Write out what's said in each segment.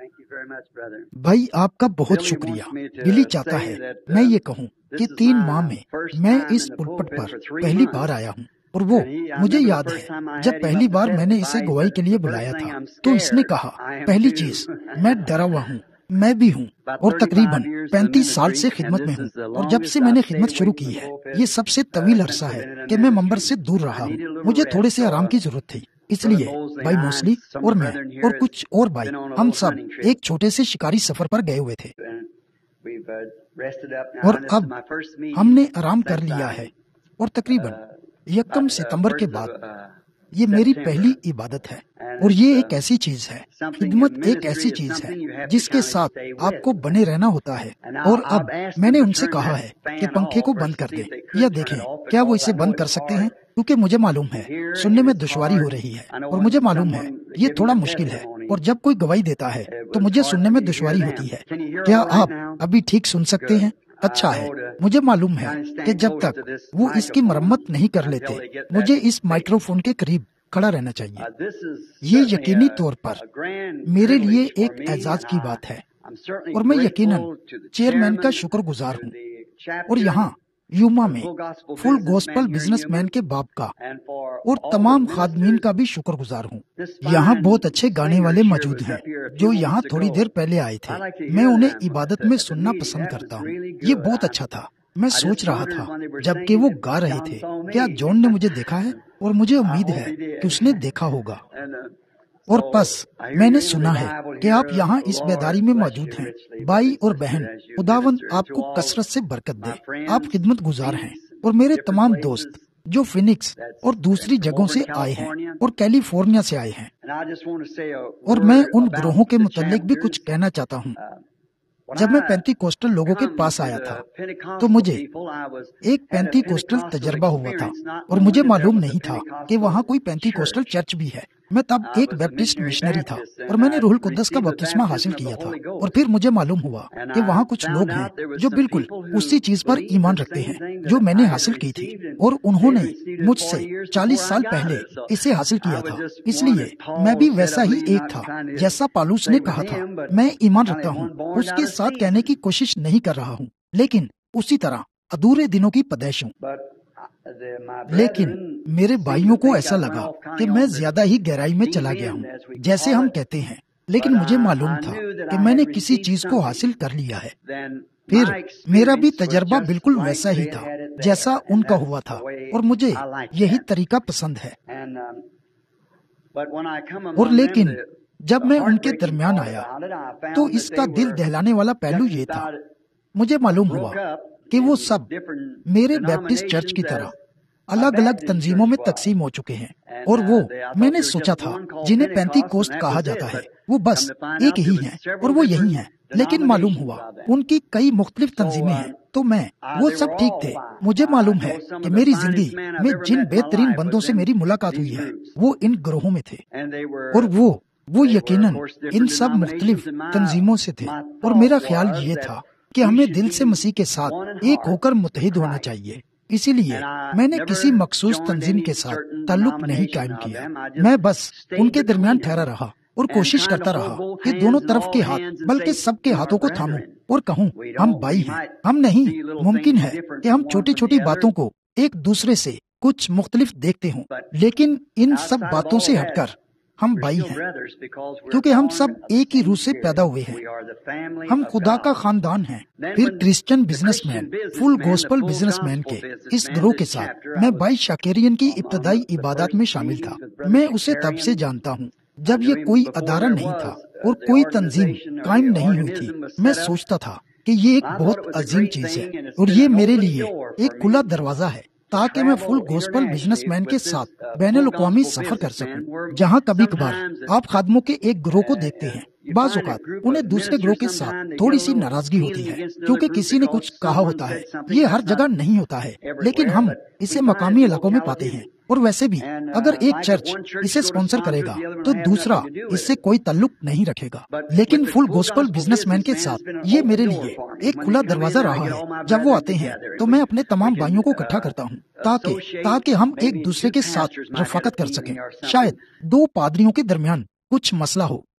بھائی آپ کا بہت شکریہ۔ بلی چاہتا ہے میں یہ کہوں کہ 3 ماہ میں اس پلپٹ پر پہلی بار آیا ہوں، اور وہ مجھے یاد ہے جب پہلی بار میں نے اسے گواہی کے لیے بلایا تھا تو اس نے کہا پہلی چیز میں ڈرا ہوا ہوں، میں بھی ہوں، اور تقریباً 35 سال سے خدمت میں ہوں، اور جب سے میں نے خدمت شروع کی ہے یہ سب سے طویل عرصہ ہے کہ میں ممبر سے دور رہا ہوں۔ مجھے تھوڑے سے آرام کی ضرورت تھی، اس لیے بھائی موسلی اور میں اور کچھ اور بھائی ہم سب ایک چھوٹے سے شکاری سفر پر گئے ہوئے تھے، اور اب ہم نے آرام کر لیا ہے، اور تقریباً 1 ستمبر کے بعد یہ میری پہلی عبادت ہے، اور یہ ایک ایسی چیز ہے، خدمت ایک ایسی چیز ہے جس کے ساتھ آپ کو بنے رہنا ہوتا ہے۔ اور اب میں نے ان سے کہا ہے کہ پنکھے کو بند کر دیں یا دیکھیں کیا وہ اسے بند کر سکتے ہیں، کیونکہ مجھے معلوم ہے سننے میں دشواری ہو رہی ہے، اور مجھے معلوم ہے یہ تھوڑا مشکل ہے، اور جب کوئی گواہی دیتا ہے تو مجھے سننے میں دشواری ہوتی ہے۔ کیا آپ ابھی ٹھیک سن سکتے ہیں؟ اچھا ہے، مجھے معلوم ہے کہ جب تک وہ اس کی مرمت نہیں کر لیتے مجھے اس مائکرو فون کے قریب کھڑا رہنا چاہیے۔ یہ یقینی طور پر میرے لیے ایک اعزاز کی بات ہے، اور میں یقیناً چیئرمین کا شکر گزار ہوں، اور یہاں یوما میں فل گوسپل بزنس مین کے باب کا اور تمام خادمین کا بھی شکر گزار ہوں۔ یہاں بہت اچھے گانے والے موجود ہیں جو یہاں تھوڑی دیر پہلے آئے تھے، میں انہیں عبادت میں سننا پسند کرتا ہوں، یہ بہت اچھا تھا۔ میں سوچ رہا تھا جبکہ وہ گا رہے تھے کیا جان نے مجھے دیکھا ہے، اور مجھے امید ہے کہ اس نے دیکھا ہوگا، اور پس میں نے سنا ہے کہ آپ یہاں اس بیداری میں موجود ہیں۔ بھائی اور بہن، خداوند آپ کو کثرت سے برکت دے، آپ خدمت گزار ہیں، اور میرے تمام دوست جو فینکس اور دوسری جگہوں سے آئے ہیں اور کیلیفورنیا سے آئے ہیں، اور میں ان گروہوں کے متعلق بھی کچھ کہنا چاہتا ہوں۔ جب میں پینتی کوسٹل لوگوں کے پاس آیا تھا تو مجھے ایک پینتی کوسٹل تجربہ ہوا تھا، اور مجھے معلوم نہیں تھا کہ وہاں کوئی پینتی کوسٹل چرچ بھی ہے۔ میں تب ایک بیپٹسٹ مشنری تھا، اور میں نے روح القدس کا بپتسمہ حاصل کیا تھا، اور پھر مجھے معلوم ہوا کہ وہاں کچھ لوگ ہیں جو بالکل اسی چیز پر ایمان رکھتے ہیں جو میں نے حاصل کی تھی، اور انہوں نے مجھ سے 40 سال پہلے اسے حاصل کیا تھا۔ اس لیے میں بھی ویسا ہی ایک تھا جیسا پالوس نے کہا تھا، میں ایمان رکھتا ہوں، اس کے ساتھ کہنے کی کوشش نہیں کر رہا ہوں، لیکن اسی طرح ادھورے دنوں کی پیدائش ہوں۔ لیکن میرے بھائیوں کو ایسا لگا کہ میں زیادہ ہی گہرائی میں چلا گیا ہوں جیسے ہم کہتے ہیں، لیکن مجھے معلوم تھا کہ میں نے کسی چیز کو حاصل کر لیا ہے۔ پھر میرا بھی تجربہ بالکل ویسا ہی تھا جیسا ان کا ہوا تھا، اور مجھے یہی طریقہ پسند ہے۔ اور لیکن جب میں ان کے درمیان آیا تو اس کا دل دہلانے والا پہلو یہ تھا، مجھے معلوم ہوا کہ وہ سب میرے بیپٹسٹ چرچ کی طرح الگ الگ تنظیموں میں تقسیم ہو چکے ہیں، اور وہ میں نے سوچا تھا جنہیں پینتی کوسٹ کہا جاتا ہے وہ بس ایک ہی ہیں، اور وہ یہی ہیں، لیکن معلوم ہوا ان کی کئی مختلف تنظیمیں ہیں۔ تو وہ سب ٹھیک تھے۔ مجھے معلوم ہے کہ میری زندگی میں جن بہترین بندوں سے میری ملاقات ہوئی ہے وہ ان گروہوں میں تھے، اور وہ یقیناً ان سب مختلف تنظیموں سے تھے، اور میرا خیال یہ تھا کہ ہمیں دل سے مسیح کے ساتھ ایک ہو کر متحد ہونا چاہیے۔ اسی لیے میں نے کسی مخصوص تنظیم کے ساتھ تعلق نہیں قائم کیا، میں بس ان کے درمیان ٹھہرا رہا اور کوشش کرتا رہا کہ دونوں طرف کے ہاتھ بلکہ سب کے ہاتھوں کو تھاموں اور کہوں ہم بھائی ہیں، ہم نہیں۔ ممکن ہے کہ ہم چھوٹی چھوٹی باتوں کو ایک دوسرے سے کچھ مختلف دیکھتے ہوں، لیکن ان سب باتوں سے ہٹ کر ہم بھائی ہیں، کیونکہ ہم سب ایک ہی روح سے پیدا ہوئے ہیں، ہم خدا کا خاندان ہیں۔ پھر Christian business men, full gospel business men کے اس گروہ کے ساتھ میں 22 شاکرین کی ابتدائی عبادات میں شامل تھا۔ میں اسے تب سے جانتا ہوں جب یہ کوئی ادارہ نہیں تھا اور کوئی تنظیم قائم نہیں ہوئی تھی۔ میں سوچتا تھا کہ یہ ایک بہت عظیم چیز ہے، اور یہ میرے لیے ایک کھلا دروازہ ہے تاکہ میں فل گوسپل بزنس مین کے ساتھ بین الاقوامی سفر کر سکوں، جہاں کبھی کبھار آپ خادموں کے ایک گروہ کو دیکھتے ہیں، بعض اوقات انہیں دوسرے گروہ کے ساتھ تھوڑی سی ناراضگی ہوتی ہے کیونکہ کسی نے کچھ کہا ہوتا ہے۔ یہ ہر جگہ نہیں ہوتا ہے، لیکن ہم اسے مقامی علاقوں میں پاتے ہیں، اور ویسے بھی اگر ایک چرچ اسے اسپانسر کرے گا تو دوسرا اس سے کوئی تعلق نہیں رکھے گا۔ لیکن فل گوسپل بزنس مین کے ساتھ یہ میرے لیے ایک کھلا دروازہ رہا ہے۔ جب وہ آتے ہیں تو میں اپنے تمام بھائیوں کو اکٹھا کرتا ہوں تاکہ ہم ایک دوسرے کے ساتھ رفاقت کر سکیں۔ شاید 2 پادریوں کے درمیان کچھ مسئلہ ہو،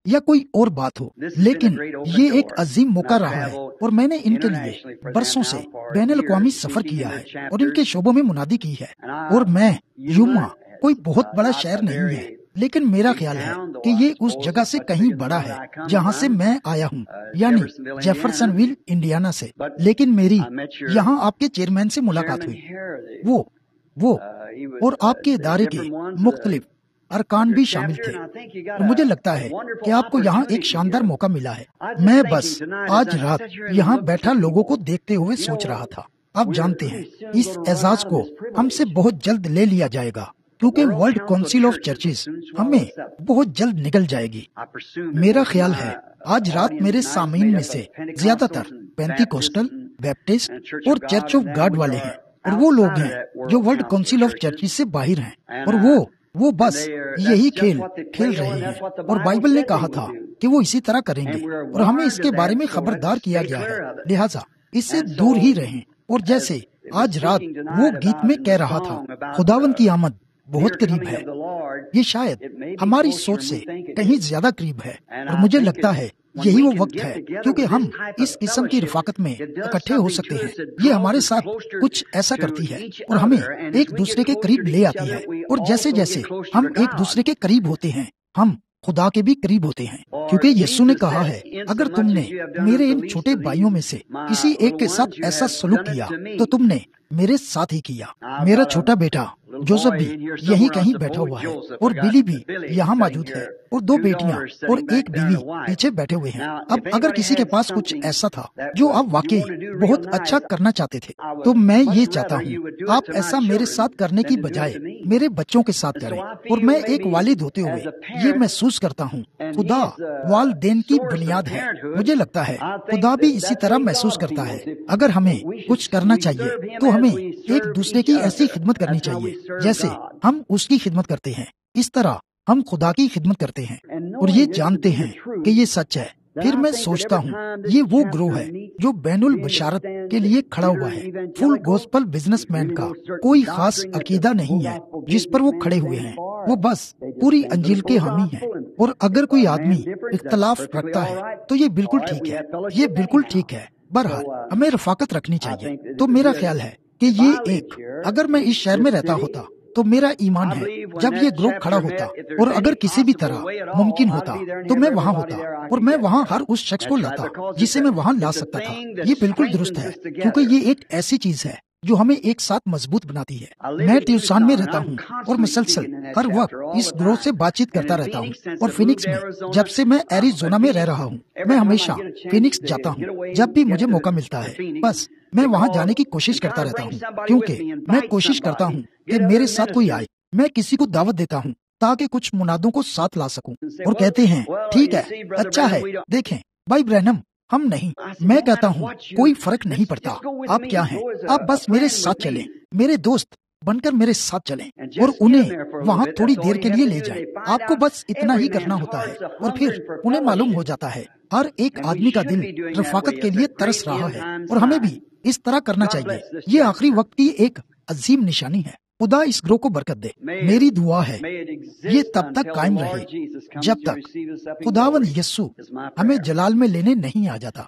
یا کوئی اور بات ہو، لیکن یہ ایک عظیم موقع رہا ہے اور میں نے ان کے لیے برسوں سے بین الاقوامی سفر کیا ہے اور ان کے شعبوں میں منادی کی ہے۔ اور میں یوما کوئی بہت بڑا شہر نہیں ہے، لیکن میرا خیال ہے کہ یہ اس جگہ سے کہیں بڑا ہے جہاں سے میں آیا ہوں، یعنی جیفرسن ویل انڈیانا سے۔ لیکن میری یہاں آپ کے چیئرمین سے ملاقات ہوئی، وہ اور آپ کے ادارے کے مختلف ارکان بھی شامل تھے، اور مجھے لگتا ہے کہ آپ کو یہاں ایک شاندار موقع ملا ہے۔ میں بس آج رات یہاں بیٹھا لوگوں کو دیکھتے ہوئے سوچ رہا تھا، آپ جانتے ہیں اس اعزاز کو ہم سے بہت جلد لے لیا جائے گا، کیونکہ ورلڈ کونسل آف چرچز ہمیں بہت جلد نکل جائے گی۔ میرا خیال ہے آج رات میرے سامعین میں سے زیادہ تر پینتیکوسٹل، بیپٹسٹ اور چرچ آف گاڈ والے ہیں، اور وہ لوگ ہیں جو ورلڈ کونسل آف چرچز سے باہر ہیں، اور وہ بس یہی کھیل کھیل رہے ہیں، اور بائبل نے کہا تھا کہ وہ اسی طرح کریں گے، اور ہمیں اس کے بارے میں خبردار کیا گیا ہے، لہٰذا اس سے دور ہی رہیں۔ اور جیسے آج رات وہ گیت میں کہہ رہا تھا، خداوند کی آمد بہت قریب ہے، یہ شاید ہماری سوچ سے کہیں زیادہ قریب ہے، اور مجھے لگتا ہے یہی وہ وقت ہے، کیونکہ ہم اس قسم کی رفاقت میں اکٹھے ہو سکتے ہیں۔ یہ ہمارے ساتھ کچھ ایسا کرتی ہے اور ہمیں ایک دوسرے کے قریب لے آتی ہے، اور جیسے جیسے ہم ایک دوسرے کے قریب ہوتے ہیں ہم خدا کے بھی قریب ہوتے ہیں، کیونکہ یسوع نے کہا ہے، اگر تم نے میرے ان چھوٹے بھائیوں میں سے کسی ایک کے ساتھ ایسا سلوک کیا تو تم نے میرے ساتھ ہی کیا۔ میرا چھوٹا بیٹا جوزف بھی یہیں کہیں بیٹھا ہوا ہے، اور بلی بھی یہاں موجود ہے، اور 2 بیٹیاں اور ایک بیوی پیچھے بیٹھے ہوئے ہیں۔ اب اگر کسی کے پاس کچھ ایسا تھا جو آپ واقعی بہت اچھا کرنا چاہتے تھے، تو میں یہ چاہتا ہوں آپ ایسا میرے ساتھ کرنے کی بجائے میرے بچوں کے ساتھ کریں۔ اور میں ایک والد ہوتے ہوئے یہ محسوس کرتا ہوں، خدا والدین کی بنیاد ہے۔ مجھے لگتا ہے خدا بھی اسی طرح محسوس کرتا ہے۔ اگر ہمیں کچھ کرنا چاہیے تو ہمیں ایک دوسرے کی ایسی خدمت کرنی چاہیے جیسے ہم اس کی خدمت کرتے ہیں، اس طرح ہم خدا کی خدمت کرتے ہیں، اور یہ جانتے ہیں کہ یہ سچ ہے۔ پھر میں سوچتا ہوں یہ وہ گروہ ہے جو بین البشارت کے لیے کھڑا ہوا ہے۔ فل گوسپل بزنس مین کا کوئی خاص عقیدہ نہیں ہے جس پر وہ کھڑے ہوئے ہیں، وہ بس پوری انجیل کے حامی ہیں۔ اور اگر کوئی آدمی اختلاف رکھتا ہے تو یہ بالکل ٹھیک ہے، یہ بالکل ٹھیک ہے۔ بہرحال ہمیں رفاقت رکھنی چاہیے۔ تو میرا خیال ہے کہ یہ اگر میں اس شہر میں رہتا ہوتا تو میرا ایمان ہے جب یہ گروہ کھڑا ہوتا، اور اگر کسی بھی طرح ممکن ہوتا تو میں وہاں ہوتا، اور میں وہاں ہر اس شخص کو لاتا جسے میں وہاں لا سکتا تھا۔ یہ بالکل درست ہے، کیونکہ یہ ایک ایسی چیز ہے جو ہمیں ایک ساتھ مضبوط بناتی ہے۔ میں ٹیوسان میں رہتا ہوں اور مسلسل ہر وقت اس گروہ سے بات چیت کرتا رہتا ہوں، اور فینکس میں جب سے میں ایریزونا میں رہ رہا ہوں میں ہمیشہ فینکس جاتا ہوں جب بھی مجھے موقع ملتا ہے۔ بس میں وہاں جانے کی کوشش کرتا رہتا ہوں، کیونکہ میں کوشش کرتا ہوں کہ میرے ساتھ کوئی آئے۔ میں کسی کو دعوت دیتا ہوں تاکہ کچھ منادوں کو ساتھ لا سکوں، اور کہتے ہیں ٹھیک ہے، اچھا ہے، دیکھیں بھائی برینہم ہم نہیں۔ میں کہتا ہوں کوئی فرق نہیں پڑتا آپ کیا ہیں، آپ بس میرے ساتھ چلیں، میرے دوست بن کر میرے ساتھ چلیں، اور انہیں وہاں تھوڑی دیر کے لیے لے جائیں۔ آپ کو بس اتنا ہی کرنا ہوتا ہے، اور پھر انہیں معلوم ہو جاتا ہے ہر ایک آدمی کا دل رفاقت کے لیے ترس رہا ہے، اور ہمیں بھی اس طرح کرنا چاہیے۔ یہ آخری وقت کی ایک عظیم نشانی ہے۔ خدا اس گروہ کو برکت دے۔ میری دعا ہے یہ تب تک قائم رہے جب تک خداوند یسوع ہمیں جلال میں لینے نہیں آ جاتا۔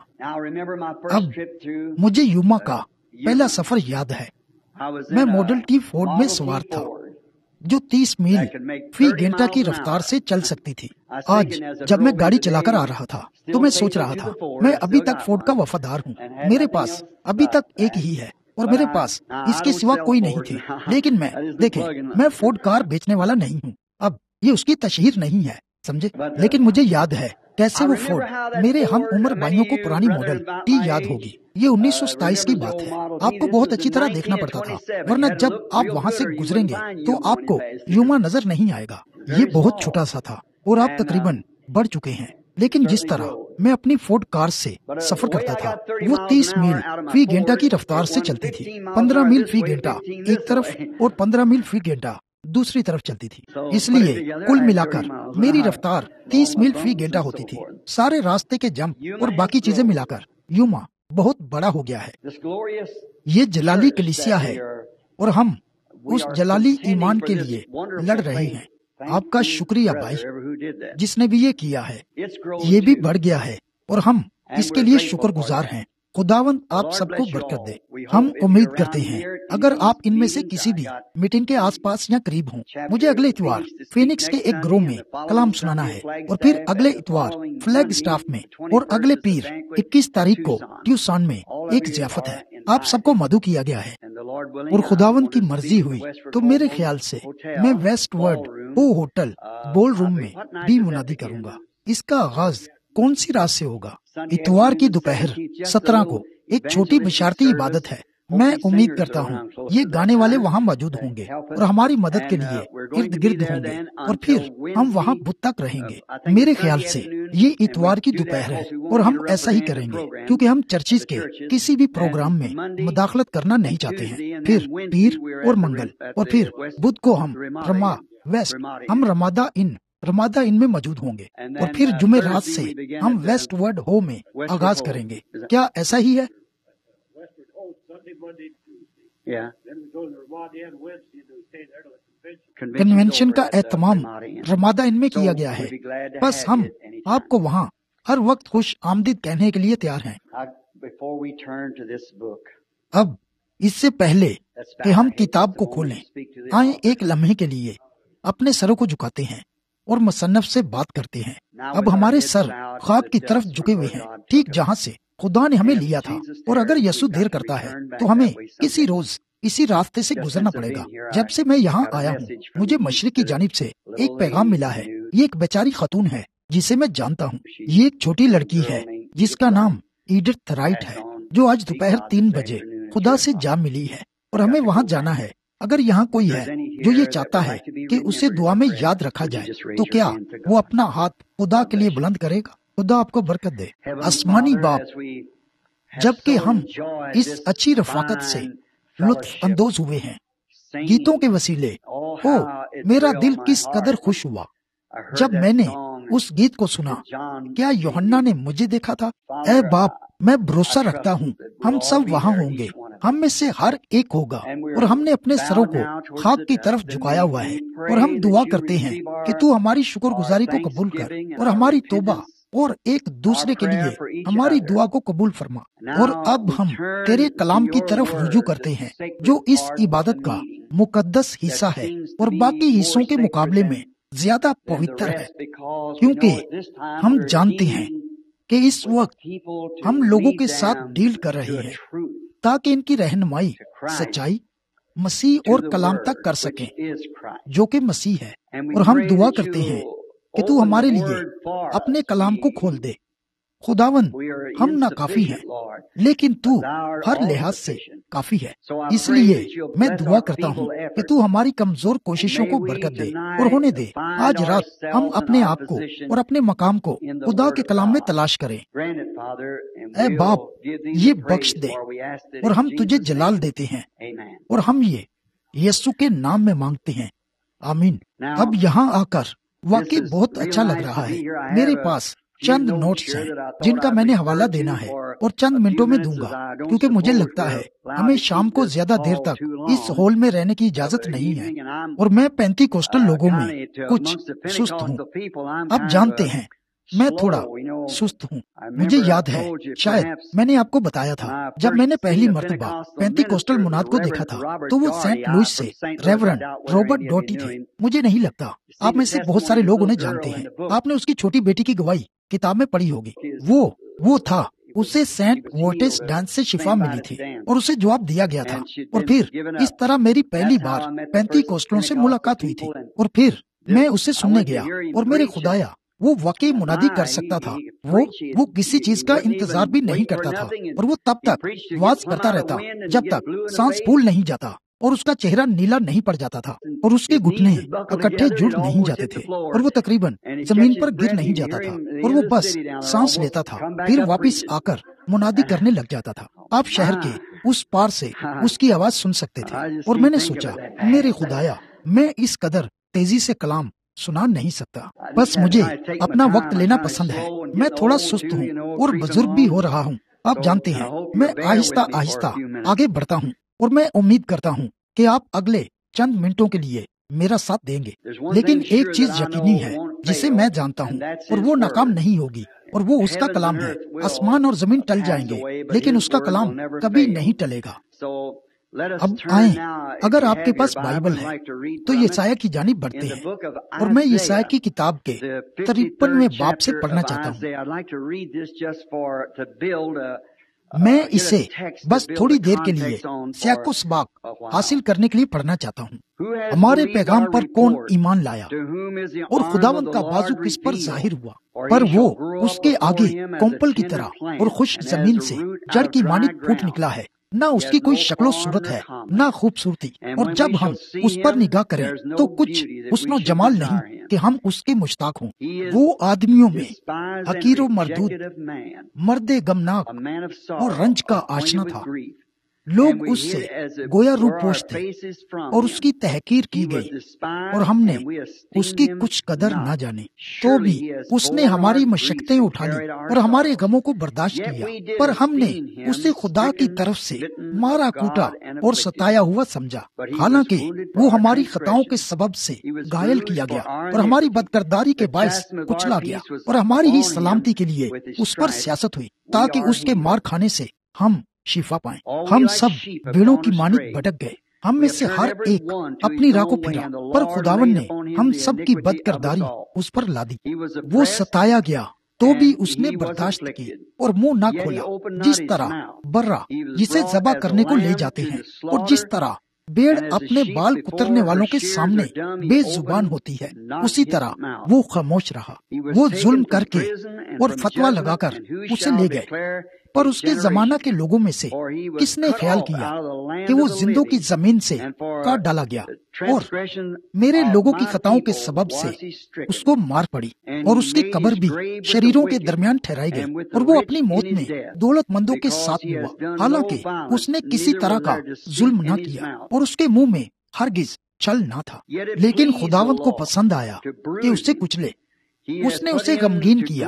اب مجھے یوما کا پہلا سفر یاد ہے۔ میں ماڈل ٹی فورڈ میں سوار تھا جو 30 میل فی گھنٹہ کی رفتار سے چل سکتی تھی۔ آج جب میں گاڑی چلا کر آ رہا تھا تو میں سوچ رہا تھا میں ابھی تک فورڈ کا وفادار ہوں، میرے پاس ابھی تک ایک ہی ہے، اور میرے پاس اس کے سوا کوئی نہیں تھی۔ لیکن دیکھیں میں فورڈ کار بیچنے والا نہیں ہوں، اب یہ اس کی تشہیر نہیں ہے، سمجھے؟ لیکن مجھے یاد ہے کیسے وہ فورڈ میرے ہم عمر بھائیوں کو پرانی ماڈل ٹی یاد ہوگی۔ یہ 1927 کی بات ہے۔ آپ کو بہت اچھی طرح دیکھنا پڑتا تھا، ورنہ جب آپ وہاں سے گزریں گے تو آپ کو یوما نظر نہیں آئے گا۔ یہ بہت چھوٹا سا تھا اور آپ تقریباً بڑھ چکے ہیں، لیکن جس طرح میں اپنی فورڈ کار سے سفر کرتا تھا وہ 30 میل فی گھنٹہ کی رفتار سے چلتی تھی۔ 15 میل فی گھنٹہ ایک طرف اور 15 میل فی گھنٹہ دوسری طرف چلتی تھی، اس لیے کل ملا کر میری رفتار 30 میل فی گھنٹہ ہوتی تھی۔ سارے راستے کے جمپ اور باقی چیزیں ملا کر یوما بہت بڑا ہو گیا ہے۔ یہ جلالی کلیسیا ہے اور ہم اس جلالی ایمان کے لیے لڑ رہے ہیں۔ آپ کا شکریہ بھائی جس نے بھی یہ کیا ہے، یہ بھی بڑھ گیا ہے اور ہم اس کے لیے شکر گزار ہیں۔ خداوند آپ سب کو برکت دے۔ ہم امید کرتے ہیں اگر آپ ان میں سے کسی بھی میٹنگ کے آس پاس یا قریب ہوں، مجھے اگلے اتوار فینکس کے ایک گروہ میں کلام سنانا ہے، اور پھر اگلے اتوار فلیگ اسٹاف میں، اور اگلے پیر 21 تاریخ کو ٹیوسان میں ایک ضیافت ہے۔ آپ سب کو مدعو کیا گیا ہے، اور خداوند کی مرضی ہوئی تو میرے خیال سے میں ویسٹ ورڈ ہوٹل بول روم میں بھی منادی کروں گا۔ اس کا آغاز کون سی رات سے ہوگا؟ اتوار کی دوپہر 17 کو ایک چھوٹی بشارتی عبادت ہے۔ میں امید کرتا ہوں یہ گانے والے وہاں موجود ہوں گے اور ہماری مدد کے لیے ارد گرد ہوں گے، اور پھر ہم وہاں بدھ تک رہیں گے۔ میرے خیال سے یہ اتوار کی دوپہر ہے، اور ہم ایسا ہی کریں گے کیونکہ ہم چرچز کے کسی بھی پروگرام میں مداخلت کرنا نہیں چاہتے ہیں۔ پھر پیر اور منگل، اور پھر بدھ کو ہم رمادہ ان میں موجود ہوں گے، اور پھر جمعہ رات سے ہم ویسٹ ورڈ ہو میں آغاز کریں گے۔ کیا ایسا ہی ہے؟ کنونشن کا اہتمام رمادہ ان میں کیا گیا ہے، بس ہم آپ کو وہاں ہر وقت خوش آمدید کہنے کے لیے تیار ہیں۔ اب اس سے پہلے کہ ہم کتاب کو کھولیں، آئیں ایک لمحے کے لیے اپنے سروں کو جھکاتے ہیں اور مصنف سے بات کرتے ہیں۔ اب ہمارے سر خواب کی طرف جھکے ہوئے ہیں، ٹھیک جہاں سے خدا نے ہمیں لیا تھا، اور اگر یسوع دیر کرتا ہے تو ہمیں کسی روز اسی راستے سے گزرنا پڑے گا۔ جب سے میں یہاں آیا ہوں مجھے مشرق کی جانب سے ایک پیغام ملا ہے۔ یہ ایک بیچاری خاتون ہے جسے میں جانتا ہوں۔ یہ ایک چھوٹی لڑکی ہے جس کا نام ایڈتھ تھرائٹ ہے، جو آج دوپہر 3 بجے خدا سے جا ملی ہے، اور ہمیں وہاں جانا ہے۔ اگر یہاں کوئی ہے جو یہ چاہتا ہے کہ اسے دعا میں یاد رکھا جائے تو کیا وہ اپنا ہاتھ خدا کے لیے بلند کرے گا؟ خدا آپ کو برکت دے۔ آسمانی باپ، جبکہ ہم اس اچھی رفاقت سے لطف اندوز ہوئے ہیں گیتوں کے وسیلے، میرا دل کس قدر خوش ہوا جب میں نے اس گیت کو سنا، کیا یوحنا نے مجھے دیکھا تھا؟ اے باپ، میں بھروسہ رکھتا ہوں ہم سب وہاں ہوں گے، ہم میں سے ہر ایک ہوگا، اور ہم نے اپنے سروں کو خاک کی طرف جھکایا ہوا ہے، اور ہم دعا کرتے ہیں کہ تو ہماری شکر گزاری کو قبول کر اور ہماری توبہ اور ایک دوسرے کے لیے ہماری دعا کو قبول فرما۔ اور اب ہم تیرے کلام کی طرف رجوع کرتے ہیں جو اس عبادت کا مقدس حصہ ہے اور باقی حصوں کے مقابلے میں زیادہ پوتر ہے، کیونکہ ہم جانتے ہیں کہ اس وقت ہم لوگوں کے ساتھ ڈیل کر رہے ہیں تاکہ ان کی رہنمائی سچائی مسیح اور کلام تک کر سکیں جو کہ مسیح ہے، اور ہم دعا کرتے ہیں کہ تو ہمارے لیے اپنے کلام کو کھول دے۔ خداوند، ہم ناکافی ہیں لیکن تو ہر لحاظ سے کافی ہے، اس لیے میں دعا کرتا ہوں کہ تو ہماری کمزور کوششوں کو برکت دے اور ہونے دے۔ آج رات ہم اپنے آپ کو اور اپنے مقام کو خدا کے کلام میں تلاش کریں۔ اے باپ، یہ بخش دے، اور ہم تجھے جلال دیتے ہیں، اور ہم یہ یسوع کے نام میں مانگتے ہیں، آمین۔ اب یہاں آ کر واقعی بہت اچھا لگ رہا ہے۔ میرے پاس چند نوٹس ہیں جن کا میں نے حوالہ دینا ہے اور چند منٹوں میں دوں گا، کیونکہ مجھے لگتا ہے ہمیں شام کو زیادہ دیر تک اس ہال میں رہنے کی اجازت نہیں ہے، اور میں پینتی کوسٹل لوگوں میں کچھ سست ہوں۔ اب جانتے ہیں میں تھوڑا سست ہوں۔ مجھے یاد ہے، شاید میں نے آپ کو بتایا تھا، جب میں نے پہلی مرتبہ پینتی کوسٹل مناد کو دیکھا تھا تو وہ سینٹ لوئس سے ریورنڈ رابرٹ ڈوٹی تھے۔ مجھے نہیں لگتا آپ میں سے بہت سارے لوگ انہیں جانتے ہیں۔ آپ نے اس کی چھوٹی بیٹی کی گواہی کتاب میں پڑھی ہوگی۔ وہ تھا، اسے سینٹ وورٹس ڈانس سے شفا ملی تھی اور اسے جواب دیا گیا تھا، اور پھر اس طرح میری پہلی بار پینتی کوسٹلوں سے ملاقات ہوئی تھی، اور پھر میں اسے سننے گیا، اور میرے خدایا وہ واقعی منادی کر سکتا تھا۔ وہ کسی چیز کا انتظار بھی نہیں کرتا تھا، اور وہ تب تک واز کرتا رہتا جب تک سانس پھول نہیں جاتا اور اس کا چہرہ نیلا نہیں پڑ جاتا تھا، اور اس کے گھٹنے اکٹھے جڑ نہیں جاتے تھے، اور وہ تقریباً زمین پر گر نہیں جاتا تھا، اور وہ بس سانس لیتا تھا، پھر واپس آ کر منادی کرنے لگ جاتا تھا۔ آپ شہر کے اس پار سے اس کی آواز سن سکتے تھے، اور میں نے سوچا، میرے خدایا، میں اس قدر تیزی سے کلام سنا نہیں سکتا، بس مجھے اپنا وقت لینا پسند ہے۔ میں تھوڑا سست ہوں اور بزرگ بھی ہو رہا ہوں، آپ جانتے ہیں۔ میں آہستہ آہستہ آگے بڑھتا ہوں، اور میں امید کرتا ہوں کہ آپ اگلے چند منٹوں کے لیے میرا ساتھ دیں گے، لیکن ایک چیز یقینی ہے جسے میں جانتا ہوں، اور وہ ناکام نہیں ہوگی، اور وہ اس کا کلام ہے۔ آسمان اور زمین ٹل جائیں گے، لیکن اس کا کلام کبھی نہیں ٹلے گا۔ اب آئیں، اگر آپ کے پاس بائبل ہے تو یسایہ کی جانب بڑھتے ہیں، اور میں یسایہ کی کتاب کے 53ویں باب سے پڑھنا چاہتا ہوں۔ میں اسے بس تھوڑی دیر کے لیے سیاق و سباق حاصل کرنے کے لیے پڑھنا چاہتا ہوں۔ ہمارے پیغام پر کون ایمان لایا، اور خداوند کا بازو کس پر ظاہر ہوا؟ پر وہ اس کے آگے کومپل کی طرح اور خشک زمین سے جڑ کی مانند پھوٹ نکلا ہے، نہ اس کی کوئی شکل و صورت ہے، نہ خوبصورتی، اور جب ہم اس پر نگاہ کریں تو کچھ حسن و جمال نہیں کہ ہم اس کے مشتاق ہوں۔ وہ آدمیوں میں حقیر و مردود، مرد غمناک اور رنج کا آشنا تھا، لوگ اس سے گویا روپوش تھے، اور اس کی تحقیر کی گئی، اور ہم نے اس کی کچھ قدر نہ جانی۔ تو بھی اس نے ہماری مشقتیں اٹھا لی اور ہمارے غموں کو برداشت کیا، پر ہم نے اسے خدا کی طرف سے مارا کوٹا اور ستایا ہوا سمجھا، حالانکہ وہ ہماری خطاؤں کے سبب سے گھائل کیا گیا اور ہماری بدکرداری کے باعث کچلا گیا، اور ہماری ہی سلامتی کے لیے اس پر سیاست ہوئی، تاکہ اس کے مار کھانے سے ہم شفا پائیں۔ ہم سب بھیڑوں کی مانند بھٹک گئے، ہم میں سے ہر ایک اپنی راہ کو پھرا، پر خداوند نے ہم سب کی بدکرداری اس پر لا دی۔ وہ ستایا گیا تو بھی اس نے برداشت کی اور منہ نہ کھولا، جس طرح برا جسے ذبح کرنے کو لے جاتے ہیں، اور جس طرح بھیڑ اپنے بال کترنے والوں کے سامنے بے زبان ہوتی ہے، اسی طرح وہ خاموش رہا۔ وہ ظلم کر کے اور فتویٰ لگا کر اسے لے گئے، پر اس کے زمانہ کے لوگوں میں سے کس نے خیال کیا کہ وہ زندوں کی زمین سے کاٹ ڈالا گیا، اور میرے لوگوں کی خطاؤں کے سبب سے اس کو مار پڑی، اور اس کی قبر بھی شریروں کے درمیان ٹھہرائی گئی، اور وہ اپنی موت میں دولت مندوں کے ساتھ ہوا، حالانکہ اس نے کسی طرح کا ظلم نہ کیا، اور اس کے منہ میں ہرگز چھل نہ تھا۔ لیکن خداوند کو پسند آیا کہ اسے کچلے، اس نے اسے غمگین کیا۔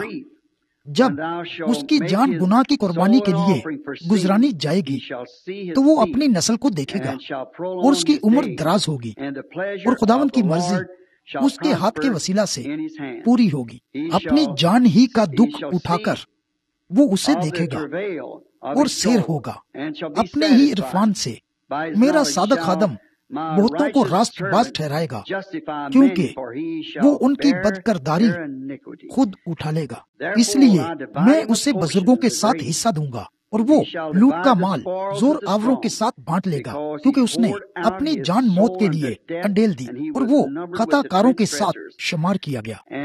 جب اس کی جان گناہ کی قربانی کے لیے گزرانی جائے گی تو وہ اپنی نسل کو دیکھے گا، اور اس کی عمر دراز ہوگی، اور خداوند کی مرضی اس کے ہاتھ کے وسیلہ سے پوری ہوگی۔ اپنی جان ہی کا دکھ اٹھا کر وہ اسے دیکھے گا اور سیر ہوگا۔ اپنے ہی عرفان سے میرا صادق خادم بہتوں کو راست باز ٹھہرائے گا، کیونکہ وہ ان کی بدکرداری خود اٹھا لے گا۔ اس لیے میں اسے بزرگوں کے ساتھ حصہ دوں گا، اور وہ لوٹ کا مال زور آوروں کے ساتھ بانٹ لے گا، کیونکہ اس نے اپنی جان موت کے لیے انڈیل دی، اور وہ خطا کاروں کے ساتھ شمار کیا گیا۔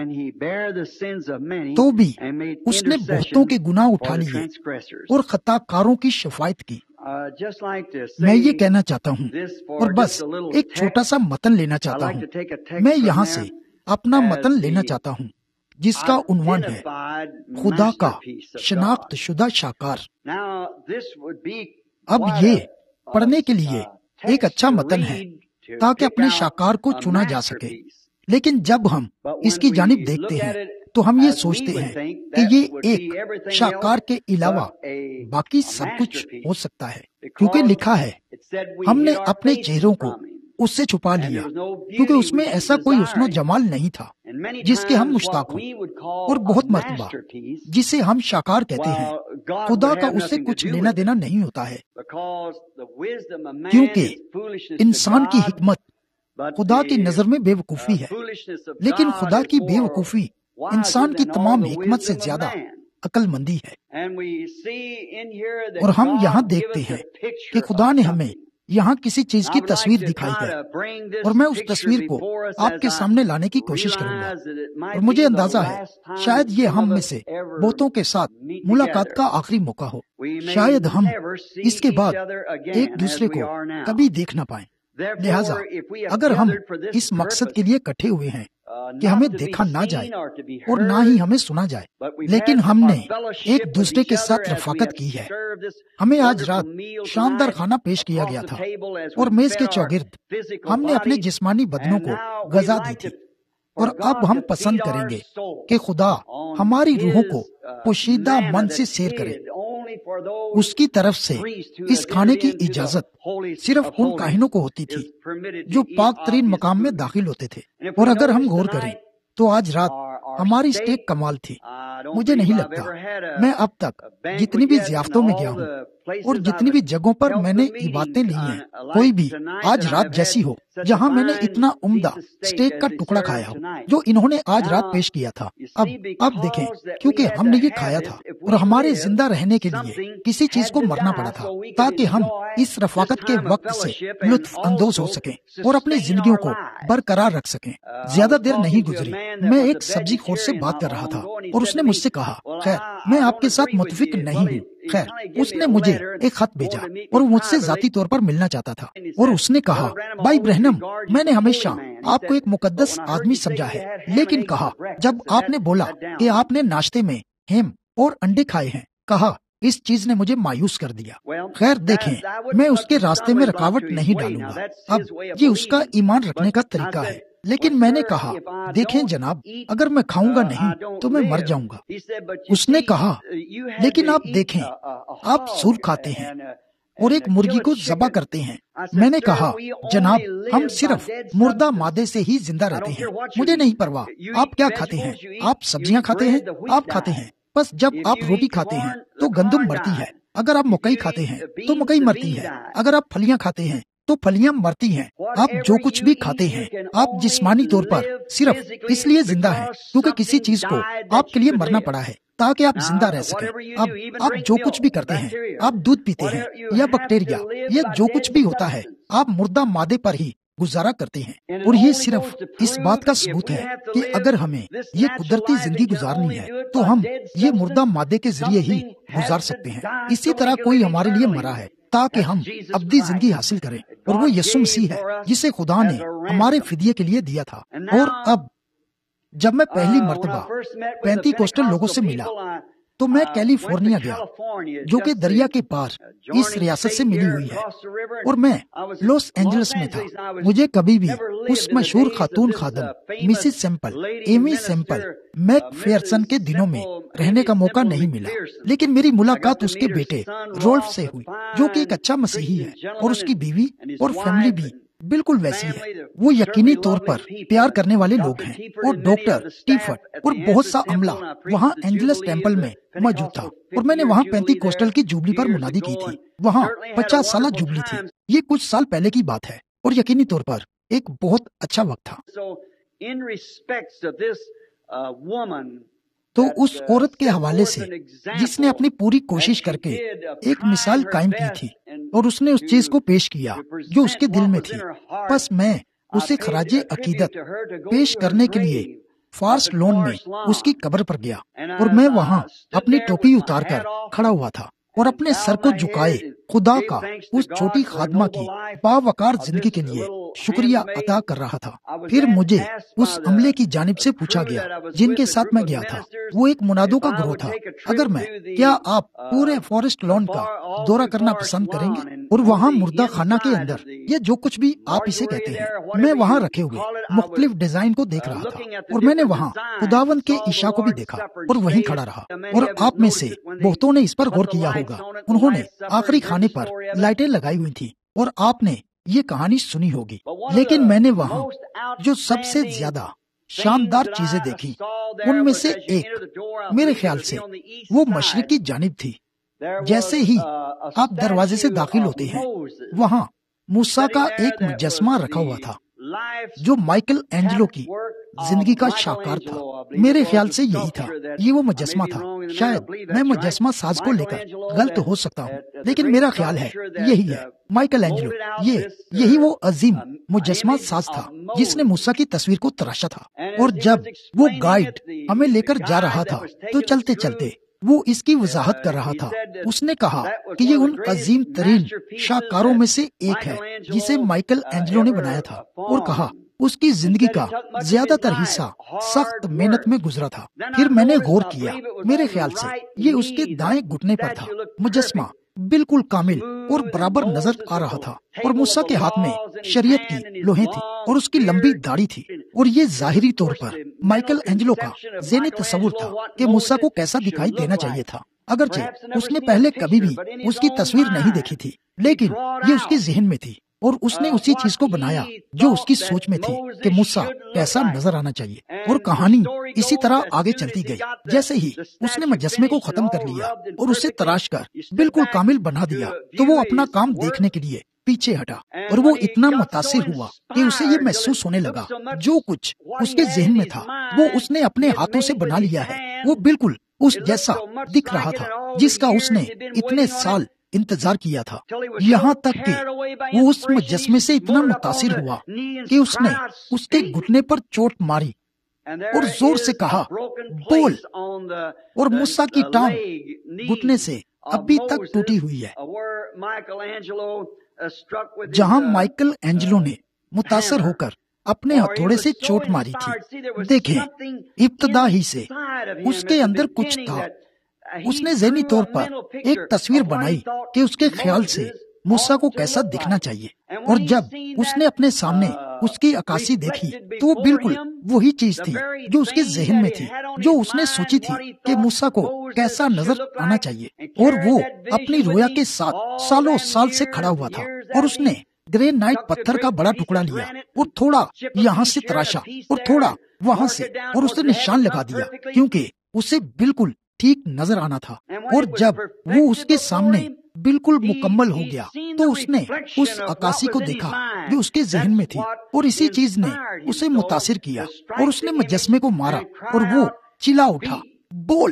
تو بھی اس نے بہتوں کے گناہ اٹھا لیے اور خطا کاروں کی شفاعت کی۔ میں یہ کہنا چاہتا ہوں، اور بس ایک چھوٹا سا متن لینا چاہتا ہوں۔ میں یہاں سے اپنا متن لینا چاہتا ہوں جس کا عنوان ہے خدا کا شناخت شدہ شاہکار۔ اب یہ پڑھنے کے لیے ایک اچھا متن ہے تاکہ اپنے شاہکار کو چنا جا سکے، لیکن جب ہم اس کی جانب دیکھتے ہیں تو ہم یہ سوچتے ہیں کہ یہ ایک شاہکار کے علاوہ باقی سب کچھ ہو سکتا ہے، کیونکہ لکھا ہے ہم نے اپنے چہروں کو اس سے چھپا لیا، کیونکہ اس میں ایسا کوئی حسن و جمال نہیں تھا جس کے ہم مشتاق ہوں، اور بہت مرتبہ جسے ہم شاہکار کہتے ہیں خدا کا اس سے کچھ لینا دینا نہیں ہوتا ہے، کیونکہ انسان کی حکمت خدا کی نظر میں بے وقوفی ہے، لیکن خدا کی بے وقوفی انسان کی تمام حکمت سے زیادہ عقل مندی ہے۔ اور ہم یہاں دیکھتے ہیں کہ خدا نے ہمیں یہاں کسی چیز کی تصویر دکھائی ہے، اور میں اس تصویر کو آپ کے سامنے لانے کی کوشش کروں گا، اور مجھے اندازہ ہے شاید یہ ہم میں سے بہتوں کے ساتھ ملاقات کا آخری موقع ہو، شاید ہم اس کے بعد ایک دوسرے کو کبھی دیکھ نہ پائیں۔ لہٰذا اگر ہم اس مقصد کے لیے اکٹھے ہوئے ہیں کہ ہمیں دیکھا نہ جائے اور نہ ہی ہمیں سنا جائے، لیکن ہم نے ایک دوسرے کے ساتھ رفاقت کی ہے۔ ہمیں آج رات شاندار کھانا پیش کیا گیا تھا، اور میز کے چوگرد ہم نے اپنے جسمانی بدنوں کو غذا دی تھی، اور اب ہم پسند کریں گے کہ خدا ہماری روحوں کو پوشیدہ من سے سیر کرے، اس کی طرف سے اس کھانے کی اجازت صرف ان کاہنوں کو ہوتی تھی جو پاک ترین مقام میں داخل ہوتے تھے۔ اور اگر ہم غور کریں تو آج رات ہماری اسٹیک کمال تھی۔ مجھے نہیں لگتا میں اب تک جتنی بھی ضیافتوں میں گیا ہوں اور جتنی بھی جگہوں پر میں نے عبادتیں لی ہیں، کوئی بھی آج رات جیسی ہو جہاں میں نے اتنا عمدہ اسٹیک کا ٹکڑا کھایا ہو جو انہوں نے آج رات پیش کیا تھا۔ اب دیکھیں، کیونکہ ہم نے یہ کھایا تھا اور ہمارے زندہ رہنے کے لیے کسی چیز کو مرنا پڑا تھا تاکہ ہم اس رفاقت کے وقت سے لطف اندوز ہو سکیں اور اپنی زندگیوں کو برقرار رکھ سکیں۔ زیادہ دیر نہیں گزری، میں ایک سبزی خور سے بات کر رہا تھا اور اس نے مجھ سے کہا، خیر میں آپ کے ساتھ متفق نہیں ہوں۔ خیر اس نے مجھے ایک خط بھیجا اور وہ مجھ سے ذاتی طور پر ملنا چاہتا تھا، اور اس نے کہا، بھائی برہنم، میں نے ہمیشہ آپ کو ایک مقدس آدمی سمجھا ہے، لیکن کہا جب آپ نے بولا کہ آپ نے ناشتے میں ہیم اور انڈے کھائے ہیں، کہا اس چیز نے مجھے مایوس کر دیا۔ خیر دیکھیں، میں اس کے راستے میں رکاوٹ نہیں ڈالوں گا، اب یہ اس کا ایمان رکھنے کا طریقہ ہے۔ لیکن میں نے کہا، دیکھیں جناب، اگر میں کھاؤں گا نہیں تو میں مر جاؤں گا۔ اس نے کہا، لیکن آپ دیکھیں، آپ سور کھاتے ہیں اور ایک مرغی کو ذبح کرتے ہیں۔ میں نے کہا، جناب ہم صرف مردہ مادے سے ہی زندہ رہتے ہیں، مجھے نہیں پرواہ آپ کیا کھاتے ہیں، آپ سبزیاں کھاتے ہیں، آپ کھاتے ہیں، بس جب آپ روٹی کھاتے ہیں تو گندم مرتی ہے، اگر آپ مکئی کھاتے ہیں تو مکئی مرتی ہے، اگر آپ پھلیاں کھاتے ہیں تو پھلیاں مرتی ہیں۔ آپ جو کچھ بھی کھاتے ہیں، آپ جسمانی طور پر صرف اس لیے زندہ ہیں کیونکہ کسی چیز کو آپ کے لیے مرنا پڑا ہے تاکہ آپ زندہ رہ سکیں۔ اب آپ جو کچھ بھی کرتے ہیں، آپ دودھ پیتے ہیں یا بیکٹیریا یا جو کچھ بھی ہوتا ہے، آپ مردہ مادے پر ہی گزارا کرتے ہیں۔ اور یہ صرف اس بات کا ثبوت ہے کہ اگر ہمیں یہ قدرتی زندگی گزارنی ہے تو ہم یہ مردہ مادے کے ذریعے ہی گزار سکتے ہیں۔ اسی طرح کوئی ہمارے لیے مرا ہے تاکہ ہم ابدی زندگی حاصل کریں، اور وہ یسوع مسیح ہے جسے خدا نے ہمارے فدیے کے لیے دیا تھا۔ اور اب جب میں پہلی مرتبہ پینتی کوسٹل لوگوں سے ملا تو میں کیلیفورنیا گیا جو کہ دریا کے پار اس ریاست سے ملی ہوئی ہے، اور میں لاس اینجلس میں تھا۔ مجھے کبھی بھی اس مشہور خاتون خادم Mrs Semple, Aimee Semple McPherson کے دنوں میں رہنے کا موقع نہیں ملا، لیکن میری ملاقات اس کے بیٹے رولف سے ہوئی جو کہ ایک اچھا مسیحی ہے، اور اس کی بیوی اور فیملی بھی بالکل ویسی ہے۔ وہ یقینی طور پر پیار کرنے والے لوگ ہیں، اور ڈاکٹر ٹیفٹ اور بہت سا عملہ وہاں اینجلس ٹیمپل میں موجود تھا، اور میں نے وہاں پینتی کوسٹل کی جوبلی پر منادی کی تھی۔ وہاں 50 سالہ جوبلی تھی، یہ کچھ سال پہلے کی بات ہے، اور یقینی طور پر ایک بہت اچھا وقت تھا۔ تو اس عورت کے حوالے سے جس نے اپنی پوری کوشش کر کے ایک مثال قائم کی تھی، اور اس نے اس چیز کو پیش کیا جو اس کے دل میں تھی، بس میں اسے خراج عقیدت پیش کرنے کے لیے فارسٹ لون میں اس کی قبر پر گیا، اور میں وہاں اپنی ٹوپی اتار کر کھڑا ہوا تھا اور اپنے سر کو جھکائے خدا کا اس چھوٹی خادمہ کی باوقار زندگی کے لیے شکریہ ادا کر رہا تھا۔ پھر مجھے اس عملے کی جانب سے پوچھا گیا جن کے ساتھ میں گیا تھا، وہ ایک منادوں کا گروہ تھا، اگر میں کیا آپ پورے فارسٹ لون کا دورہ کرنا پسند کریں گے، اور وہاں مردہ خانہ کے اندر یا جو کچھ بھی آپ اسے کہتے ہیں، میں وہاں رکھے ہوئے مختلف ڈیزائن کو دیکھ رہا تھا، اور میں نے وہاں خداوند کے عشاء کو بھی دیکھا اور وہیں کھڑا رہا۔ اور آپ میں سے بہتوں نے اس پر غور کیا ہوگا، انہوں نے آخری کھانے پر لائٹیں لگائی ہوئی تھی اور آپ نے یہ کہانی سنی ہوگی، لیکن میں نے وہاں جو سب سے زیادہ شاندار چیزیں دیکھی ان میں سے ایک میرے خیال سے وہ مشرقی جانب تھی۔ جیسے ہی آپ دروازے سے داخل ہوتے ہیں، وہاں موسیٰ کا ایک مجسمہ رکھا ہوا تھا جو مائیکل اینجلو کی زندگی کا شاہکار تھا۔ میرے خیال سے یہی تھا، یہ وہ مجسمہ تھا۔ شاید میں مجسمہ ساز کو لے کر غلط ہو سکتا ہوں، لیکن میرا خیال ہے یہی ہے، مائیکل اینجلو۔ یہی وہ عظیم مجسمہ ساز تھا جس نے موسیٰ کی تصویر کو تراشا تھا، اور جب وہ گائیڈ ہمیں لے کر جا رہا تھا تو چلتے چلتے وہ اس کی وضاحت کر رہا تھا۔ اس نے کہا کہ یہ ان عظیم ترین شاہکاروں میں سے ایک ہے جسے مائیکل اینجلو نے بنایا تھا، اور کہا اس کی زندگی کا زیادہ تر حصہ سخت محنت میں گزرا تھا۔ پھر میں نے غور کیا، میرے خیال سے یہ اس کے دائیں گھٹنے پر تھا۔ مجسمہ بالکل کامل اور برابر نظر آ رہا تھا، اور موسیٰ کے ہاتھ میں شریعت کی لوحیں تھی اور اس کی لمبی داڑھی تھی، اور یہ ظاہری طور پر مائیکل اینجلو کا ذہنی تصور تھا کہ موسیٰ کو کیسا دکھائی دینا چاہیے تھا۔ اگرچہ اس نے پہلے کبھی بھی اس کی تصویر نہیں دیکھی تھی، لیکن یہ اس کے ذہن میں تھی اور اس نے اسی چیز کو بنایا جو اس کی سوچ میں تھی کہ موسیٰ کیسا نظر آنا چاہیے۔ اور کہانی اسی طرح آگے چلتی گئی۔ جیسے ہی اس نے مجسمے کو ختم کر لیا اور اسے تراش کر بالکل کامل بنا دیا تو وہ اپنا کام دیکھنے کے لیے پیچھے ہٹا، اور وہ اتنا متاثر ہوا کہ اسے یہ محسوس ہونے لگا جو کچھ اس کے ذہن میں تھا وہ اس نے اپنے ہاتھوں سے بنا لیا ہے، وہ بالکل اس جیسا دکھ رہا تھا جس کا اس نے اتنے سال انتظار کیا تھا، یہاں تک کہ وہ اس مجسمے سے اتنا متاثر ہوا کہ اس نے اس کے گھٹنے پر چوٹ ماری اور زور سے کہا بول، اور موسیٰ کی ٹانگ گھٹنے سے ابھی تک ٹوٹی ہوئی ہے۔ جہاں مائیکل اینجلو نے متاثر ہو کر اپنے ہتھوڑے سے چوٹ ماری تھی، دیکھیں ابتدا ہی سے اس کے اندر کچھ تھا۔ اس نے ذہنی طور پر ایک تصویر بنائی کہ اس کے خیال سے موسیٰ کو کیسا دکھنا چاہیے، اور جب اس نے اپنے سامنے اس کی عکاسی دیکھی تو وہ بالکل وہی چیز تھی جو اس کے ذہن میں تھی، جو اس نے سوچی تھی کہ موسیٰ کو کیسا نظر آنا چاہیے، اور وہ اپنی رویا کے ساتھ سالوں سال سے کھڑا ہوا تھا، اور اس نے گرینائٹ پتھر کا بڑا ٹکڑا لیا اور تھوڑا یہاں سے تراشا اور تھوڑا وہاں سے، اور اس نے نشان لگا دیا کیونکہ اسے بالکل ٹھیک نظر آنا تھا۔ اور جب وہ اس کے سامنے بالکل مکمل ہو گیا تو اس نے اس عکاسی کو دیکھا جو اس کے ذہن میں تھی، اور اسی چیز نے اسے متاثر کیا، اور اس نے مجسمے کو مارا اور وہ چلا اٹھا بول۔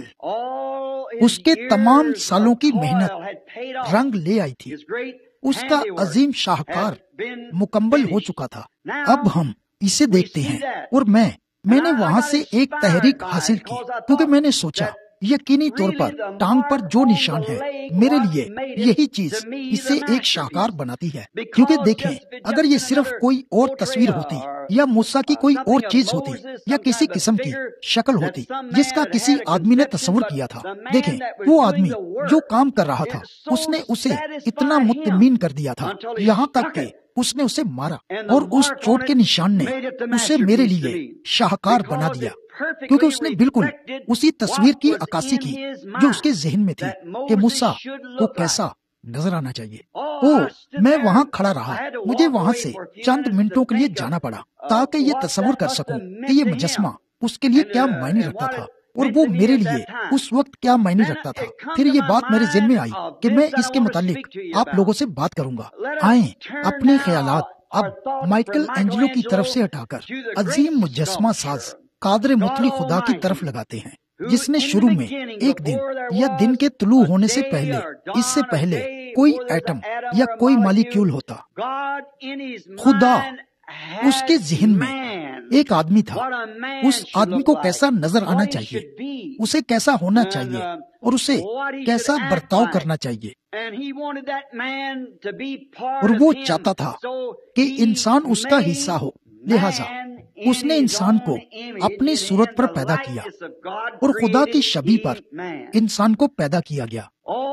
اس کے تمام سالوں کی محنت رنگ لے آئی تھی، اس کا عظیم شاہکار مکمل ہو چکا تھا۔ اب ہم اسے دیکھتے ہیں، اور میں نے وہاں سے ایک تحریک حاصل کی کیونکہ میں نے سوچا یقینی طور پر ٹانگ پر جو نشان ہے میرے لیے یہی چیز اسے ایک شاہکار بناتی ہے، کیونکہ دیکھیں اگر یہ صرف کوئی اور تصویر ہوتی یا موسیٰ کی کوئی اور چیز ہوتی یا کسی قسم کی شکل ہوتی جس کا کسی آدمی نے تصور کیا تھا، دیکھیں وہ آدمی جو کام کر رہا تھا اس نے اسے اتنا مطمئن کر دیا تھا یہاں تک کہ اس نے اسے مارا، اور اس چوٹ کے نشان نے اسے میرے لیے شاہکار بنا دیا کیونکہ اس نے بالکل اسی تصویر کی عکاسی کی جو اس کے ذہن میں تھی کہ موسیٰ کو کیسا نظر آنا چاہیے۔ میں وہاں کھڑا رہا، مجھے وہاں سے چند منٹوں کے لیے جانا پڑا تاکہ یہ تصور کر سکوں کہ یہ مجسمہ اس کے لیے کیا معنی رکھتا تھا اور وہ میرے لیے اس وقت کیا معنی رکھتا تھا۔ پھر یہ بات میرے ذہن میں آئی کہ میں اس کے متعلق آپ لوگوں سے بات کروں گا۔ آئیں اپنے خیالات اب مائیکل اینجلو کی طرف سے ہٹا کر عظیم مجسمہ ساز قادر مطلق خدا کی طرف لگاتے ہیں، جس نے شروع میں ایک دن یا دن کے طلوع ہونے سے پہلے، اس سے پہلے کوئی ایٹم یا کوئی مالیکیول ہوتا، خدا اس کے ذہن میں ایک آدمی تھا۔ اس آدمی کو کیسا نظر آنا چاہیے، اسے کیسا ہونا چاہیے اور اسے کیسا برتاؤ کرنا چاہیے، اور وہ چاہتا تھا کہ انسان اس کا حصہ ہو، لہذا اس نے انسان کو اپنی صورت پر پیدا کیا اور خدا کی شبیہ پر انسان کو پیدا کیا گیا۔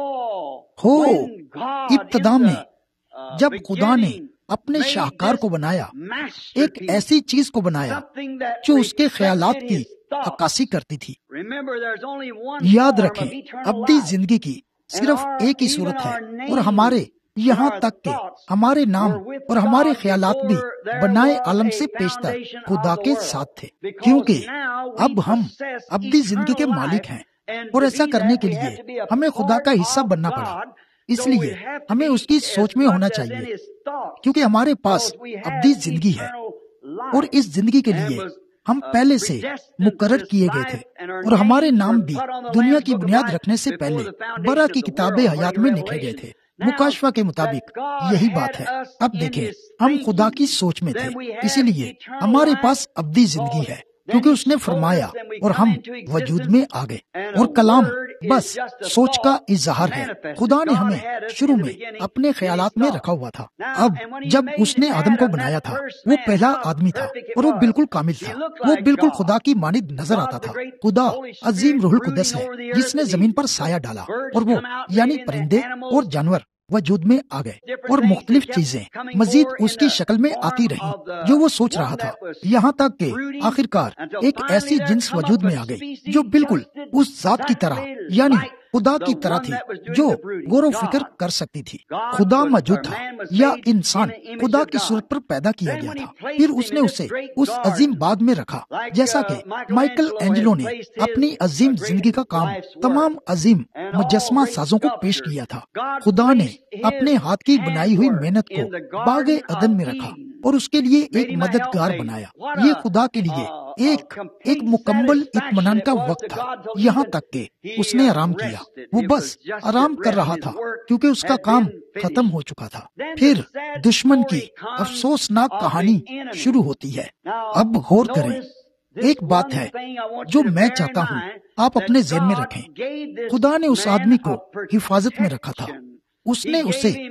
ابتدا میں جب خدا نے اپنے شاہکار کو بنایا، ایک ایسی چیز کو بنایا جو اس کے خیالات کی عکاسی کرتی تھی۔ یاد رکھیں ابدی زندگی کی صرف ایک ہی صورت ہے، اور ہمارے یہاں تک کہ ہمارے نام اور ہمارے خیالات بھی بنائے عالم سے پیشتر خدا کے ساتھ تھے، کیونکہ اب ہم ابدی زندگی کے مالک ہیں، اور ایسا کرنے کے لیے ہمیں خدا کا حصہ بننا پڑا۔ اس لیے ہمیں اس کی سوچ میں ہونا چاہیے، کیونکہ ہمارے پاس ابدی زندگی ہے، اور اس زندگی کے لیے ہم پہلے سے مقرر کیے گئے تھے، اور ہمارے نام بھی دنیا کی بنیاد رکھنے سے پہلے برا کی کتاب حیات میں لکھے گئے تھے۔ مکاشفہ کے مطابق یہی بات ہے۔ اب دیکھیں ہم خدا کی سوچ میں تھے، اسی لیے ہمارے پاس ابدی زندگی ہے، کیونکہ اس نے فرمایا اور ہم وجود میں آ گئے، اور کلام بس سوچ کا اظہار ہے۔ خدا نے ہمیں شروع میں اپنے خیالات میں رکھا ہوا تھا۔ اب جب اس نے آدم کو بنایا تھا، وہ پہلا آدمی تھا اور وہ بالکل کامل تھا، وہ بالکل خدا کی مانند نظر آتا تھا۔ خدا عظیم روح القدس ہے جس نے زمین پر سایہ ڈالا، اور وہ یعنی پرندے اور جانور وجود میں آ گئے، اور مختلف چیزیں مزید اس کی شکل میں آتی رہیں جو وہ سوچ رہا تھا، یہاں تک کہ آخرکار ایک ایسی جنس وجود میں آ گئی جو بالکل اس ذات کی طرح یعنی خدا کی طرح تھی جو غور و فکر کر سکتی تھی۔ خدا موجود تھا یا انسان خدا کی صورت پر پیدا کیا گیا تھا، پھر اس نے اسے اس عظیم باغ میں رکھا، جیسا کہ مائیکل اینجلو نے اپنی عظیم زندگی کا کام تمام عظیم مجسمہ سازوں کو پیش کیا تھا۔ خدا نے اپنے ہاتھ کی بنائی ہوئی محنت کو باغ عدن میں رکھا اور اس کے لیے ایک مددگار بنایا۔ یہ خدا کے لیے ایک مکمل اطمینان کا وقت تھا، یہاں تک کہ اس نے آرام کیا۔ وہ بس آرام کر رہا تھا کیونکہ اس کا کام ختم ہو چکا تھا۔ پھر دشمن کی افسوسناک کہانی شروع ہوتی ہے۔ اب غور کریں، ایک بات ہے جو میں چاہتا ہوں آپ اپنے ذہن میں رکھیں۔ خدا نے اس آدمی کو حفاظت میں رکھا تھا، اس نے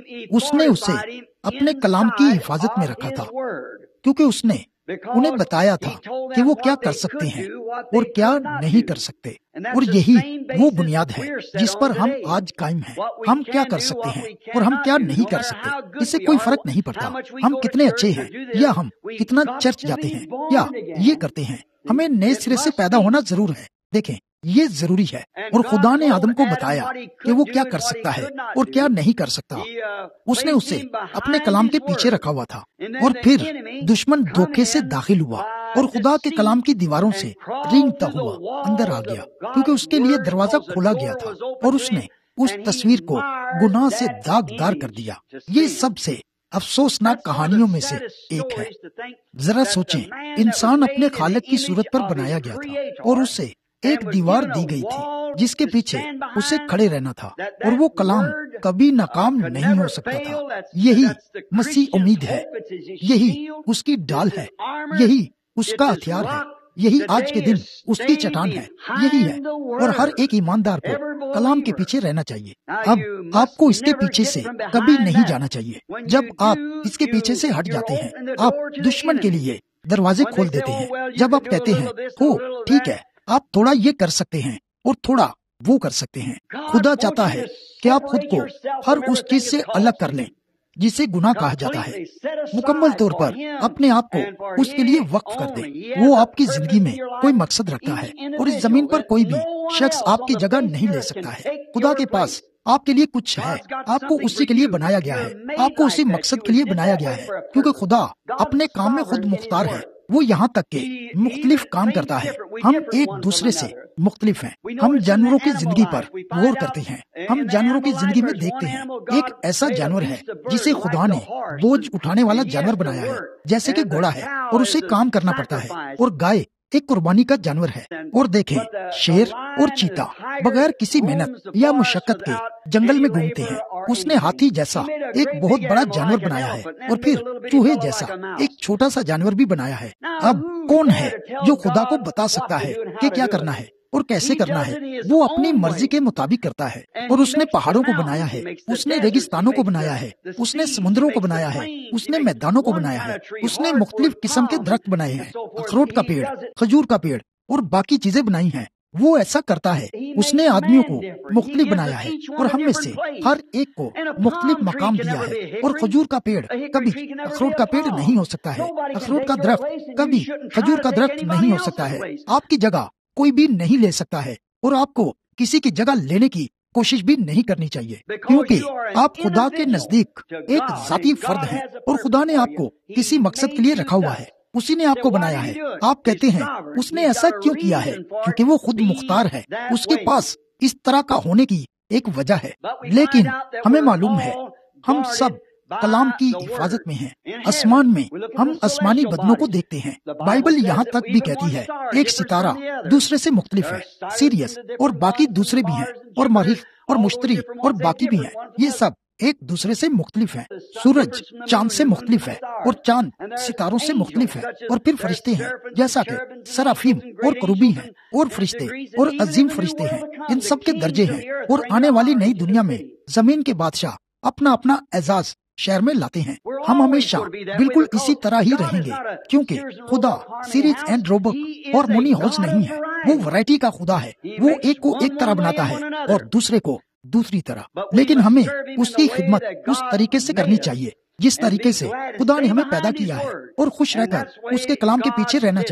اسے اپنے کلام کی حفاظت میں رکھا تھا، کیونکہ اس نے انہیں بتایا تھا کہ وہ کیا کر سکتے ہیں اور کیا نہیں کر سکتے، اور یہی وہ بنیاد ہے جس پر ہم آج قائم ہیں۔ ہم کیا کر سکتے ہیں اور ہم کیا نہیں کر سکتے، اس سے کوئی فرق نہیں پڑتا ہم کتنے اچھے ہیں یا ہم کتنا چرچ جاتے ہیں یا یہ کرتے ہیں۔ ہمیں نئے سرے سے پیدا ہونا ضرور ہے، دیکھیں یہ ضروری ہے۔ اور خدا نے آدم کو بتایا کہ وہ کیا کر سکتا ہے اور کیا نہیں کر سکتا۔ اس نے اسے اپنے کلام کے پیچھے رکھا ہوا تھا، اور پھر دشمن دھوکے سے داخل ہوا اور خدا کے کلام کی دیواروں سے رینگتا ہوا اندر آ گیا، کیونکہ اس کے لیے دروازہ کھولا گیا تھا، اور اس نے اس تصویر کو گناہ سے داغدار کر دیا۔ یہ سب سے افسوسناک کہانیوں میں سے ایک ہے۔ ذرا سوچیں، انسان اپنے خالق کی صورت پر بنایا گیا تھا اور اسے ایک دیوار دی گئی تھی جس کے پیچھے اسے کھڑے رہنا تھا، اور وہ کلام کبھی ناکام نہیں ہو سکتا تھا۔ یہی مسیح امید ہے، یہی اس کی ڈال ہے، یہی اس کا ہتھیار ہے، یہی آج کے دن اس کی چٹان ہے، یہی ہے، اور ہر ایک ایماندار کو کلام کے پیچھے رہنا چاہیے۔ اب آپ کو اس کے پیچھے سے کبھی نہیں جانا چاہیے۔ جب آپ اس کے پیچھے سے ہٹ جاتے ہیں، آپ دشمن کے لیے دروازے کھول دیتے ہیں۔ جب آپ کہتے ہیں ہو ٹھیک ہے، آپ تھوڑا یہ کر سکتے ہیں اور تھوڑا وہ کر سکتے ہیں، خدا چاہتا ہے کہ آپ خود کو ہر اس چیز سے الگ کر لیں جسے گناہ کہا جاتا ہے، مکمل طور پر اپنے آپ کو اس کے لیے وقف کر دیں۔ وہ آپ کی زندگی میں کوئی مقصد رکھتا ہے، اور اس زمین پر کوئی بھی شخص آپ کی جگہ نہیں لے سکتا ہے۔ خدا کے پاس آپ کے لیے کچھ ہے، آپ کو اسی کے لیے بنایا گیا ہے، آپ کو اسی مقصد کے لیے بنایا گیا ہے، کیونکہ خدا اپنے کام میں خود مختار ہے۔ وہ یہاں تک کہ مختلف کام کرتا ہے، ہم ایک دوسرے سے مختلف ہیں۔ ہم جانوروں کی زندگی پر غور کرتے ہیں، ہم جانوروں کی زندگی میں دیکھتے ہیں ایک ایسا جانور ہے جسے خدا نے بوجھ اٹھانے والا جانور بنایا ہے، جیسے کہ گھوڑا ہے، اور اسے کام کرنا پڑتا ہے، اور گائے ایک قربانی کا جانور ہے۔ اور دیکھیں، شیر اور چیتا بغیر کسی محنت یا مشقت کے جنگل میں گھومتے ہیں۔ اس نے ہاتھی جیسا ایک بہت بڑا جانور بنایا ہے، اور پھر چوہے جیسا ایک چھوٹا سا جانور بھی بنایا ہے۔ اب کون ہے جو خدا کو بتا سکتا ہے کہ کیا کرنا ہے اور کیسے کرنا ہے؟ وہ اپنی مرضی کے مطابق کرتا ہے، اور اس نے پہاڑوں کو بنایا ہے، اس نے ریگستانوں کو بنایا ہے، اس نے سمندروں کو بنایا ہے، اس نے میدانوں کو بنایا ہے، اس نے مختلف قسم کے درخت بنائے ہیں، اخروٹ کا پیڑ، کھجور کا پیڑ اور باقی چیزیں بنائی ہیں۔ وہ ایسا کرتا ہے، اس نے آدمیوں کو مختلف بنایا ہے، اور ہم میں سے ہر ایک کو مختلف مقام دیا ہے۔ اور کھجور کا پیڑ کبھی اخروٹ کا پیڑ نہیں ہو سکتا ہے، اخروٹ کا درخت کبھی کھجور کا درخت نہیں ہو سکتا ہے۔ آپ کی جگہ کوئی بھی نہیں لے سکتا ہے، اور آپ کو کسی کی جگہ لینے کی کوشش بھی نہیں کرنی چاہیے، کیونکہ آپ خدا کے نزدیک ایک ذاتی فرد ہیں، اور خدا نے آپ کو کسی مقصد کے لیے رکھا ہوا ہے، اسی نے آپ کو بنایا ہے۔ آپ کہتے ہیں اس نے ایسا کیوں کیا ہے؟ کیونکہ وہ خود مختار ہے، اس کے پاس اس طرح کا ہونے کی ایک وجہ ہے۔ لیکن ہمیں معلوم ہے ہم سب کلام کی حفاظت میں ہیں۔ آسمان میں ہم آسمانی بدنوں کو دیکھتے ہیں۔ بائبل یہاں تک بھی کہتی ہے ایک ستارہ دوسرے سے مختلف ہے، سیریس اور باقی دوسرے بھی ہیں، اور مریخ اور مشتری اور باقی بھی ہیں، یہ سب ایک دوسرے سے مختلف ہیں۔ سورج چاند سے مختلف ہے، اور چاند ستاروں سے مختلف ہے، اور پھر فرشتے ہیں جیسا کہ سرافیم اور کروبی ہیں، اور فرشتے اور عظیم فرشتے ہیں، ان سب کے درجے ہیں۔ اور آنے والی نئی دنیا میں زمین کے بادشاہ اپنا اپنا اعزاز شہر میں لاتے ہیں۔ ہم ہمیشہ بالکل اسی طرح ہی رہیں گے، کیونکہ خدا سیریز اینڈ روبک اور مونی ہالس نہیں ہے، وہ ورائٹی کا خدا ہے۔ وہ ایک کو ایک طرح بناتا ہے اور دوسرے کو دوسری طرح، لیکن ہمیں اس کی خدمت اس طریقے سے کرنی چاہیے جس طریقے سے خدا نے ہمیں پیدا کیا ہے، اور خوش رہ کر اس کے کلام کے پیچھے رہنا چاہیے،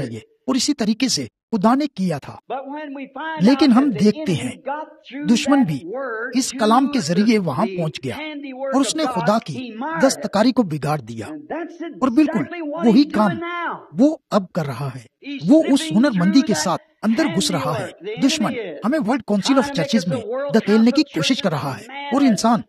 اور اسی طریقے سے خدا نے کیا تھا. لیکن ہم دیکھتے ہیں دشمن بھی اس کلام کے ذریعے وہاں پہنچ گیا اور اس نے خدا کی دستکاری کو بگاڑ دیا. اور بالکل وہی کام وہ اب کر رہا ہے. وہ اس ہنر مندی کے ساتھ اندر گھس رہا ہے. دشمن ہمیں ورلڈ کونسل آف چرچز میں دھکیلنے کی کوشش کر رہا ہے. اور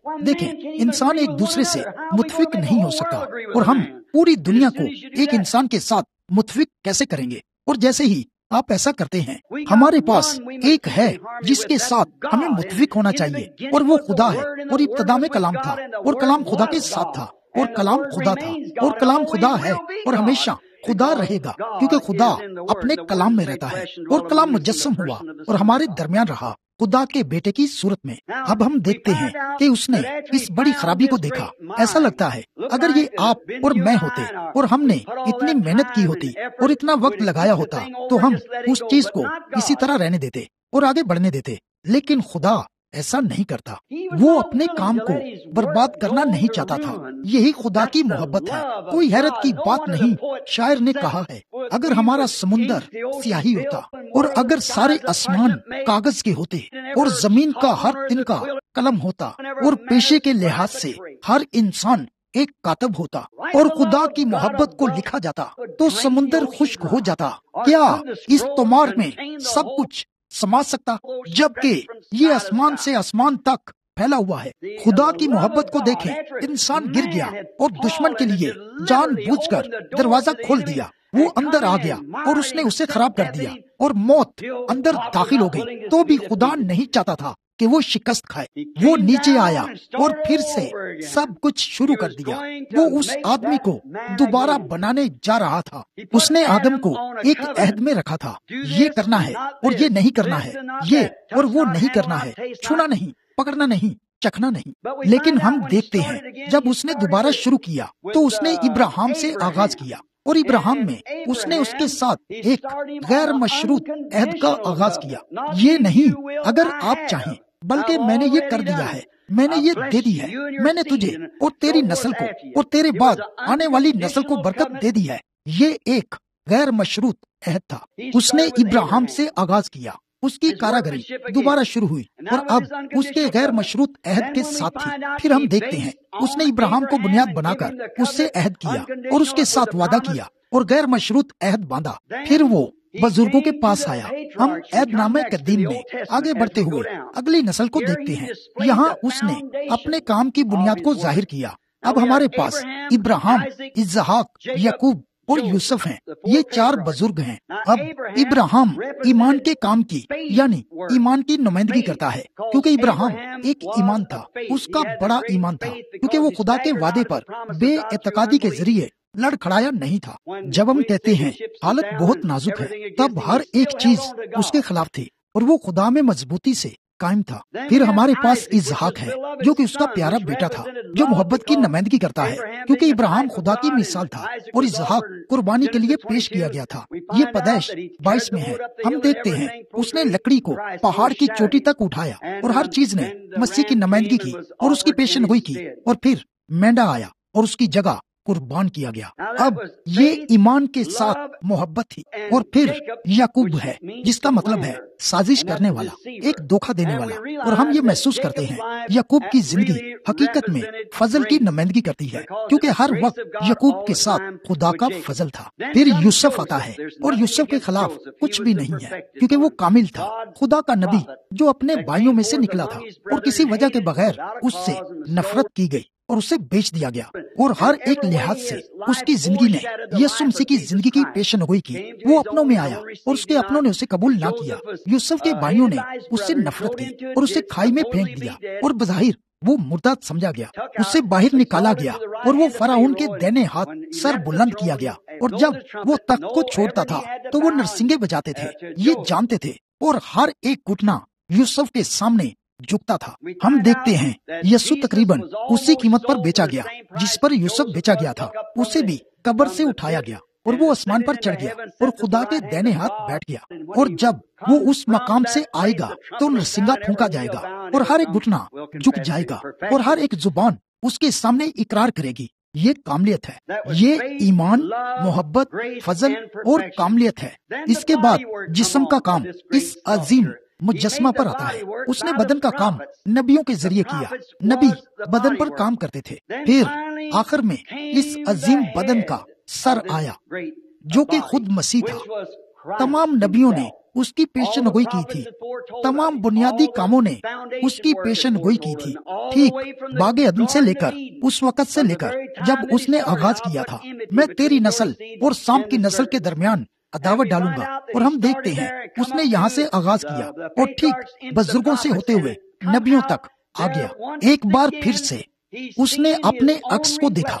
انسان ایک دوسرے سے متفق نہیں ہو سکتا، اور ہم پوری دنیا کو ایک انسان کے ساتھ متفق کیسے کریں گے؟ اور جیسے ہی آپ ایسا کرتے ہیں، ہمارے پاس ایک ہے جس کے ساتھ ہمیں متفق ہونا چاہیے، اور وہ خدا ہے. اور ابتدا میں کلام تھا، اور کلام خدا کے ساتھ تھا، اور کلام خدا تھا، اور کلام خدا ہے اور ہمیشہ خدا رہے گا، کیونکہ خدا اپنے کلام میں رہتا ہے. اور کلام مجسم ہوا اور ہمارے درمیان رہا خدا کے بیٹے کی صورت میں. اب ہم دیکھتے ہیں کہ اس نے اس بڑی خرابی کو دیکھا. ایسا لگتا ہے اگر یہ آپ اور میں ہوتے اور ہم نے اتنی محنت کی ہوتی اور اتنا وقت لگایا ہوتا تو ہم اس چیز کو اسی طرح رہنے دیتے اور آگے بڑھنے دیتے. لیکن خدا ایسا نہیں کرتا. وہ اپنے کام کو برباد کرنا نہیں چاہتا تھا. یہی خدا کی محبت ہے. کوئی حیرت کی بات نہیں. شاعر نے کہا ہے، اگر ہمارا سمندر سیاہی ہوتا اور اگر سارے آسمان کاغذ کے ہوتے اور زمین کا ہر تنکا قلم ہوتا اور پیشے کے لحاظ سے ہر انسان ایک کاتب ہوتا اور خدا کی محبت کو لکھا جاتا تو سمندر خشک ہو جاتا. کیا اس تمار میں سب کچھ سما سکتا؟ جبکہ یہ آسمان سے آسمان تک پھیلا ہوا ہے. خدا کی محبت کو دیکھیں. انسان گر گیا اور دشمن کے لیے جان بوجھ کر دروازہ کھول دیا. وہ اندر آ گیا اور اس نے اسے خراب کر دیا اور موت اندر داخل ہو گئی. تو بھی خدا نہیں چاہتا تھا کہ وہ شکست کھائے. وہ نیچے آیا اور پھر سے سب کچھ شروع کر دیا. وہ اس آدمی کو دوبارہ بنانے جا رہا تھا. اس نے آدم کو ایک عہد میں رکھا تھا، یہ کرنا ہے اور یہ نہیں کرنا ہے، یہ اور وہ نہیں کرنا ہے، چھونا نہیں، پکڑنا نہیں، چکھنا نہیں. لیکن ہم دیکھتے ہیں جب اس نے دوبارہ شروع کیا تو اس نے ابراہیم سے آغاز کیا، اور ابراہیم میں اس نے اس کے ساتھ ایک غیر مشروط عہد کا آغاز کیا. یہ نہیں اگر آپ چاہیں، بلکہ میں نے یہ کر دیا ہے، میں نے یہ دے دی ہے، میں نے تجھے اور تیری نسل کو اور تیرے بعد آنے والی نسل کو برکت دے دی ہے. یہ ایک غیر مشروط عہد تھا. اس نے ابراہیم سے آغاز کیا. اس کی کاراگری دوبارہ شروع ہوئی اور اب اس کے غیر مشروط عہد کے ساتھ تھی. پھر ہم دیکھتے ہیں اس نے ابراہیم کو بنیاد بنا کر اس سے عہد کیا اور اس کے ساتھ وعدہ کیا اور غیر مشروط عہد باندھا. پھر وہ بزرگوں کے پاس آیا. ہم عہد نامہ قدیم میں آگے بڑھتے ہوئے اگلی نسل کو دیکھتے ہیں. یہاں اس نے اپنے کام کی بنیاد کو ظاہر کیا. اب ہمارے پاس ابراہیم، اسحاق، یعقوب اور یوسف ہیں. یہ چار بزرگ ہیں. اب ابراہیم ایمان کے کام کی یعنی ایمان کی نمائندگی کرتا ہے، کیونکہ ابراہیم ایک ایمان تھا. اس کا بڑا ایمان تھا کیونکہ وہ خدا کے وعدے پر بے اعتقادی کے ذریعے لڑکھڑایا نہیں تھا. جب ہم کہتے ہیں حالت بہت نازک ہے، تب ہر ایک چیز اس کے خلاف تھی اور وہ خدا میں مضبوطی سے قائم تھا. پھر ہمارے پاس اسحاق ہے جو کہ اس کا پیارا بیٹا تھا، جو محبت کی نمائندگی کرتا ہے، کیونکہ ابراہیم خدا کی مثال تھا اور اسحاق قربانی کے لیے پیش کیا گیا تھا. یہ پیدائش 22 میں ہے. ہم دیکھتے ہیں اس نے لکڑی کو پہاڑ کی چوٹی تک اٹھایا اور ہر چیز نے مسیح کی نمائندگی کی اور اس کی پیشن گوئی کی. اور پھر مینڈا آیا اور اس کی جگہ قربان کیا گیا. اب یہ ایمان کے ساتھ محبت تھی. اور پھر یعقوب ہے جس کا مطلب ہے سازش کرنے والا، ایک دھوکہ دینے والا. اور ہم یہ محسوس کرتے ہیں یعقوب کی زندگی حقیقت میں فضل کی نمائندگی کرتی ہے، کیونکہ ہر وقت یعقوب کے ساتھ خدا کا فضل تھا. پھر یوسف آتا ہے اور یوسف کے خلاف کچھ بھی نہیں ہے، کیونکہ وہ کامل تھا، خدا کا نبی جو اپنے بھائیوں میں سے نکلا تھا اور کسی وجہ کے بغیر اس سے نفرت کی گئی اور اسے بیچ دیا گیا. اور ہر ایک لحاظ سے اس کی زندگی نے یسوع مسیح کی زندگی کی پیشن گوئی کی. وہ اپنوں میں آیا اور اس کے اپنوں نے اسے قبول نہ کیا. یوسف کے بھائیوں نے اس سے نفرت کی اور اسے کھائی میں پھینک دیا اور بظاہر وہ مردہ سمجھا گیا. اس سے باہر نکالا گیا اور وہ فرعون کے دائیں ہاتھ سر بلند کیا گیا. اور جب وہ تخت کو چھوڑتا تھا تو وہ نرسنگے بجاتے تھے. یہ جانتے تھے اور ہر ایک گھٹنا یوسف کے سامنے جھکتا تھا. ہم دیکھتے ہیں یسوع تقریباً اسی قیمت پر بیچا گیا جس پر یوسف بیچا گیا تھا. اسے بھی قبر سے اٹھایا گیا اور وہ آسمان پر چڑھ گیا اور خدا کے دائیں ہاتھ بیٹھ گیا. اور جب وہ اس مقام سے آئے گا تو نرسنگا پھونکا جائے گا اور ہر ایک گھٹنا جھک جائے گا اور ہر ایک زبان اس کے سامنے اقرار کرے گی یہ کاملیت ہے، یہ ایمان، محبت، فضل اور کاملیت ہے۔ اس کے بعد جسم کا کام اس عظیم مجسمہ پر آتا ہے۔ اس نے بدن کا کام نبیوں کے ذریعے کیا، نبی بدن پر کام کرتے تھے۔ پھر آخر میں اس عظیم بدن کا سر آیا جو کہ خود مسیح تھا۔ تمام نبیوں نے اس کی پیشن گوئی کی تھی، تمام بنیادی کاموں نے اس کی پیشن گوئی کی تھی، ٹھیک باغ عدن سے لے کر اس وقت سے لے کر جب اس نے آغاز کیا تھا، میں تیری نسل اور سانپ کی نسل کے درمیان عداوت ڈالوں گا۔ اور ہم دیکھتے ہیں اس نے یہاں سے آغاز کیا اور ٹھیک بزرگوں سے ہوتے ہوئے نبیوں تک آ گیا۔ ایک بار پھر سے اس نے اپنے عکس کو دیکھا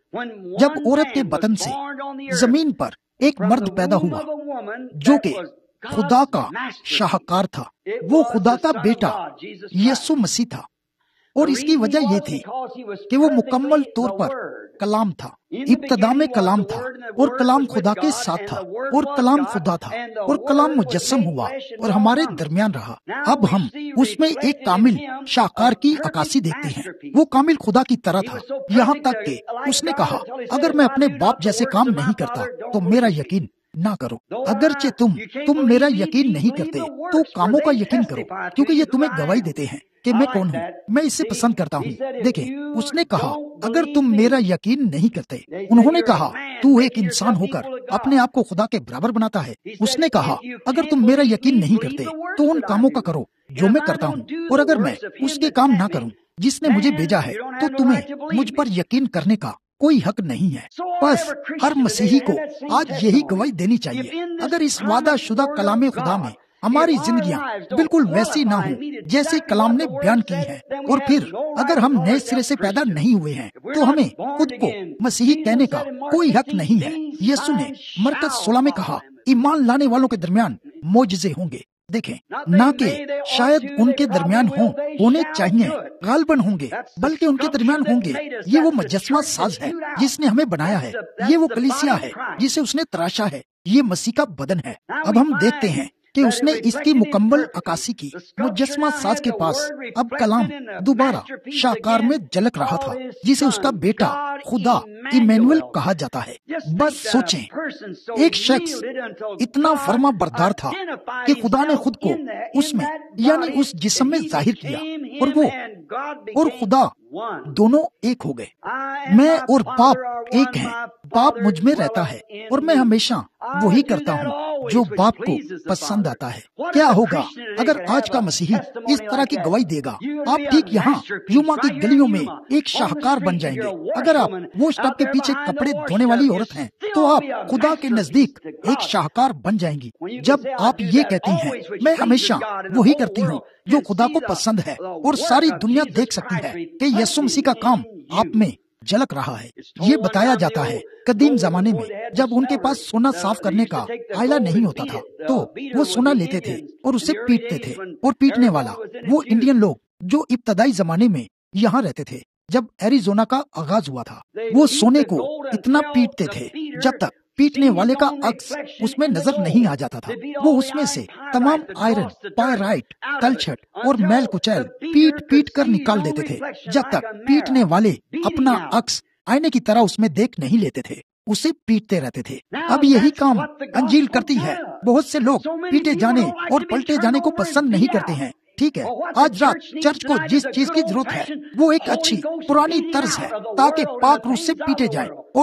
جب عورت کے بدن سے زمین پر ایک مرد پیدا ہوا جو کہ خدا کا شاہکار تھا، وہ خدا کا بیٹا یسوع مسیح تھا۔ اور اس کی وجہ یہ تھی کہ وہ مکمل طور پر کلام تھا، ابتدا میں کلام تھا اور کلام خدا کے ساتھ تھا اور کلام خدا تھا اور کلام مجسم ہوا اور ہمارے درمیان رہا۔ اب ہم اس میں ایک کامل شاہکار کی عکاسی دیکھتے ہیں۔ وہ کامل خدا کی طرح تھا، یہاں تک کہ اس نے کہا اگر میں اپنے باپ جیسے کام نہیں کرتا تو میرا یقین نہ کرو۔ اگرچہ تم میرا یقین نہیں کرتے تو کاموں کا یقین کرو، کیونکہ یہ تمہیں گواہی دیتے ہیں کہ میں کون ہوں، میں اسے پسند کرتا ہوں۔ دیکھیں اس نے کہا اگر تم میرا یقین نہیں کرتے، انہوں نے کہا تو ایک انسان ہو کر اپنے آپ کو خدا کے برابر بناتا ہے۔ اس نے کہا اگر تم میرا یقین نہیں کرتے تو ان کاموں کا کرو جو میں کرتا ہوں، اور اگر میں اس کے کام نہ کروں جس نے مجھے بھیجا ہے تو تمہیں مجھ پر یقین کرنے کا کوئی حق نہیں ہے۔ بس ہر مسیحی کو آج یہی گواہی دینی چاہیے، اگر اس وعدہ شدہ کلام خدا میں ہماری زندگیاں بالکل ویسی نہ ہوں جیسے کلام نے بیان کی ہے، اور پھر اگر ہم نئے سرے سے پیدا نہیں ہوئے ہیں تو ہمیں خود کو مسیحی کہنے کا کوئی حق نہیں ہے۔ یسوع نے مرکز 16 میں کہا ایمان لانے والوں کے درمیان معجزے ہوں گے۔ دیکھیں نہ کہ شاید ان کے درمیان ہونے چاہیے، غالباً ہوں گے، بلکہ ان کے درمیان ہوں گے۔ یہ وہ مجسمہ ساز ہے جس نے ہمیں بنایا ہے، یہ وہ کلیسیا ہے جسے اس نے تراشا ہے، یہ مسیح کا بدن ہے۔ اب ہم دیکھتے ہیں کہ اس نے اس کی مکمل عکاسی کی۔ مجسمہ ساز کے پاس اب کلام دوبارہ شاہکار میں جھلک رہا تھا جسے اس کا بیٹا خدا ایمینوئل کہا جاتا ہے۔ بس سوچیں ایک شخص اتنا فرما بردار تھا کہ خدا نے خود کو اس میں یعنی اس جسم میں ظاہر کیا، اور وہ اور خدا دونوں ایک ہو گئے۔ میں اور باپ ایک ہیں، باپ مجھ میں رہتا ہے اور میں ہمیشہ وہی کرتا ہوں جو باپ کو پسند آتا ہے۔ کیا ہوگا اگر آج کا مسیحی اس طرح کی گواہی دے گا؟ آپ ٹھیک یہاں یوما کی گلیوں میں ایک شاہکار بن جائیں گے۔ اگر آپ واش ٹب کے پیچھے کپڑے دھونے والی عورت ہیں تو آپ خدا کے نزدیک ایک شاہکار بن جائیں گی۔ جب آپ یہ کہتی ہیں میں ہمیشہ وہی کرتی ہوں جو خدا کو پسند ہے، اور ساری دنیا دیکھ سکتی ہے کہ یسوع مسیح کا کام آپ میں جھلک رہا ہے۔ یہ بتایا جاتا ہے قدیم زمانے میں جب ان کے پاس سونا صاف کرنے کا آئلہ نہیں ہوتا تھا تو وہ سونا لیتے تھے اور اسے پیٹتے تھے، اور پیٹنے والا وہ انڈین لوگ جو ابتدائی زمانے میں یہاں رہتے تھے جب ایریزونا کا آغاز ہوا تھا، وہ سونے کو اتنا پیٹتے تھے جب تک پیٹنے والے کا عکس اس میں نظر نہیں آ جاتا تھا۔ وہ اس میں سے تمام آئرن، پائرائٹ، تلچھٹ اور میل کچیل پیٹ پیٹ کر نکال دیتے تھے جب تک پیٹنے والے اپنا عکس آئینے کی طرح اس میں دیکھ نہیں لیتے تھے، اسے پیٹتے رہتے تھے۔ اب یہی کام انجیل کرتی ہے۔ بہت سے لوگ پیٹے جانے اور پلٹے جانے کو پسند نہیں کرتے ہیں، ٹھیک ہے؟ آج رات چرچ کو جس چیز کی ضرورت ہے وہ ایک اچھی پرانی طرز ہے تاکہ پاک روح سے پیٹے جائے اور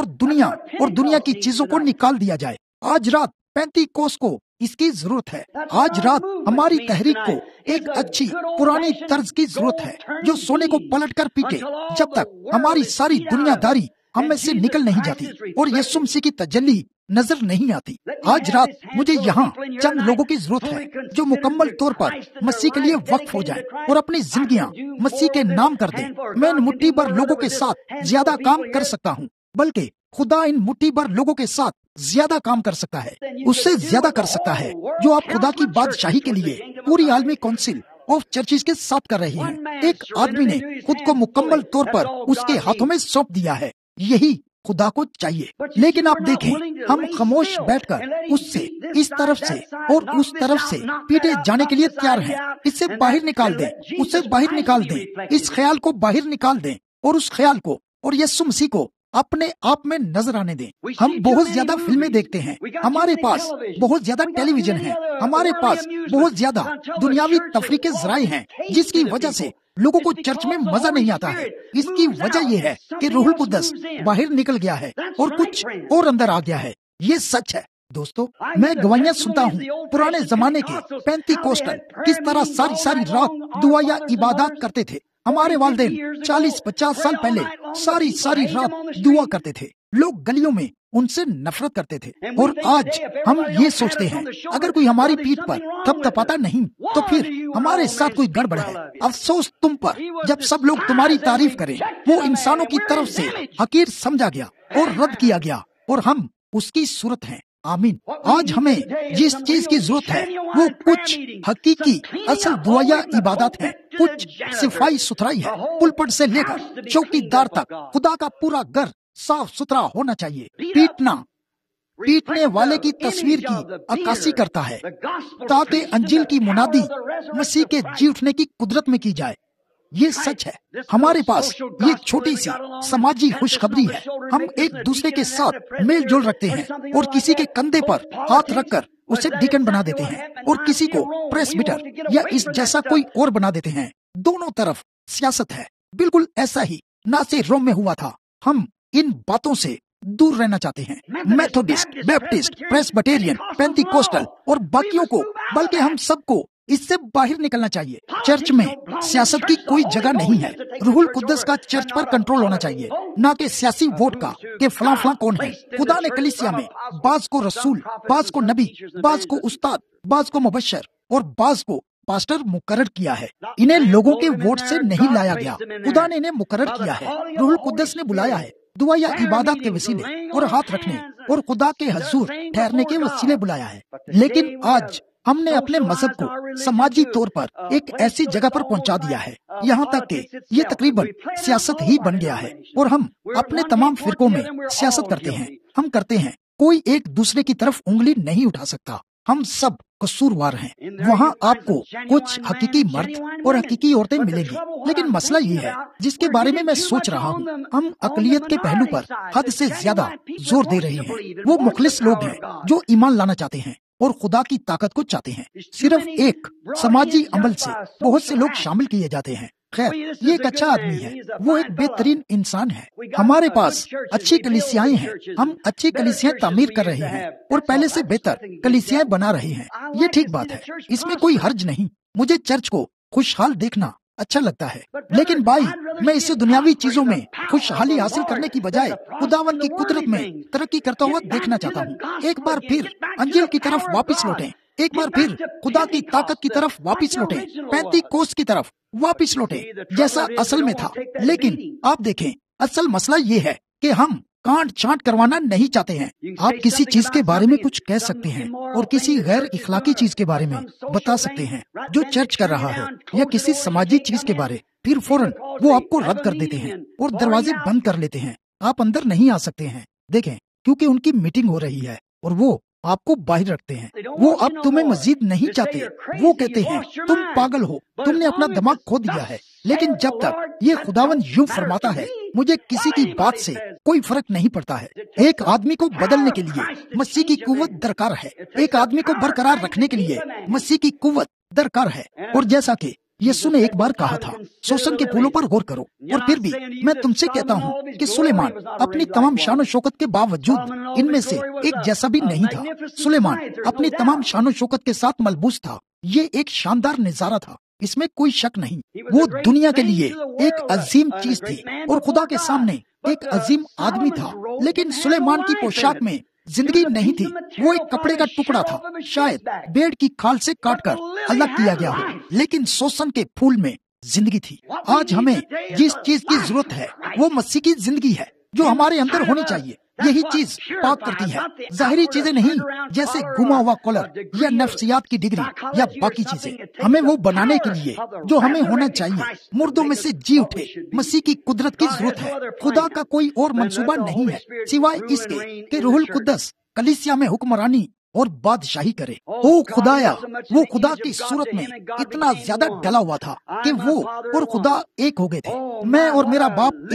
دنیا کی چیزوں کو نکال دیا جائے۔ آج رات پینتیکوس کو اس کی ضرورت ہے۔ آج رات ہماری تحریک کو ایک اچھی پرانی طرز کی ضرورت ہے جو سونے کو پلٹ کر پیٹے جب تک ہماری ساری دنیا داری ہم میں سے نکل نہیں جاتی اور یسوع مسیح کی تجلی نظر نہیں آتی۔ آج رات مجھے یہاں چند لوگوں کی ضرورت ہے جو مکمل طور پر مسیح کے لیے وقف ہو جائیں اور اپنی زندگیاں مسیح کے نام کر دیں۔ میں ان مٹھی بھر لوگوں کے ساتھ زیادہ کام کر سکتا ہوں، بلکہ خدا ان مٹھی بھر لوگوں کے ساتھ زیادہ کام کر سکتا ہے، اس سے زیادہ کر سکتا ہے جو آپ خدا کی بادشاہی کے لیے پوری عالمی کونسل آف چرچز کے ساتھ کر رہے ہیں۔ ایک آدمی نے خود کو مکمل طور پر اس کے ہاتھوں میں سونپ دیا ہے، یہی خدا کو چاہیے۔ لیکن آپ دیکھیں ہم خاموش بیٹھ کر اس سے اس طرف سے اور اس طرف سے پیٹے جانے کے لیے تیار ہیں۔ اس سے باہر نکال دیں، اسے باہر نکال دیں، اس خیال کو باہر نکال دیں اور اس خیال کو اور یسوع مسیح کو اپنے آپ میں نظر آنے دیں۔ ہم بہت زیادہ فلمیں دیکھتے ہیں، ہمارے پاس بہت زیادہ ٹیلی ویژن ہے، ہمارے پاس بہت زیادہ دنیاوی تفریح کے ذرائع ہیں، جس کی وجہ سے لوگوں کو چرچ میں مزہ نہیں آتا ہے۔ اس کی وجہ یہ ہے کہ روح القدس باہر نکل گیا ہے اور کچھ اور اندر آ گیا ہے۔ یہ سچ ہے دوستو۔ میں گواہیاں سنتا ہوں پرانے زمانے کے پینتی کوسٹل کس طرح ساری رات دعا یا عبادات کرتے تھے۔ ہمارے والدین 40-50 سال پہلے ساری رات دعا کرتے تھے۔ لوگ گلیوں میں ان سے نفرت کرتے تھے، اور آج ہم یہ سوچتے ہیں اگر کوئی ہماری پیٹھ پر تھپ تھپاتا نہیں تو پھر ہمارے ساتھ کوئی گڑبڑ ہے۔ افسوس تم پر جب سب لوگ تمہاری تعریف کریں۔ وہ انسانوں کی طرف سے حقیر سمجھا گیا اور رد کیا گیا، اور ہم اس کی صورت ہیں۔ آمین۔ آج ہمیں جس چیز کی ضرورت ہے وہ کچھ حقیقی اصل دعا یا عبادات ہے، کچھ صفائی ستھرائی ہے۔ پلپٹ سے لے کر چوکی دار تک خدا کا پورا گھر صاف ستھرا ہونا چاہیے۔ پیٹنے والے کی تصویر کی عکاسی کرتا ہے تاکہ انجیل کی منادی مسیح کے جی اٹھنے کی قدرت میں کی جائے۔ یہ سچ ہے۔ ہمارے پاس یہ چھوٹی سی سماجی خوشخبری ہے۔ ہم ایک دوسرے کے ساتھ میل جول رکھتے ہیں اور کسی کے کندھے پر ہاتھ رکھ کر اسے ڈیکن بنا دیتے ہیں، اور کسی کو پریسبیٹر یا اس جیسا کوئی اور بنا دیتے ہیں۔ دونوں طرف سیاست ہے۔ بالکل ایسا ہی ناصر روم میں ہوا تھا۔ ہم ان باتوں سے دور رہنا چاہتے ہیں۔ Methodist, Baptist, Presbyterian, Pentecostal اور باقیوں کو، بلکہ ہم سب کو اس سے باہر نکلنا چاہیے۔ چرچ میں سیاست کی کوئی جگہ نہیں ہے۔ روح القدس کا چرچ پر کنٹرول ہونا چاہیے، نہ کہ سیاسی ووٹ کا کہ فلاں کون ہے۔ خدا نے کلیسیا میں بعض کو رسول، بعض کو نبی، بعض کو استاد، بعض کو مبشر اور بعض کو پاسٹر مقرر کیا ہے۔ انہیں لوگوں کے ووٹ سے نہیں لایا گیا، خدا نے انہیں مقرر کیا ہے۔ روح القدس نے بلایا ہے دعا یا عبادت کے وسیلے اور ہاتھ رکھنے اور خدا کے حضور ٹھہرنے کے وسیلے بلایا ہے۔ لیکن آج ہم نے اپنے مذہب کو سماجی طور پر ایک ایسی جگہ پر پہنچا دیا ہے، یہاں تک کہ یہ تقریباً سیاست ہی بن گیا ہے، اور ہم اپنے تمام فرقوں میں سیاست کرتے ہیں۔ ہم کرتے ہیں، کوئی ایک دوسرے کی طرف انگلی نہیں اٹھا سکتا۔ ہم سب قصوروار ہیں۔ وہاں آپ کو کچھ حقیقی مرد اور حقیقی عورتیں ملیں گی، لیکن مسئلہ یہ ہے جس کے بارے میں میں سوچ رہا ہوں، ہم اقلیت کے پہلو پر حد سے زیادہ زور دے رہے ہیں۔ وہ مخلص لوگ ہیں جو ایمان لانا چاہتے ہیں اور خدا کی طاقت کو چاہتے ہیں۔ صرف ایک سماجی عمل سے بہت سے لوگ شامل کیے جاتے ہیں۔ خیر، یہ ایک اچھا آدمی ہے، وہ ایک بہترین انسان ہے۔ ہمارے پاس اچھی کلیسیائیں ہیں، ہم اچھی کلیسیائیں تعمیر کر رہے ہیں اور پہلے سے بہتر کلیسیائیں بنا رہے ہیں۔ یہ ٹھیک بات ہے، اس میں کوئی حرج نہیں۔ مجھے چرچ کو خوشحال دیکھنا اچھا لگتا ہے، لیکن بھائی میں اسے دنیاوی چیزوں میں خوشحالی حاصل کرنے کی بجائے خداوند کی قدرت میں ترقی کرتا ہوا دیکھنا چاہتا ہوں۔ ایک بار پھر انجیل کی طرف واپس لوٹیں، ایک بار پھر خدا کی طاقت کی طرف واپس لوٹیں، پینتی کوس کی طرف واپس لوٹیں جیسا اصل میں تھا۔ لیکن آپ دیکھیں، اصل مسئلہ یہ ہے کہ ہم کانٹ چانٹ کروانا نہیں چاہتے ہیں۔ آپ کسی چیز کے بارے میں کچھ کہہ سکتے ہیں اور کسی غیر اخلاقی چیز کے بارے میں بتا سکتے ہیں جو چرچ کر رہا ہے، یا کسی سماجی چیز کے بارے، پھر فوراً وہ آپ کو رد کر دیتے ہیں اور دروازے بند کر لیتے ہیں۔ آپ اندر نہیں آ سکتے ہیں، دیکھیں، کیونکہ ان کی میٹنگ ہو رہی ہے اور وہ آپ کو باہر رکھتے ہیں۔ وہ اب تمہیں مزید نہیں چاہتے۔ وہ کہتے ہیں تم پاگل ہو، تم نے اپنا دماغ کھو دیا ہے۔ لیکن جب تک یہ خداوند یوں فرماتا ہے، مجھے کسی کی بات سے کوئی فرق نہیں پڑتا ہے۔ ایک آدمی کو بدلنے کے لیے مسیح کی قوت درکار ہے، ایک آدمی کو برقرار رکھنے کے لیے مسیح کی قوت درکار ہے۔ اور جیسا کہ یسوع نے ایک بار کہا تھا، سوسن کے پھولوں پر غور کرو۔ اور پھر بھی میں تم سے کہتا ہوں کہ سلیمان اپنی تمام شان و شوکت کے باوجود ان میں سے ایک جیسا بھی نہیں تھا۔ سلیمان اپنی تمام شان و شوکت کے ساتھ ملبوس تھا۔ یہ ایک شاندار نظارہ تھا، اس میں کوئی شک نہیں۔ وہ دنیا کے لیے ایک عظیم چیز تھی اور خدا کے سامنے ایک عظیم آدمی تھا۔ لیکن سلیمان کی پوشاک میں زندگی نہیں تھی، وہ ایک کپڑے کا ٹکڑا تھا، شاید بیڑ کی کھال سے کاٹ کر الگ کیا گیا ہو، لیکن سوسن کے پھول میں زندگی تھی۔ آج ہمیں جس چیز کی ضرورت ہے وہ مسیح کی زندگی ہے جو ہمارے اندر ہونی چاہیے۔ یہی چیز پاک کرتی ہے، ظاہری چیزیں نہیں جیسے گھما ہوا کالر یا نفسیات کی ڈگری یا باقی چیزیں۔ ہمیں وہ بنانے کے لیے جو ہمیں ہونا چاہیے، مردوں میں سے جی اٹھے مسیح کی قدرت کی ضرورت ہے۔ خدا کا کوئی اور منصوبہ نہیں ہے سوائے اس کے کہ روح القدس کلیسیا میں حکمرانی اور بادشاہی کرے۔ او خدایا، وہ خدا کی صورت میں اتنا زیادہ ڈلا ہوا تھا کہ وہ اور خدا ایک ہو گئے تھے۔ میں اور میرا باپ ایک ہیں،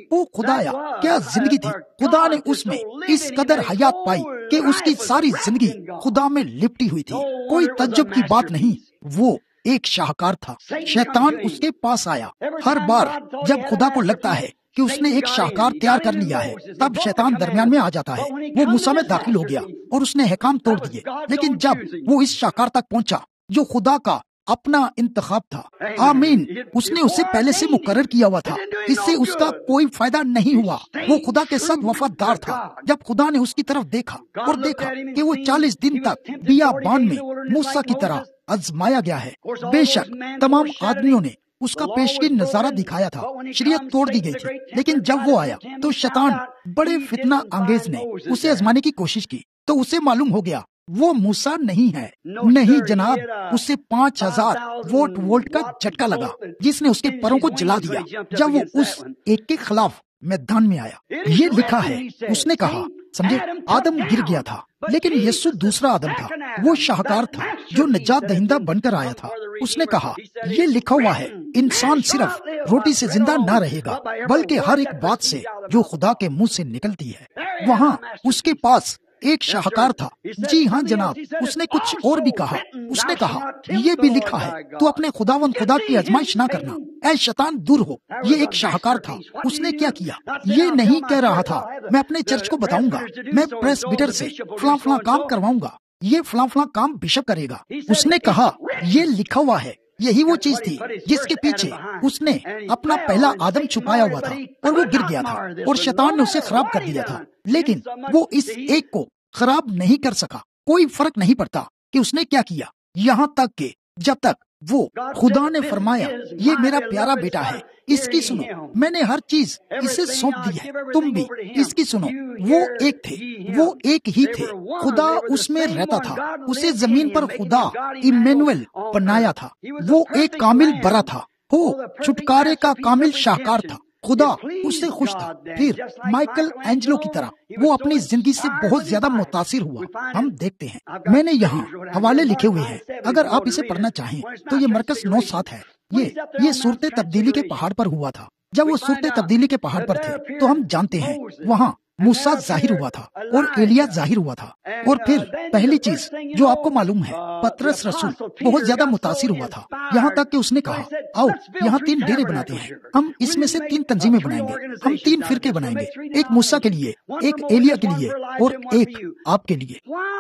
وہ خدایا کیا زندگی تھی! خدا نے اس میں اس قدر حیات پائی کہ اس کی ساری زندگی خدا میں لپٹی ہوئی تھی. کوئی تعجب کی بات نہیں، وہ ایک شاہکار تھا. شیطان اس کے پاس آیا. ہر بار جب خدا کو لگتا ہے کہ اس نے ایک شاہکار تیار کر لیا ہے، تب شیطان درمیان میں آ جاتا ہے. وہ موسیٰ میں داخل ہو گیا اور اس نے احکام توڑ دیے. لیکن جب وہ اس شاہکار تک پہنچا جو خدا کا اپنا انتخاب تھا، آمین، اس نے اسے پہلے سے مقرر کیا ہوا تھا، اس سے اس کا کوئی فائدہ نہیں ہوا. وہ خدا کے ساتھ وفادار تھا. جب خدا نے اس کی طرف دیکھا اور دیکھا کہ وہ 40 دن تک بیابان میں موسیٰ کی طرح آزمایا گیا ہے. بے شک تمام آدمیوں نے اس کا پیشگی نظارہ دکھایا تھا. شریعت توڑ دی گئی تھی. لیکن جب وہ آیا تو شیطان بڑے فتنہ انگیز نے اسے آزمانے کی کوشش کی. تو اسے معلوم ہو گیا وہ موسیٰ نہیں ہے. نہیں جناب، اسے 5000 وولٹ کا جھٹکا لگا جس نے اس کے پروں کو جلا دیا جب وہ اس ایک کے خلاف میدان میں آیا. یہ لکھا ہے، اس نے کہا، سمجھے، آدم گر گیا تھا لیکن یسوع دوسرا آدم تھا. وہ شاہکار تھا جو نجات دہندہ بن کر آیا تھا. اس نے کہا، یہ لکھا ہوا ہے، انسان صرف روٹی سے زندہ نہ رہے گا بلکہ ہر ایک بات سے جو خدا کے منہ سے نکلتی ہے. وہاں اس کے پاس ایک شاہکار تھا. جی ہاں جناب، اس نے کچھ اور بھی کہا. اس نے کہا، یہ بھی لکھا ہے، تو اپنے خداوند خدا کی آزمائش نہ کرنا، اے شیطان دور ہو. یہ ایک شاہکار تھا. اس نے کیا کیا؟ یہ نہیں کہہ رہا تھا میں اپنے چرچ کو بتاؤں گا، میں پریسبیٹر سے فلاں فلاں کام کرواؤں گا، یہ فلاں فلاں کام بشپ کرے گا. اس نے کہا، یہ لکھا ہوا ہے. یہی وہ چیز تھی جس کے پیچھے اس نے اپنا پہلا آدم چھپایا ہوا تھا اور وہ گر گیا تھا اور شیطان نے اسے خراب کر دیا تھا. لیکن وہ اس ایک کو خراب نہیں کر سکا. کوئی فرق نہیں پڑتا کہ اس نے کیا کیا، یہاں تک کہ جب تک وہ خدا نے فرمایا، یہ میرا پیارا بیٹا ہے، اس کی سنو، میں نے ہر چیز اسے سونپ دی ہے، تم بھی اس کی سنو. وہ ایک تھے، وہ ایک ہی تھے. خدا اس میں رہتا تھا. اسے زمین پر خدا ایمینویل بنایا تھا. وہ ایک کامل برا تھا، وہ چھٹکارے کا کامل شاہکار تھا. خدا اس سے خوش تھا. پھر مائیکل اینجلو کی طرح وہ اپنی زندگی سے بہت زیادہ متاثر ہوا. ہم دیکھتے ہیں، میں نے یہاں حوالے لکھے ہوئے ہیں، اگر آپ اسے پڑھنا چاہیں تو یہ مرکز 9:7 ہے. یہ صورت تبدیلی کے پہاڑ پر ہوا تھا. جب وہ صورت تبدیلی کے پہاڑ پر تھے تو ہم جانتے ہیں وہاں موسیٰ ظاہر ہوا تھا اور ایلیا ظاہر ہوا تھا. اور پھر پہلی چیز جو آپ کو معلوم ہے، پطرس رسول بہت زیادہ متاثر ہوا تھا، یہاں تک کہ اس نے کہا، آؤ یہاں 3 ڈیرے بناتے ہیں، ہم اس میں سے 3 تنظیمیں بنائیں گے، ہم 3 فرقے بنائیں گے، ایک موسیٰ کے لیے، ایک ایلیا کے لیے اور ایک آپ کے لیے.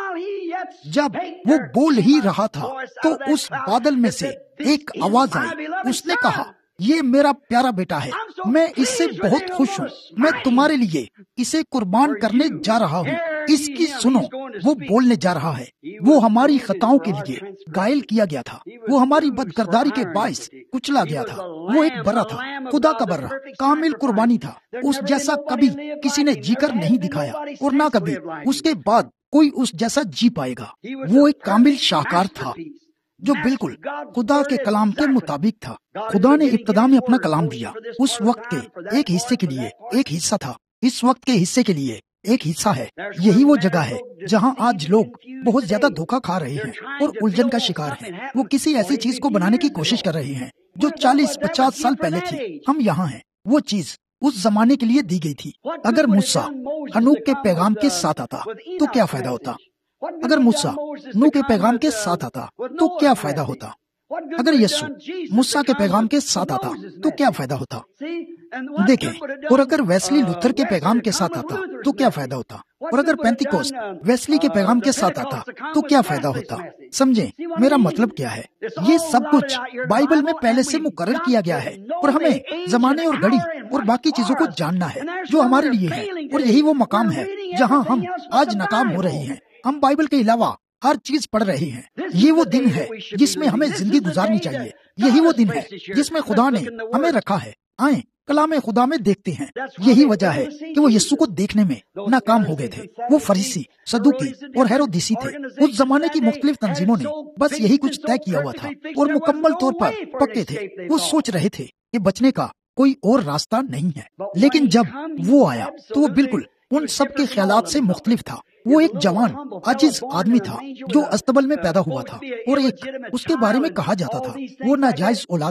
جب وہ بول ہی رہا تھا تو اس بادل میں سے ایک آواز آئی. اس نے کہا، یہ میرا پیارا بیٹا ہے، میں اس سے بہت خوش ہوں، میں تمہارے لیے اسے قربان کرنے جا رہا ہوں، اس کی سنو. وہ بولنے جا رہا ہے، وہ ہماری خطاؤں کے لیے گائل کیا گیا تھا، وہ ہماری بدکرداری کے باعث کچلا گیا تھا. وہ ایک برا تھا، خدا کا برا، کامل قربانی تھا. اس جیسا کبھی کسی نے جی کر نہیں دکھایا اور نہ کبھی اس کے بعد کوئی اس جیسا جی پائے گا. وہ ایک کامل شاہکار تھا جو بالکل خدا کے کلام کے مطابق تھا. خدا نے ابتدا میں اپنا کلام دیا. اس وقت کے ایک حصے کے لیے ایک حصہ تھا، اس وقت کے حصے کے لیے ایک حصہ ہے. یہی وہ جگہ ہے جہاں آج لوگ بہت زیادہ دھوکہ کھا رہے ہیں اور الجھن کا شکار ہیں. وہ کسی ایسی چیز کو بنانے کی کوشش کر رہے ہیں جو 40-50 سال پہلے تھی. ہم یہاں ہیں. وہ چیز اس زمانے کے لیے دی گئی تھی. اگر موسیٰ ہنوک کے پیغام کے ساتھ آتا تو کیا فائدہ ہوتا؟ اگر موسیٰ نوح کے پیغام کے ساتھ آتا تو کیا فائدہ ہوتا؟ اگر یسوع موسیٰ کے پیغام کے ساتھ آتا تو کیا فائدہ ہوتا؟ دیکھیں، اور اگر ویسلی لوتھر کے پیغام کے ساتھ آتا تو کیا فائدہ ہوتا؟ اور اگر پینتیکوسٹ ویسلی کے پیغام کے ساتھ آتا تو کیا فائدہ ہوتا؟ سمجھیں میرا مطلب کیا ہے. یہ سب کچھ بائبل میں پہلے سے مقرر کیا گیا ہے اور ہمیں زمانے اور گھڑی اور باقی چیزوں کو جاننا ہے جو ہمارے لیے ہے. اور یہی وہ مقام ہے جہاں ہم آج ناکام ہو رہے ہیں. ہم بائبل کے علاوہ ہر چیز پڑھ رہے ہیں. یہ وہ دن ہے جس میں ہمیں زندگی گزارنی چاہیے. یہی وہ دن ہے جس میں خدا نے ہمیں رکھا ہے. آئیں کلام خدا میں دیکھتے ہیں. یہی وجہ ہے کہ وہ یسوع کو دیکھنے میں ناکام ہو گئے تھے. وہ فریسی، صدوقی اور ہیرودیسی تھے. اس زمانے کی مختلف تنظیموں نے بس یہی کچھ طے کیا ہوا تھا اور مکمل طور پر پکے تھے. وہ سوچ رہے تھے کہ بچنے کا کوئی اور راستہ نہیں ہے. لیکن جب وہ آیا تو وہ بالکل ان سب کے خیالات سے مختلف تھا. وہ ایک جوان عاجز آدمی تھا جو استبل میں پیدا ہوا تھا اور ایک اس کے بارے میں کہا جاتا تھا وہ ناجائز اولاد ہے.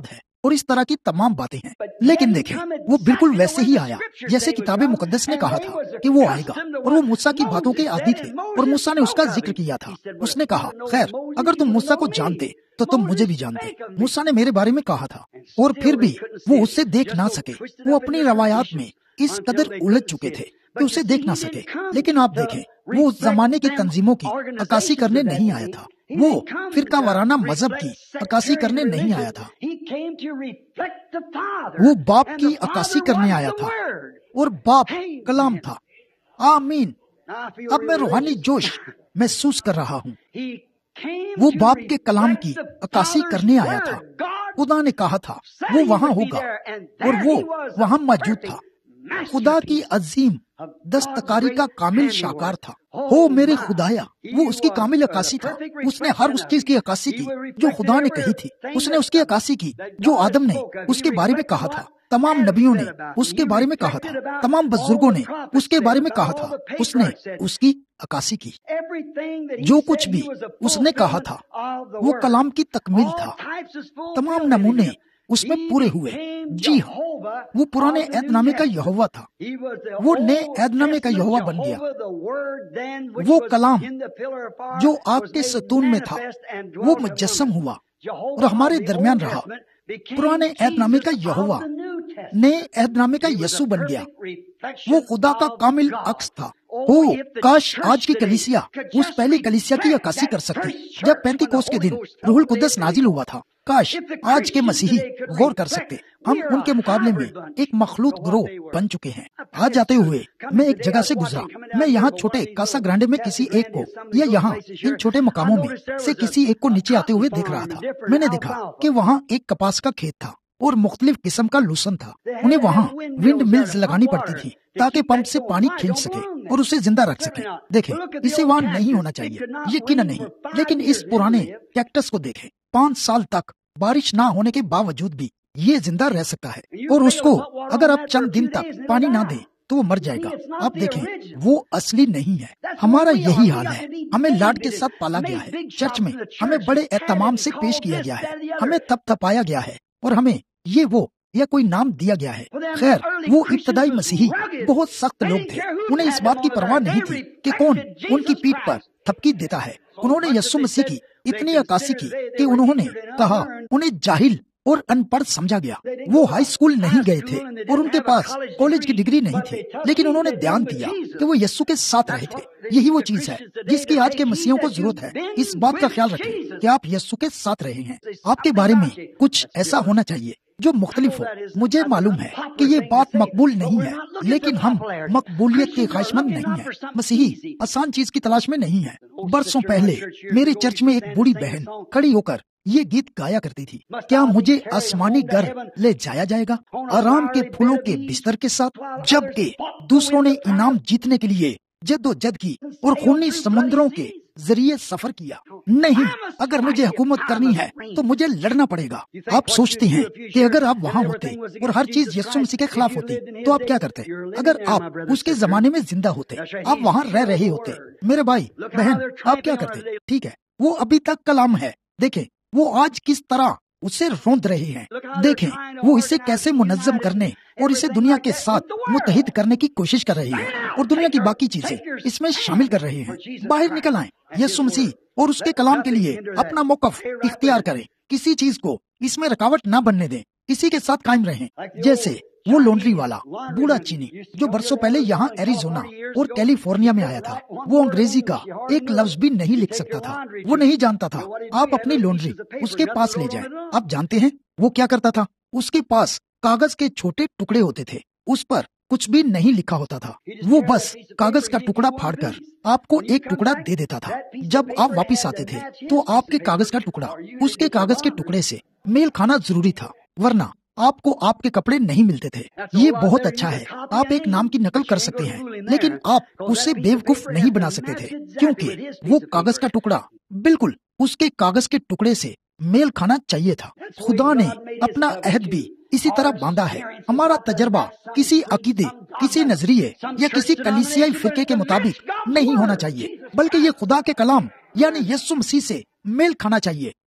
اور اس طرح کی تمام باتیں ہیں، لیکن دیکھیں وہ بالکل ویسے ہی آیا جیسے کتاب مقدس نے کہا تھا کہ وہ آئے گا، اور وہ موسیٰ کی باتوں کے عادی تھے، اور موسیٰ نے اس کا ذکر کیا تھا۔ اس نے کہا خیر اگر تم موسیٰ کو جانتے تو تم مجھے بھی جانتے۔ موسیٰ نے میرے بارے میں کہا تھا، اور پھر بھی وہ اسے دیکھ نہ سکے۔ وہ اپنی روایات میں اس قدر الجھ چکے تھے کہ اسے دیکھ نہ سکے۔ لیکن آپ دیکھیں وہ اس زمانے کی تنظیموں کی عکاسی کرنے نہیں آیا تھا، وہ فرقہ وارانہ مذہب کی عکاسی کرنے نہیں آیا تھا، وہ باپ کی عکاسی کرنے آیا تھا، اور باپ کلام تھا۔ آمین۔ اب میں روحانی جوش محسوس کر رہا ہوں۔ وہ باپ کے کلام کی عکاسی کرنے آیا تھا۔ خدا نے کہا تھا وہ وہاں ہوگا، اور وہ وہاں موجود تھا۔ خدا کی عظیم دستکاری کا کامل شاکار تھا۔ ہو میرے خدایا، وہ اس کی کامل عکاسی تھا۔ اس نے ہر اس چیز کی عکاسی کی جو خدا نے کہی تھی۔ اس نے اس کی عکاسی کی جو آدم نے اس کے بارے میں کہا تھا، تمام نبیوں نے اس کے بارے میں کہا تھا، تمام بزرگوں نے اس کے بارے میں کہا تھا۔ اس نے اس کی عکاسی کی۔ جو کچھ بھی اس نے کہا تھا وہ کلام کی تکمیل تھا۔ تمام نمونے اس میں پورے ہوئے۔ جی ہاں، وہ پرانے عہد نامے کا یہوہ تھا، وہ نئے عہد نامے کا یہوہ بن گیا۔ وہ کلام جو آگ کے ستون میں تھا وہ مجسم ہوا اور ہمارے درمیان رہا۔ پرانے عہد نامے کا یہوہ نئے عہد نامے کا یسوع بن گیا۔ وہ خدا کا کامل عکس تھا۔ ہو کاش آج کی کلیسیا اس پہلی کلیسیا کی عکاسی کر سکتی جب پینتیکوست کے دن روح القدس نازل ہوا تھا۔ کاش آج کے مسیحی غور کر سکتے۔ ہم ان کے مقابلے میں ایک مخلوط گروہ بن چکے ہیں۔ آج جاتے ہوئے میں ایک جگہ سے گزرا، میں یہاں چھوٹے کاسا گرانڈے میں کسی ایک کو یا یہاں ان چھوٹے مقاموں میں سے کسی ایک کو نیچے آتے ہوئے دیکھ رہا تھا۔ میں نے دیکھا کہ وہاں ایک کپاس کا کھیت تھا اور مختلف قسم کا لوسن تھا۔ انہیں وہاں ونڈ ملز لگانی پڑتی تھی تاکہ پمپ سے پانی کھینچ سکے اور اسے زندہ رکھ سکے۔ دیکھیں اسے وہاں نہیں ہونا چاہیے، یقیناً نہیں، لیکن اس پرانے کیکٹس کو دیکھیں، 5 سال تک بارش نہ ہونے کے باوجود بھی یہ زندہ رہ سکتا ہے، اور اس کو اگر آپ چند دن تک پانی نہ دیں تو وہ مر جائے گا۔ آپ دیکھیں وہ اصلی نہیں ہے۔ ہمارا یہی حال ہے۔ ہمیں لاڈ کے ساتھ پالا گیا ہے، چرچ میں ہمیں بڑے اہتمام سے پیش کیا گیا ہے، ہمیں تپ تپایا گیا ہے، اور ہمیں یہ وہ یا کوئی نام دیا گیا ہے۔ خیر وہ ابتدائی مسیحی بہت سخت لوگ تھے، انہیں اس بات کی پرواہ نہیں تھی کہ کون ان کی پیٹھ پر تھپکی دیتا ہے۔ انہوں نے یسوع مسیح کی اتنی عکاسی کی کہ انہوں نے کہا انہیں جاہل اور ان پڑھ سمجھا گیا۔ وہ ہائی اسکول نہیں گئے تھے اور ان کے پاس کالج کی ڈگری نہیں تھی، لیکن انہوں نے دھیان دیا کہ وہ یسوع کے ساتھ رہے تھے۔ یہی وہ چیز ہے جس کی آج کے مسیحیوں کو ضرورت ہے۔ اس بات کا خیال رکھیں کہ آپ یسوع کے ساتھ رہے ہیں۔ آپ کے بارے میں کچھ ایسا ہونا چاہیے جو مختلف ہو۔ مجھے معلوم ہے کہ یہ بات مقبول نہیں ہے، لیکن ہم مقبولیت کے خواہشمند نہیں ہیں۔ مسیحی آسان چیز کی تلاش میں نہیں ہے۔ برسوں پہلے میرے چرچ میں ایک بوڑھی بہن کھڑی ہو کر یہ گیت گایا کرتی تھی، کیا مجھے آسمانی گھر لے جایا جائے گا آرام کے پھولوں کے بستر کے ساتھ، جبکہ دوسروں نے انعام جیتنے کے لیے جد و جہد کی اور خونی سمندروں کے ذریعے سفر کیا۔ نہیں، اگر مجھے حکومت کرنی ہے تو مجھے لڑنا پڑے گا۔ آپ سوچتے ہیں کہ اگر آپ وہاں ہوتے اور ہر چیز یسوع مسیح کے خلاف ہوتی تو آپ کیا کرتے؟ اگر آپ اس کے زمانے میں زندہ ہوتے، آپ وہاں رہ رہے ہوتے، میرے بھائی بہن، آپ کیا کرتے؟ ٹھیک ہے، وہ ابھی تک کلام ہے۔ دیکھیں وہ آج کس طرح اسے روند رہے ہیں، دیکھیں وہ اسے کیسے منظم کرنے اور اسے دنیا کے ساتھ متحد کرنے کی کوشش کر رہی ہے، اور دنیا کی باقی چیزیں اس میں شامل کر رہے ہیں۔ باہر نکل آئیں، یسوع مسیح اور اس کے کلام کے لیے اپنا موقف اختیار کریں۔ کسی چیز کو اس میں رکاوٹ نہ بننے دیں، اسی کے ساتھ قائم رہیں۔ جیسے وہ لونڈری والا بوڑھا چینی جو برسوں پہلے یہاں ایریزونا اور کیلیفورنیا میں آیا تھا، وہ انگریزی کا ایک لفظ بھی نہیں لکھ سکتا تھا، وہ نہیں جانتا تھا۔ آپ اپنی لونڈری اس کے پاس لے جائیں۔ آپ جانتے ہیں وہ کیا کرتا تھا؟ اس کے پاس کاغذ کے چھوٹے ٹکڑے ہوتے تھے، اس پر کچھ بھی نہیں لکھا ہوتا تھا، وہ بس کاغذ کا ٹکڑا پھاڑ کر آپ کو ایک ٹکڑا دے دیتا تھا۔ جب آپ واپس آتے تھے تو آپ کے کاغذ کا ٹکڑا اس کے کاغذ کے ٹکڑے سے میل کھانا ضروری تھا، ورنہ آپ کو آپ کے کپڑے نہیں ملتے تھے۔ یہ بہت اچھا ہے، آپ ایک نام کی نقل کر سکتے ہیں، لیکن آپ اسے بیوقوف نہیں بنا سکتے تھے، کیونکہ وہ کاغذ کا ٹکڑا بالکل اس کے کاغذ کے ٹکڑے سے میل کھانا چاہیے تھا۔ خدا نے اپنا عہد بھی اسی طرح باندھا ہے۔ ہمارا تجربہ کسی عقیدے، کسی نظریے یا کسی کلیسیائی فرقے کے مطابق نہیں ہونا چاہیے، بلکہ یہ خدا کے کلام یعنی یسوع مسیح سے میل کھانا چاہیے۔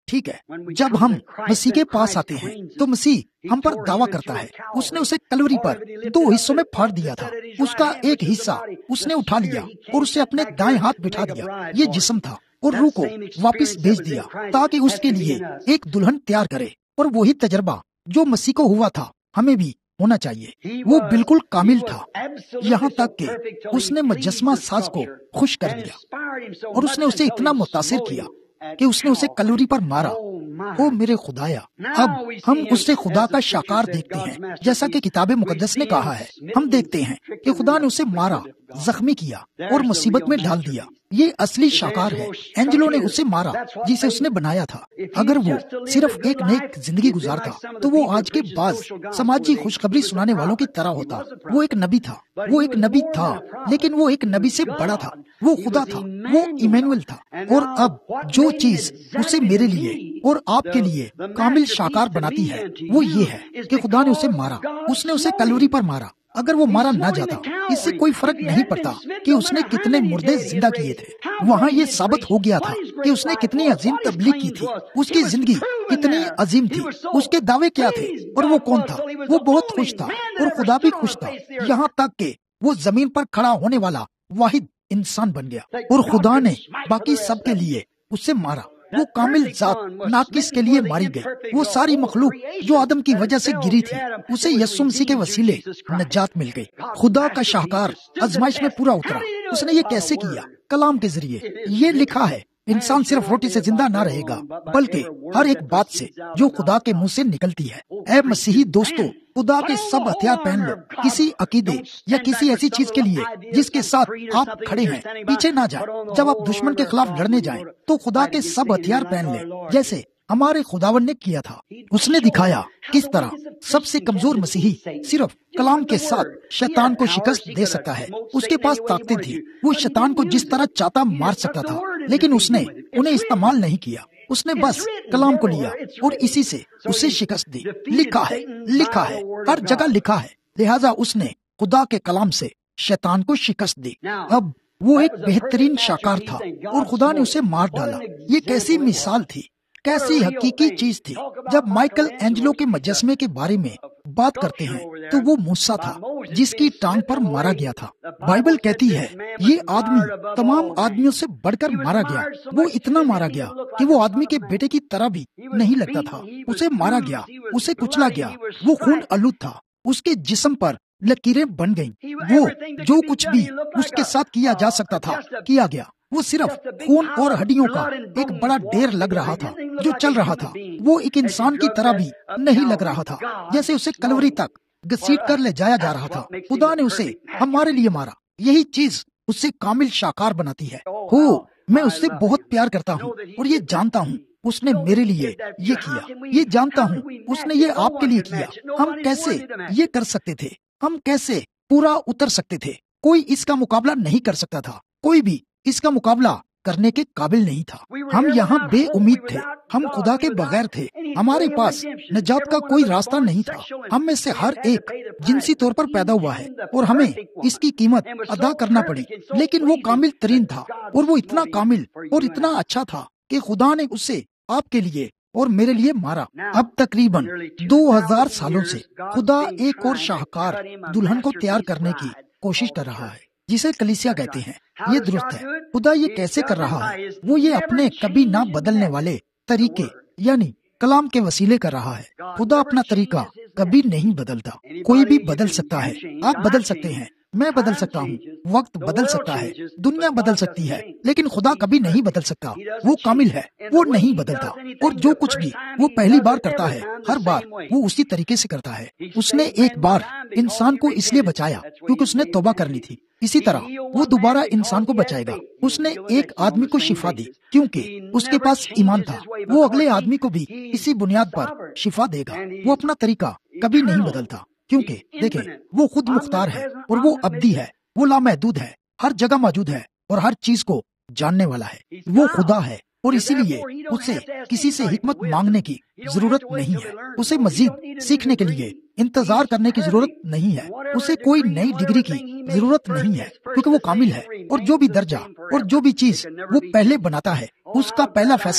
ٹھیک ہے، جب ہم مسیح کے پاس آتے ہیں تو مسیح ہم پر دعویٰ کرتا ہے، اس نے اسے کلوری پر 2 حصوں میں پھاڑ دیا تھا، اس کا ایک حصہ اس نے اٹھا لیا اور اسے اپنے دائیں ہاتھ بٹھا دیا، یہ جسم تھا، اور روح کو واپس بھیج دیا تاکہ اس کے لیے ایک دلہن تیار کرے، اور وہی تجربہ جو مسیح کو ہوا تھا ہمیں بھی ہونا چاہیے۔ وہ بالکل کامل تھا، یہاں تک کہ اس نے مجسمہ ساز کو خوش کر دیا، اور اس نے اسے اتنا متاثر کیا کہ اس نے اسے کلوری پر مارا۔ او میرے خدایا، اب ہم اس سے خدا کا شاکار دیکھتے ہیں، جیسا کہ کتاب مقدس نے کہا ہے۔ ہم دیکھتے ہیں کہ خدا نے اسے مارا، زخمی کیا اور مصیبت میں ڈال دیا۔ یہ اصلی شاکار ہے۔ اینجلوں نے اسے مارا جسے اس نے بنایا تھا۔ اگر وہ صرف ایک نیک زندگی گزارتا تو وہ آج کے بعض سماجی خوشخبری سنانے والوں کی طرح ہوتا۔ وہ ایک نبی تھا، وہ ایک نبی تھا، لیکن وہ ایک نبی سے بڑا تھا۔ وہ خدا تھا، وہ ایمینوئل تھا۔ اور اب جو چیز اسے میرے لیے اور آپ کے لیے کامل شاکار بناتی ہے وہ یہ ہے کہ خدا نے اسے مارا، اس نے اسے کلوری پر مارا۔ اگر وہ مارا نہ جاتا، اس سے کوئی فرق نہیں پڑتا کہ اس نے کتنے مردے زندہ کیے تھے۔ وہاں یہ ثابت ہو گیا تھا کہ اس نے کتنی عظیم تبلیغ کی تھی، اس کی زندگی کتنی عظیم تھی، اس کے دعوے کیا تھے، اور وہ کون تھا۔ وہ بہت خوش تھا اور خدا بھی خوش تھا، یہاں تک کہ وہ زمین پر کھڑا ہونے والا واحد انسان بن گیا، اور خدا نے باقی سب کے لیے اسے مارا۔ وہ کامل ذات ناقص کے لیے ماری گئی۔ وہ ساری مخلوق جو آدم کی وجہ سے گری تھی، اسے یسوع مسیح کے وسیلے نجات مل گئی۔ خدا کا شاہکار آزمائش میں پورا اترا۔ اس نے یہ کیسے کیا؟ کلام کے ذریعے۔ یہ لکھا ہے، انسان صرف روٹی سے زندہ نہ رہے گا بلکہ ہر ایک بات سے جو خدا کے منہ سے نکلتی ہے۔ اے مسیحی دوستو، خدا کے سب ہتھیار پہن لو۔ کسی عقیدے یا کسی ایسی چیز کے لیے جس کے ساتھ آپ کھڑے ہیں پیچھے نہ جائیں۔ جب آپ دشمن کے خلاف لڑنے جائیں تو خدا کے سب ہتھیار پہن لیں، جیسے ہمارے خداوند نے کیا تھا۔ اس نے دکھایا کس طرح سب سے کمزور مسیحی صرف کلام کے ساتھ شیطان کو شکست دے سکتا ہے۔ اس کے پاس طاقتیں تھی، وہ شیطان کو جس طرح چاہتا مار سکتا تھا، لیکن اس نے انہیں استعمال نہیں کیا۔ اس نے بس کلام کو لیا اور اسی سے اسے شکست دی۔ لکھا ہے، لکھا ہے، ہر جگہ لکھا ہے، لہٰذا اس نے خدا کے کلام سے شیطان کو شکست دی۔ اب وہ ایک بہترین شاکار تھا اور خدا نے اسے مار ڈالا۔ یہ کیسی مثال تھی، کیسی حقیقی چیز تھی۔ جب مائیکل اینجلو کے مجسمے کے بارے میں بات کرتے ہیں تو وہ موسیٰ تھا جس کی ٹانگ پر مارا گیا تھا۔ بائبل کہتی ہے یہ آدمی تمام آدمیوں سے بڑھ کر مارا گیا۔ وہ اتنا مارا گیا کہ وہ آدمی کے بیٹے کی طرح بھی نہیں لگتا تھا۔ اسے مارا گیا، اسے کچلا گیا، وہ خون آلود تھا، اس کے جسم پر لکیریں بن گئیں۔ وہ جو کچھ بھی اس کے ساتھ کیا جا سکتا تھا کیا گیا۔ وہ صرف خون اور ہڈیوں کا ایک بڑا ڈھیر لگ رہا تھا جو چل رہا تھا۔ وہ ایک انسان کی طرح بھی نہیں لگ رہا تھا، جیسے اسے کلوری تک گھسیٹ کر لے جایا جا رہا تھا۔ خدا نے اسے ہمارے لیے مارا۔ یہی چیز اسے کامل شاکار بناتی ہے۔ میں اس سے بہت پیار کرتا ہوں اور یہ جانتا ہوں اس نے میرے لیے یہ کیا۔ یہ جانتا ہوں اس نے یہ آپ کے لیے کیا۔ ہم کیسے یہ کر سکتے تھے؟ ہم کیسے پورا اتر سکتے تھے؟ کوئی اس کا مقابلہ نہیں کر سکتا تھا، کوئی بھی اس کا مقابلہ کرنے کے قابل نہیں تھا۔ ہم یہاں بے امید تھے، ہم خدا کے بغیر تھے، ہمارے پاس نجات کا کوئی راستہ نہیں تھا۔ ہم میں سے ہر ایک جنسی طور پر پیدا ہوا ہے اور ہمیں اس کی قیمت ادا کرنا پڑی، لیکن وہ کامل ترین تھا اور وہ اتنا کامل اور اتنا اچھا تھا کہ خدا نے اسے آپ کے لیے اور میرے لیے مارا۔ اب تقریباً 2000 سالوں سے خدا ایک اور شاہکار دلہن کو تیار کرنے کی کوشش کر رہا ہے جسے کلیسیا کہتے ہیں۔ یہ درست ہے۔ خدا یہ کیسے کر رہا ہے؟ وہ یہ اپنے کبھی نہ بدلنے والے طریقے یعنی کلام کے وسیلے کر رہا ہے۔ خدا اپنا طریقہ کبھی نہیں بدلتا۔ کوئی بھی بدل سکتا ہے، آپ بدل سکتے ہیں، میں بدل سکتا ہوں، وقت بدل سکتا ہے، دنیا بدل سکتی ہے، لیکن خدا کبھی نہیں بدل سکتا۔ وہ کامل ہے، وہ نہیں بدلتا، اور جو کچھ بھی وہ پہلی بار کرتا ہے ہر بار وہ اسی طریقے سے کرتا ہے۔ اس نے ایک بار انسان کو اس لیے بچایا کیونکہ اس نے توبہ کر لی تھی، اسی طرح وہ دوبارہ انسان کو بچائے گا۔ اس نے ایک آدمی کو شفا دی کیونکہ اس کے پاس ایمان تھا، وہ اگلے آدمی کو بھی اسی بنیاد پر شفا دے گا۔ وہ اپنا طریقہ کبھی نہیں بدلتا کیونکہ دیکھیں وہ خود مختار ہے اور وہ ابدی ہے، وہ لامحدود ہے، ہر جگہ موجود ہے اور ہر چیز کو جاننے والا ہے۔ وہ خدا ہے اور اسی لیے اسے کسی سے حکمت مانگنے کی ضرورت نہیں ہے، اسے مزید سیکھنے کے لیے انتظار کرنے کی ضرورت نہیں ہے، اسے کوئی نئی ڈگری کی ضرورت نہیں ہے کیونکہ وہ کامل ہے۔ اور جو بھی درجہ اور جو بھی چیز وہ پہلے بناتا ہے اس کا پہلا فیصلہ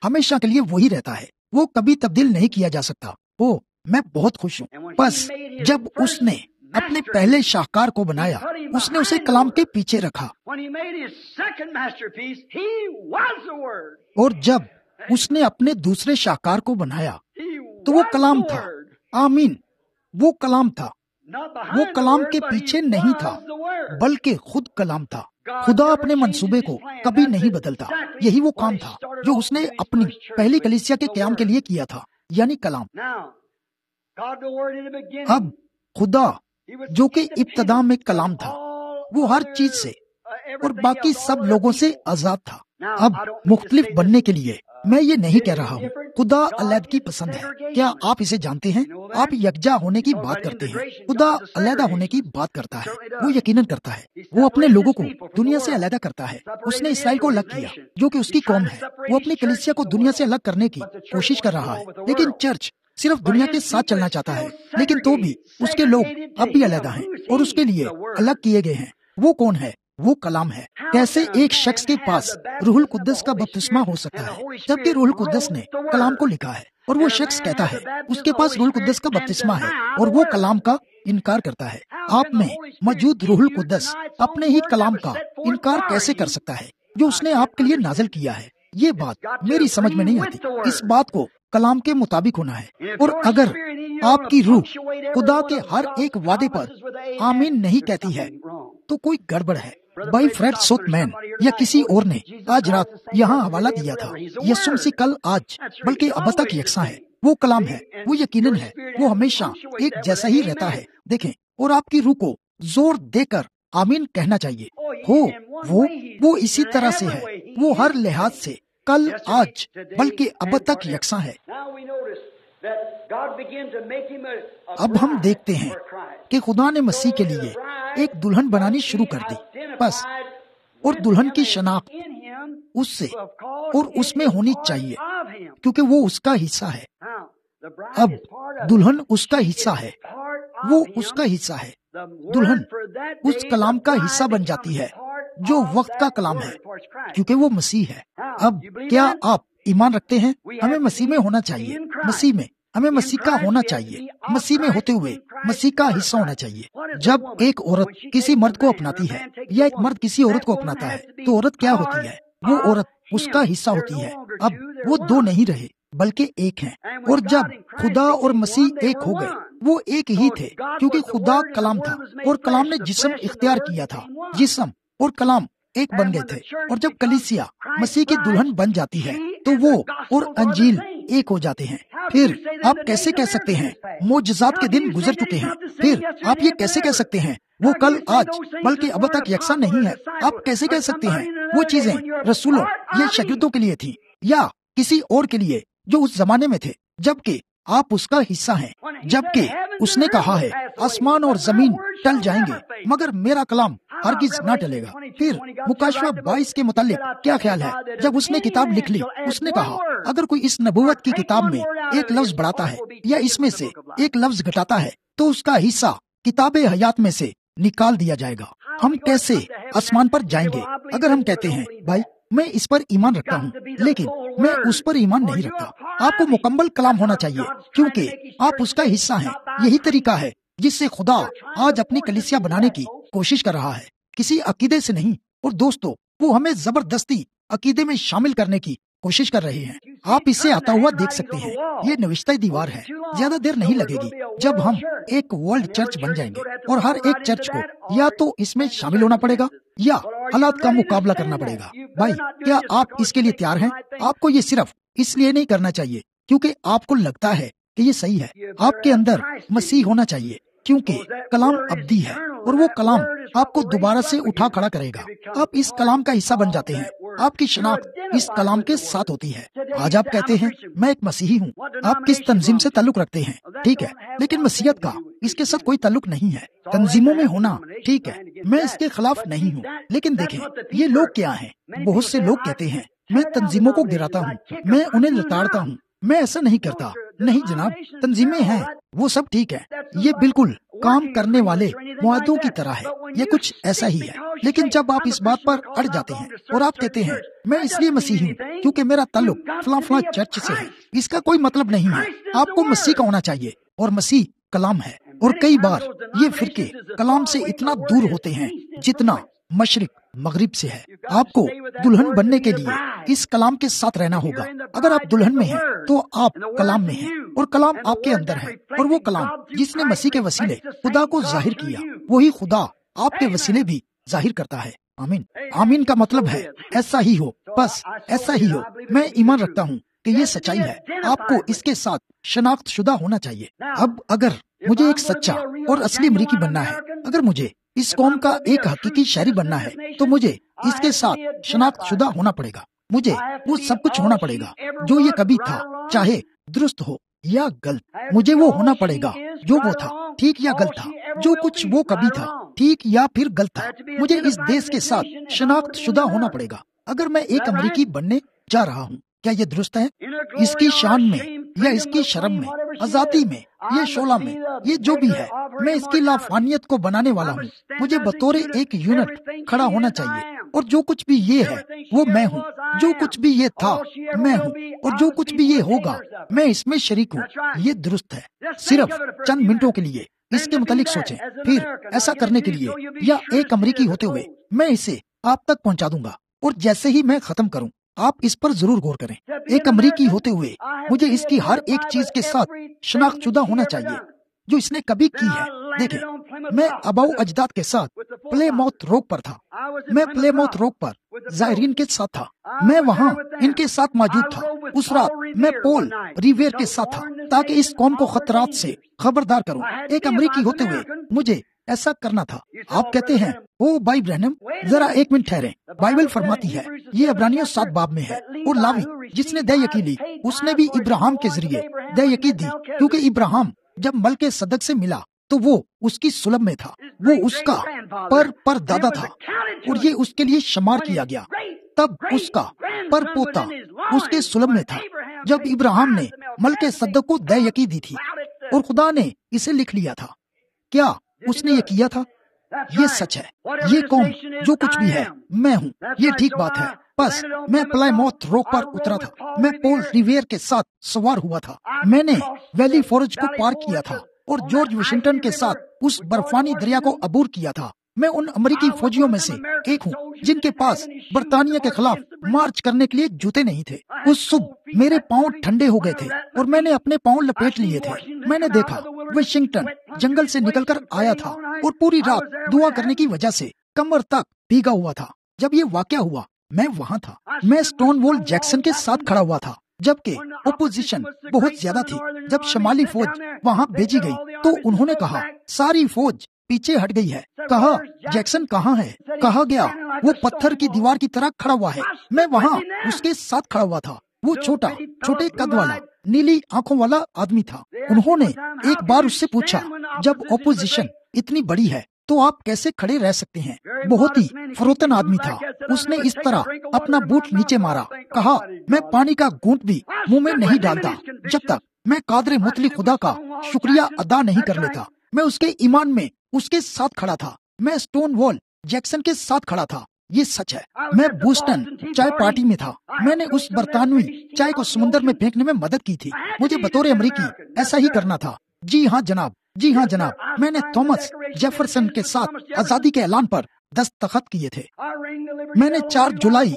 ہمیشہ کے لیے وہی رہتا ہے، وہ کبھی تبدیل نہیں کیا جا سکتا۔ او میں بہت خوش ہوں۔ بس جب اس نے اپنے پہلے شاہکار کو بنایا، اس نے اسے کلام کے پیچھے رکھا، اور جب اس نے اپنے دوسرے شاہکار کو بنایا تو وہ کلام تھا۔ آمین، وہ کلام تھا، وہ کلام کے پیچھے نہیں تھا بلکہ خود کلام تھا۔ خدا اپنے منصوبے کو کبھی نہیں بدلتا۔ یہی وہ کام تھا جو اس نے اپنی پہلی کلیسیا کے قیام کے لیے کیا تھا، یعنی کلام۔ اب خدا جو کہ ابتدا میں کلام تھا، وہ ہر چیز سے اور باقی سب لوگوں سے آزاد تھا۔ اب مختلف بننے کے لیے میں یہ نہیں کہہ رہا ہوں خدا علیحدگی پسند ہے۔ کیا آپ اسے جانتے ہیں؟ آپ یکجا ہونے کی بات کرتے ہیں، خدا علیحدہ ہونے کی بات کرتا ہے۔ وہ یقیناً کرتا ہے، وہ اپنے لوگوں کو دنیا سے علیحدہ کرتا ہے۔ اس نے اسرائیل کو الگ کیا جو کہ اس کی قوم ہے۔ وہ اپنی کلیسیا کو دنیا سے الگ کرنے کی کوشش کر رہا ہے، لیکن چرچ صرف دنیا کے ساتھ چلنا چاہتا ہے، لیکن تو بھی اس کے لوگ اب بھی علیحدہ ہیں اور اس کے لیے الگ کیے گئے ہیں۔ وہ کون ہے؟ وہ کلام ہے۔ کیسے ایک شخص کے پاس روح القدس کا بپتسمہ ہو سکتا ہے جبکہ روح القدس نے کلام کو لکھا ہے، اور وہ شخص کہتا ہے اس کے پاس روح القدس کا بپتسمہ ہے اور وہ کلام کا انکار کرتا ہے؟ آپ میں موجود روح القدس اپنے ہی کلام کا انکار کیسے کر سکتا ہے جو اس نے آپ کے لیے نازل کیا ہے؟ یہ بات میری سمجھ میں نہیں آتی۔ اس بات کو کلام کے مطابق ہونا ہے، اور اگر آپ کی روح خدا کے ہر ایک وعدے پر آمین نہیں کہتی ہے تو کوئی گڑبڑ ہے۔ بھائی فریڈ سوت مین یا کسی اور نے آج رات یہاں حوالہ دیا تھا، یسوع مسیح کل آج بلکہ اب تک یکساں ہے۔ وہ کلام ہے، وہ یقیناً ہے، وہ ہمیشہ ایک جیسا ہی رہتا ہے۔ دیکھیں، اور آپ کی روح کو زور دے کر آمین کہنا چاہیے۔ وہ اسی طرح سے ہے، وہ ہر لحاظ سے کل آج بلکہ اب تک یکساں ہے۔ اب ہم دیکھتے ہیں کہ خدا نے مسیح کے لیے ایک دلہن بنانی شروع کر دی، بس، اور دلہن کی شناخت اس سے اور اس میں ہونی چاہیے کیونکہ وہ اس کا حصہ ہے۔ اب دلہن اس کا حصہ ہے، وہ اس کا حصہ ہے۔ دلہن اس کلام کا حصہ بن جاتی ہے جو وقت کا کلام ہے کیونکہ وہ مسیح ہے۔ اب کیا آپ ایمان رکھتے ہیں؟ ہمیں مسیح میں ہونا چاہیے، مسیح میں ہمیں مسیح کا ہونا چاہیے، مسیح میں ہوتے ہوئے مسیح کا حصہ ہونا چاہیے۔ جب ایک عورت کسی مرد کو اپناتی ہے یا ایک مرد کسی عورت کو اپناتا ہے تو عورت کیا ہوتی ہے؟ وہ عورت اس کا حصہ ہوتی ہے۔ اب وہ دو نہیں رہے بلکہ ایک ہیں، اور جب خدا اور مسیح ایک ہو گئے، وہ ایک ہی تھے کیونکہ خدا کلام تھا اور کلام نے جسم اختیار کیا تھا۔ جسم اور کلام ایک بن گئے تھے، اور جب کلیسیا مسیح کی دلہن بن جاتی ہے تو وہ اور انجیل ایک ہو جاتے ہیں۔ پھر آپ کیسے کہہ سکتے ہیں معجزات کے دن گزر چکے ہیں؟ پھر آپ یہ کیسے کہہ سکتے ہیں وہ کل آج بلکہ اب تک یکساں نہیں ہے؟ آپ کیسے کہہ سکتے ہیں وہ چیزیں رسولوں یا شاگردوں کے لیے تھی یا کسی اور کے لیے جو اس زمانے میں تھے، جبکہ آپ اس کا حصہ ہیں؟ جبکہ اس نے کہا ہے آسمان اور زمین ٹل جائیں گے مگر میرا کلام ہرگز نہ ٹلے گا۔ پھر مکاشفہ 22 کے متعلق کیا خیال ہے؟ جب اس نے کتاب لکھ لی، اس نے کہا اگر کوئی اس نبوت کی کتاب میں ایک لفظ بڑھاتا ہے یا اس میں سے ایک لفظ گھٹاتا ہے تو اس کا حصہ کتاب حیات میں سے نکال دیا جائے گا۔ ہم کیسے آسمان پر جائیں گے؟ اگر ہم کہتے ہیں بھائی میں اس پر ایمان رکھتا ہوں لیکن میں اس پر ایمان نہیں رکھتا، آپ کو مکمل کلام ہونا چاہیے کیونکہ آپ اس کا حصہ ہیں۔ یہی طریقہ ہے جس سے خدا آج اپنی کلیسیا بنانے کی کوشش کر رہا ہے، کسی عقیدے سے نہیں۔ اور دوستو، وہ ہمیں زبردستی عقیدے میں شامل کرنے کی کوشش کر رہے ہیں۔ آپ اس سے آتا ہوا دیکھ سکتے ہیں، یہ نوشتہ دیوار ہے۔ زیادہ دیر نہیں لگے گی جب ہم ایک ورلڈ چرچ بن جائیں گے، اور ہر ایک چرچ کو یا تو اس میں شامل ہونا پڑے گا یا حالات کا مقابلہ کرنا پڑے گا۔ بھائی کیا آپ اس کے لیے تیار ہیں؟ آپ کو یہ صرف اس لیے نہیں کرنا چاہیے کیونکہ آپ کو لگتا ہے کہ یہ صحیح ہے۔ آپ کے اندر مسیح ہونا چاہیے کیونکہ کلام ابدی ہے اور وہ کلام آپ کو دوبارہ سے اٹھا کھڑا کرے گا۔ آپ اس کلام کا حصہ بن جاتے ہیں، آپ کی شناخت اس کلام کے ساتھ ہوتی ہے۔ آج آپ کہتے ہیں میں ایک مسیحی ہوں، آپ کس تنظیم سے تعلق رکھتے ہیں؟ ٹھیک ہے، لیکن مسیحیت کا اس کے ساتھ کوئی تعلق نہیں ہے۔ تنظیموں میں ہونا ٹھیک ہے، میں اس کے خلاف نہیں ہوں، لیکن دیکھیں یہ لوگ کیا ہیں۔ بہت سے لوگ کہتے ہیں میں تنظیموں کو گراتا ہوں، میں انہیں لتاڑتا ہوں۔ میں ایسا نہیں کرتا، نہیں جناب، تنظیمیں ہیں وہ سب ٹھیک ہے، یہ بالکل کام کرنے والے معاہدوں کی طرح ہے، یہ کچھ ایسا ہی ہے۔ لیکن جب آپ اس بات پر اڑ جاتے ہیں اور آپ کہتے ہیں میں اس لیے مسیحی ہوں کیونکہ میرا تعلق فلاں فلاں چرچ سے ہے، اس کا کوئی مطلب نہیں ہے۔ آپ کو مسیح کا ہونا چاہیے، اور مسیح کلام ہے۔ اور کئی بار یہ فرقے کلام سے اتنا دور ہوتے ہیں جتنا مشرق مغرب سے ہے۔ آپ کو دلہن بننے کے لیے اس کلام کے ساتھ رہنا ہوگا۔ اگر آپ دلہن میں ہیں تو آپ کلام میں ہیں، اور کلام آپ کے اندر ہے، اور وہ کلام جس نے مسیح کے وسیلے خدا کو ظاہر کیا، وہی خدا آپ کے وسیلے بھی ظاہر کرتا ہے۔ آمین۔ آمین کا مطلب ہے ایسا ہی ہو، بس ایسا ہی ہو۔ میں ایمان رکھتا ہوں کہ یہ سچائی ہے۔ آپ کو اس کے ساتھ شناخت شدہ ہونا چاہیے۔ اب اگر مجھے ایک سچا اور اصلی امریکی بننا ہے، اگر مجھے اس قوم کا ایک حقیقی شہری بننا ہے، تو مجھے اس کے ساتھ شناخت شدہ ہونا پڑے گا۔ مجھے وہ سب کچھ ہونا پڑے گا جو یہ کبھی تھا، چاہے درست ہو یا غلط۔ مجھے وہ ہونا پڑے گا جو وہ تھا، ٹھیک یا غلط تھا۔ جو کچھ وہ کبھی تھا، ٹھیک یا پھر غلط تھا، مجھے اس دیش کے ساتھ شناخت شدہ ہونا پڑے گا اگر میں ایک امریکی بننے جا رہا ہوں۔ کیا یہ درست ہے؟ اس کی شان میں یا اس کی شرم میں، آزادی میں، یہ شعلہ میں، یہ جو بھی ہے، میں اس کی لافانیت کو بنانے والا ہوں۔ مجھے بطور ایک یونٹ کھڑا ہونا چاہیے، اور جو کچھ بھی یہ ہے وہ میں ہوں، جو کچھ بھی یہ تھا میں ہوں، اور جو کچھ بھی یہ ہوگا میں اس میں شریک ہوں۔ یہ درست ہے۔ صرف چند منٹوں کے لیے اس کے متعلق سوچیں، پھر ایسا کرنے کے لیے یا ایک امریکی ہوتے ہوئے میں اسے آپ تک پہنچا دوں گا، اور جیسے ہی میں ختم کروں آپ اس پر ضرور غور کریں۔ ایک امریکی ہوتے ہوئے مجھے اس کی ہر ایک چیز کے ساتھ شناخت شدہ ہونا چاہیے جو اس نے کبھی کی ہے۔ دیکھیں، میں آباؤ اجداد کے ساتھ پلے ماؤتھ روک پر تھا۔ میں پلے ماؤتھ روک پر زائرین کے ساتھ تھا، میں وہاں ان کے ساتھ موجود تھا۔ اس رات میں پول ریویر کے ساتھ تھا تاکہ اس قوم کو خطرات سے خبردار کروں۔ ایک امریکی ہوتے ہوئے مجھے ایسا کرنا تھا۔ آپ کہتے ہیں او بھائی برہنم، ذرا ایک منٹ ٹھہریں۔ بائبل فرماتی ہے، یہ عبرانیوں 7 باب میں ہے، اور لاوی جس نے دے یقین لی اس نے بھی ابراہیم کے ذریعے دے یقین دی، کیونکہ ابراہیم جب ملک صدق سے ملا تو وہ اس کی سلب میں تھا، وہ اس کا پر دادا تھا، اور یہ اس کے لیے شمار کیا گیا۔ تب اس کا پر پوتا اس کے سلب میں تھا جب ابراہیم نے ملک صدق کو دے یقین دی تھی، اور خدا نے اسے لکھ لیا تھا۔ کیا اس نے یہ کیا تھا؟ یہ سچ ہے۔ یہ قوم جو کچھ بھی ہے میں ہوں، یہ ٹھیک بات ہے۔ بس میں پلائی ماؤتھ روک پر اترا تھا، میں پول ریویر کے ساتھ سوار ہوا تھا، میں نے ویلی فورج کو پار کیا تھا اور جارج واشنگٹن کے ساتھ اس برفانی دریا کو عبور کیا تھا۔ میں ان امریکی فوجیوں میں سے ایک ہوں جن کے پاس برطانیہ کے خلاف مارچ کرنے کے لیے جوتے نہیں تھے۔ اس صبح میرے پاؤں ٹھنڈے ہو گئے تھے اور میں نے اپنے پاؤں لپیٹ لیے تھے۔ میں نے دیکھا واشنگٹن جنگل سے نکل کر آیا تھا اور پوری رات دعا کرنے کی وجہ سے کمر تک بھیگا ہوا تھا۔ جب یہ واقعہ ہوا میں وہاں تھا، میں سٹون وال جیکسن کے ساتھ کھڑا ہوا تھا جبکہ اپوزیشن بہت زیادہ تھی۔ جب شمالی فوج وہاں بھیجی گئی تو انہوں نے کہا ساری فوج پیچھے ہٹ گئی ہے۔ کہا جیکسن کہاں ہے؟ کہا گیا وہ پتھر کی دیوار کی طرح کھڑا ہوا ہے۔ میں وہاں اس کے ساتھ کھڑا ہوا تھا۔ وہ چھوٹے قد والا نیلی آنکھوں والا آدمی تھا۔ انہوں نے ایک بار اس سے پوچھا جب اپوزیشن اتنی بڑی ہے تو آپ کیسے کھڑے رہ سکتے ہیں؟ بہت ہی فروتن آدمی تھا۔ اس نے اس طرح اپنا بوٹ نیچے مارا، کہا میں پانی کا گھونٹ بھی منہ میں نہیں ڈالتا جب تک میں قادر مطلق خدا کا شکریہ ادا نہیں کر لیتا۔ میں اس کے ایمان میں اس کے ساتھ کھڑا تھا۔ میں سٹون وال جیکسن کے ساتھ کھڑا تھا۔ یہ سچ ہے۔ میں بوسٹن چائے پارٹی میں تھا۔ میں نے اس برطانوی چائے کو سمندر میں پھینکنے میں مدد کی تھی۔ مجھے بطور امریکی ایسا ہی کرنا تھا۔ جی ہاں جناب، جی ہاں جناب۔ میں نے تھامس جیفرسن کے ساتھ آزادی کے اعلان پر دستخط کیے تھے۔ میں نے 4 جولائی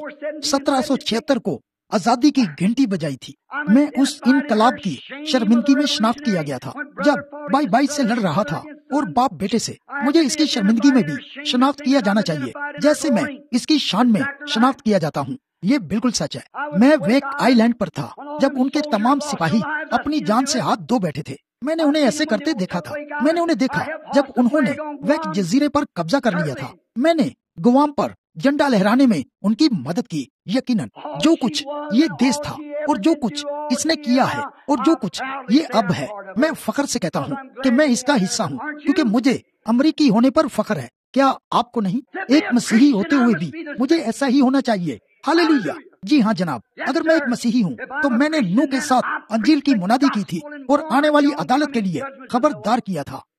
1776 کو آزادی کی گھنٹی بجائی تھی۔ میں اس انقلاب کی شرمندگی میں شناخت کیا گیا تھا جب بائی سے لڑ رہا تھا اور باپ بیٹے سے۔ مجھے اس کی شرمندگی میں بھی شناخت کیا جانا چاہیے جیسے میں اس کی شان میں شناخت کیا جاتا ہوں۔ یہ بالکل سچ ہے۔ میں ویک آئی لینڈ پر تھا جب ان کے تمام سپاہی اپنی جان سے ہاتھ دھو بیٹھے تھے۔ میں نے انہیں ایسے کرتے دیکھا تھا۔ میں نے انہیں دیکھا جب انہوں نے ویک جزیرے پر قبضہ کر لیا تھا۔ میں نے گوام پر جھنڈا لہرانے میں ان کی مدد کی۔ یقیناً جو کچھ یہ دیش تھا اور جو کچھ اس نے کیا ہے اور جو کچھ یہ اب ہے، میں فخر سے کہتا ہوں کہ میں اس کا حصہ ہوں، کیونکہ مجھے امریکی ہونے پر فخر ہے۔ کیا آپ کو نہیں؟ ایک مسیحی ہوتے ہوئے بھی مجھے ایسا ہی ہونا چاہیے۔ ہاللیلویہ۔ جی ہاں جناب، اگر میں ایک مسیحی ہوں تو میں نے نوح کے ساتھ انجیل کی منادی کی تھی اور آنے والی عدالت کے لیے خبردار کیا تھا۔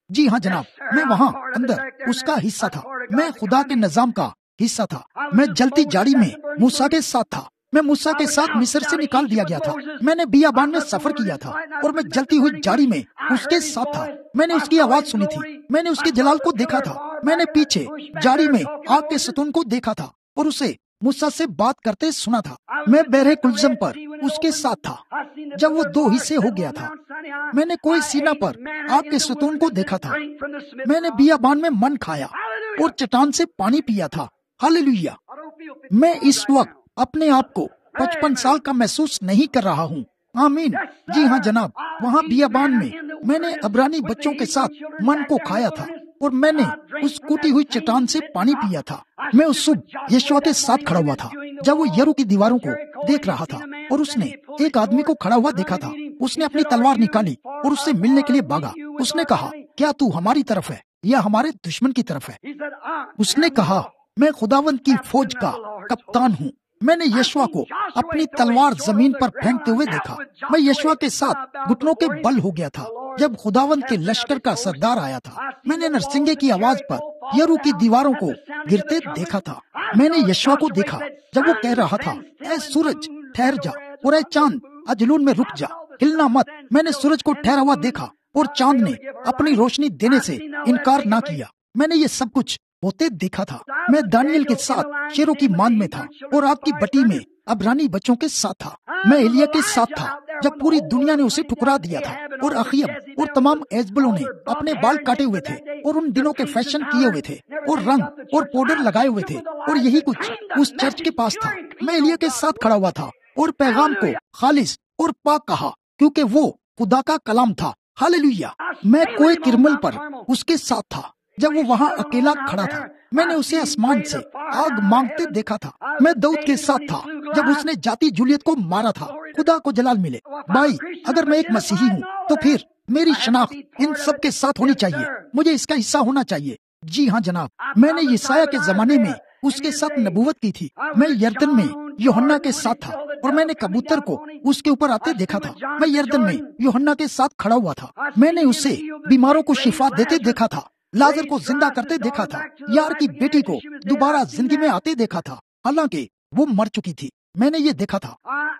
جی ہاں جناب، میں وہاں اندر اس کا حصہ تھا، میں خدا کے نظام کا حصہ تھا، میں جلتی جاڑی میں موسیٰ کے ساتھ تھا، میں موسیٰ کے ساتھ مصر سے نکال دیا گیا تھا، میں نے بیابان میں سفر کیا تھا اور میں جلتی ہوئی جاڑی میں اس کے ساتھ تھا، میں نے اس کی آواز سنی تھی، میں نے اس کے جلال کو دیکھا تھا، میں نے پیچھے جاڑی میں آگ کے ستون کو دیکھا تھا اور اسے موسیٰ سے بات کرتے سنا تھا، میں بحر کلزم پر اس کے ساتھ تھا جب وہ 2 حصے ہو گیا تھا، میں نے کوئی سینا پر آگ کے ستون کو دیکھا تھا، میں نے بیابان میں من کھایا اور چٹان سے پانی پیا تھا۔ ہاللیلویہ! میں اس وقت اپنے آپ کو 55 سال کا محسوس نہیں کر رہا ہوں۔ آمین! جی ہاں جناب، وہاں بیابان میں نے عبرانی بچوں کے ساتھ من کو کھایا تھا اور میں نے اس کوٹی ہوئی چٹان سے پانی پیا تھا۔ میں اس صبح یشوع کے ساتھ کھڑا ہوا تھا جب وہ یرو کی دیواروں کو دیکھ رہا تھا اور اس نے ایک آدمی کو کھڑا ہوا دیکھا تھا، اس نے اپنی تلوار نکالی اور اس سے ملنے کے لیے بھاگا۔ اس نے کہا، کیا تو ہماری طرف ہے یا ہمارے دشمن کی طرف ہے؟ اس نے کہا، میں خداوند کی فوج کا کپتان ہوں۔ میں نے یشوع کو اپنی تلوار زمین پر پھینکتے ہوئے دیکھا، میں یشوع کے ساتھ گھٹنوں کے بل ہو گیا تھا جب خداوند کے لشکر کا سردار آیا تھا۔ میں نے نرسنگے کی آواز پر یرو کی دیواروں کو گرتے دیکھا تھا۔ میں نے یشوع کو دیکھا جب وہ کہہ رہا تھا، اے سورج ٹھہر جا اور اے چاند اجلون میں رک جا، ہلنا مت۔ میں نے سورج کو ٹھہرا ہوا دیکھا اور چاند نے اپنی روشنی دینے سے انکار نہ کیا۔ میں نے یہ سب کچھ ہوتے دیکھا تھا۔ میں دانیل کے ساتھ شیروں کی ماند میں تھا اور آپ کی بٹی میں عبرانی بچوں کے ساتھ تھا۔ میں ایلیا کے ساتھ تھا جب پوری دنیا نے اسے ٹھکرا دیا تھا اور اخیب اور تمام ایزبلوں نے اپنے بال کاٹے ہوئے تھے اور ان دنوں کے فیشن کیے ہوئے تھے اور رنگ اور پاؤڈر لگائے ہوئے تھے، اور یہی کچھ اس چرچ کے پاس تھا۔ میں ایلیا کے ساتھ کھڑا ہوا تھا اور پیغام کو خالص اور پاک کہا کیونکہ وہ خدا کا کلام تھا۔ ہاللیلویہ! میں کوئے کرمل پر اس کے ساتھ تھا جب وہ وہاں اکیلا کھڑا تھا۔ میں نے اسے آسمان سے آگ مانگتے دیکھا تھا۔ میں داؤد کے ساتھ تھا جب اس نے جاتی جولیت کو مارا تھا۔ خدا کو جلال ملے۔ بھائی، اگر میں ایک مسیحی ہوں تو پھر میری شناخت ان سب کے ساتھ ہونی چاہیے، مجھے اس کا حصہ ہونا چاہیے۔ جی ہاں جناب، میں نے یسایہ کے زمانے میں اس کے ساتھ نبوت کی تھی۔ میں یردن میں یوحنا کے ساتھ تھا اور میں نے کبوتر کو اس کے اوپر آتے دیکھا تھا۔ میں یردن میں یوحنا کے ساتھ کھڑا ہوا تھا۔ میں نے اسے بیماروں کو شفا دیتے دیکھا تھا، لازر کو زندہ کرتے دیکھا تھا، یار کی بیٹی کو دوبارہ زندگی میں آتے دیکھا تھا، حالانکہ وہ مر چکی تھی۔ میں نے یہ دیکھا تھا۔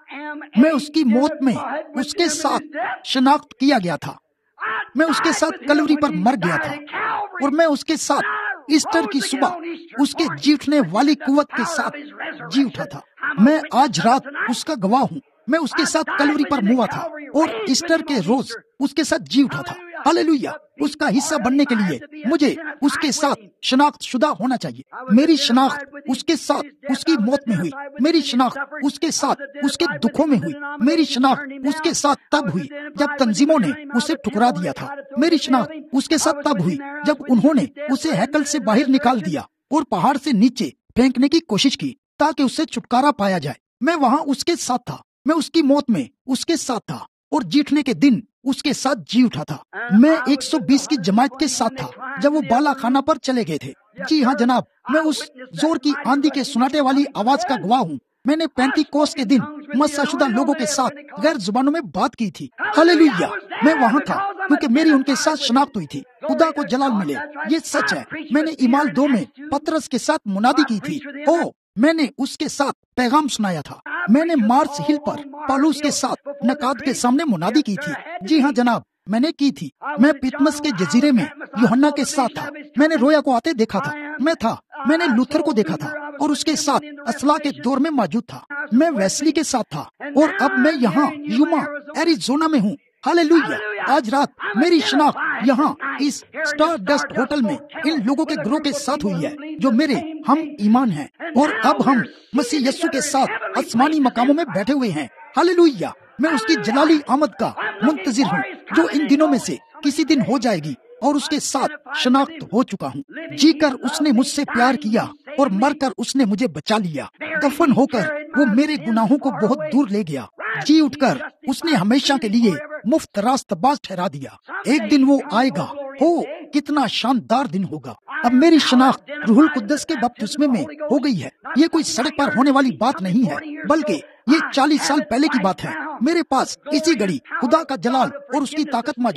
میں اس کی موت میں اس کے ساتھ شناخت کیا گیا تھا۔ میں اس کے ساتھ کلوری پر مر گیا تھا اور میں اس کے ساتھ ایسٹر کی صبح اس کے جی اٹھنے والی قوت کے ساتھ جی اٹھا تھا۔ میں آج رات اس کا گواہ ہوں۔ میں اس کے ساتھ کلوری پر موا تھا اور ایسٹر کے روز اس کے ساتھ جی اٹھا تھا۔ ہاللیلویہ! اس کا حصہ بننے کے لیے مجھے اس کے ساتھ شناخت شدہ ہونا چاہیے۔ میری شناخت اس کے ساتھ اس کی موت میں ہوئی، میری شناخت اس کے ساتھ اس کے دکھوں میں ہوئی، میری شناخت اس کے ساتھ تب ہوئی جب تنظیموں نے اسے ٹھکرا دیا تھا، میری شناخت اس کے ساتھ تب ہوئی جب انہوں نے اسے ہیکل سے باہر نکال دیا اور پہاڑ سے نیچے پھینکنے کی کوشش کی تاکہ اس سے چھٹکارا پایا جائے۔ میں وہاں اس کے ساتھ تھا، میں اس کی موت میں اس کے ساتھ تھا اور جیٹنے کے دن اس کے ساتھ جی اٹھا تھا۔ میں 120 کی جماعت کے ساتھ تھا جب وہ بالا خانہ پر چلے گئے تھے۔ جی ہاں جناب، میں اس زور کی آندھی کے سناٹے والی آواز کا گواہ ہوں۔ میں نے 35 کوس کے دن مسح شدہ لوگوں کے ساتھ غیر زبانوں میں بات کی تھی۔ ہاللیلویہ! میں وہاں تھا کیونکہ میری ان کے ساتھ شناخت ہوئی تھی۔ خدا کو جلال ملے، یہ سچ ہے۔ میں نے اعمال 2 میں پترس کے ساتھ منادی کی تھی۔ میں نے اس کے ساتھ پیغام سنایا تھا۔ میں نے مارس ہل پر پالوس کے ساتھ نقاد کے سامنے منادی کی تھی۔ جی ہاں جناب، میں نے کی تھی۔ میں پتمس کے جزیرے میں یوحنا کے ساتھ تھا۔ میں نے رویا کو آتے دیکھا تھا۔ میں نے لوتھر کو دیکھا تھا اور اس کے ساتھ اصلاح کے دور میں موجود تھا۔ میں ویسلی کے ساتھ تھا اور اب میں یہاں یوما ایریزونا میں ہوں۔ ہاللیلویہ! آج رات میری شناخت یہاں اس سٹار ڈسٹ ہوٹل میں ان لوگوں کے گروہ کے ساتھ ہوئی ہے جو میرے ہم ایمان ہیں، اور اب ہم مسیح یسوع کے ساتھ آسمانی مقاموں میں بیٹھے ہوئے ہیں۔ ہاللیلویہ! میں اس کی جلالی آمد کا منتظر ہوں جو ان دنوں میں سے کسی دن ہو جائے گی، اور اس کے ساتھ شناخت ہو چکا ہوں۔ جی کر اس نے مجھ سے پیار کیا اور مر کر اس نے مجھے بچا لیا۔ دفن ہو کر وہ میرے گناہوں کو بہت دور لے گیا۔ جی اٹھ کر اس نے ہمیشہ کے لیے مفت راست باز ٹھہرا دیا۔ ایک دن وہ آئے گا، کتنا شاندار دن ہوگا۔ اب میری شناخت روح القدس کے بپتسمے میں ہو گئی ہے۔ یہ کوئی سڑک پر ہونے والی بات نہیں ہے، بلکہ یہ 40 سال پہلے کی بات ہے۔ میرے پاس اسی گھڑی خدا کا جلال اور اس کی طاقت موجود ہے۔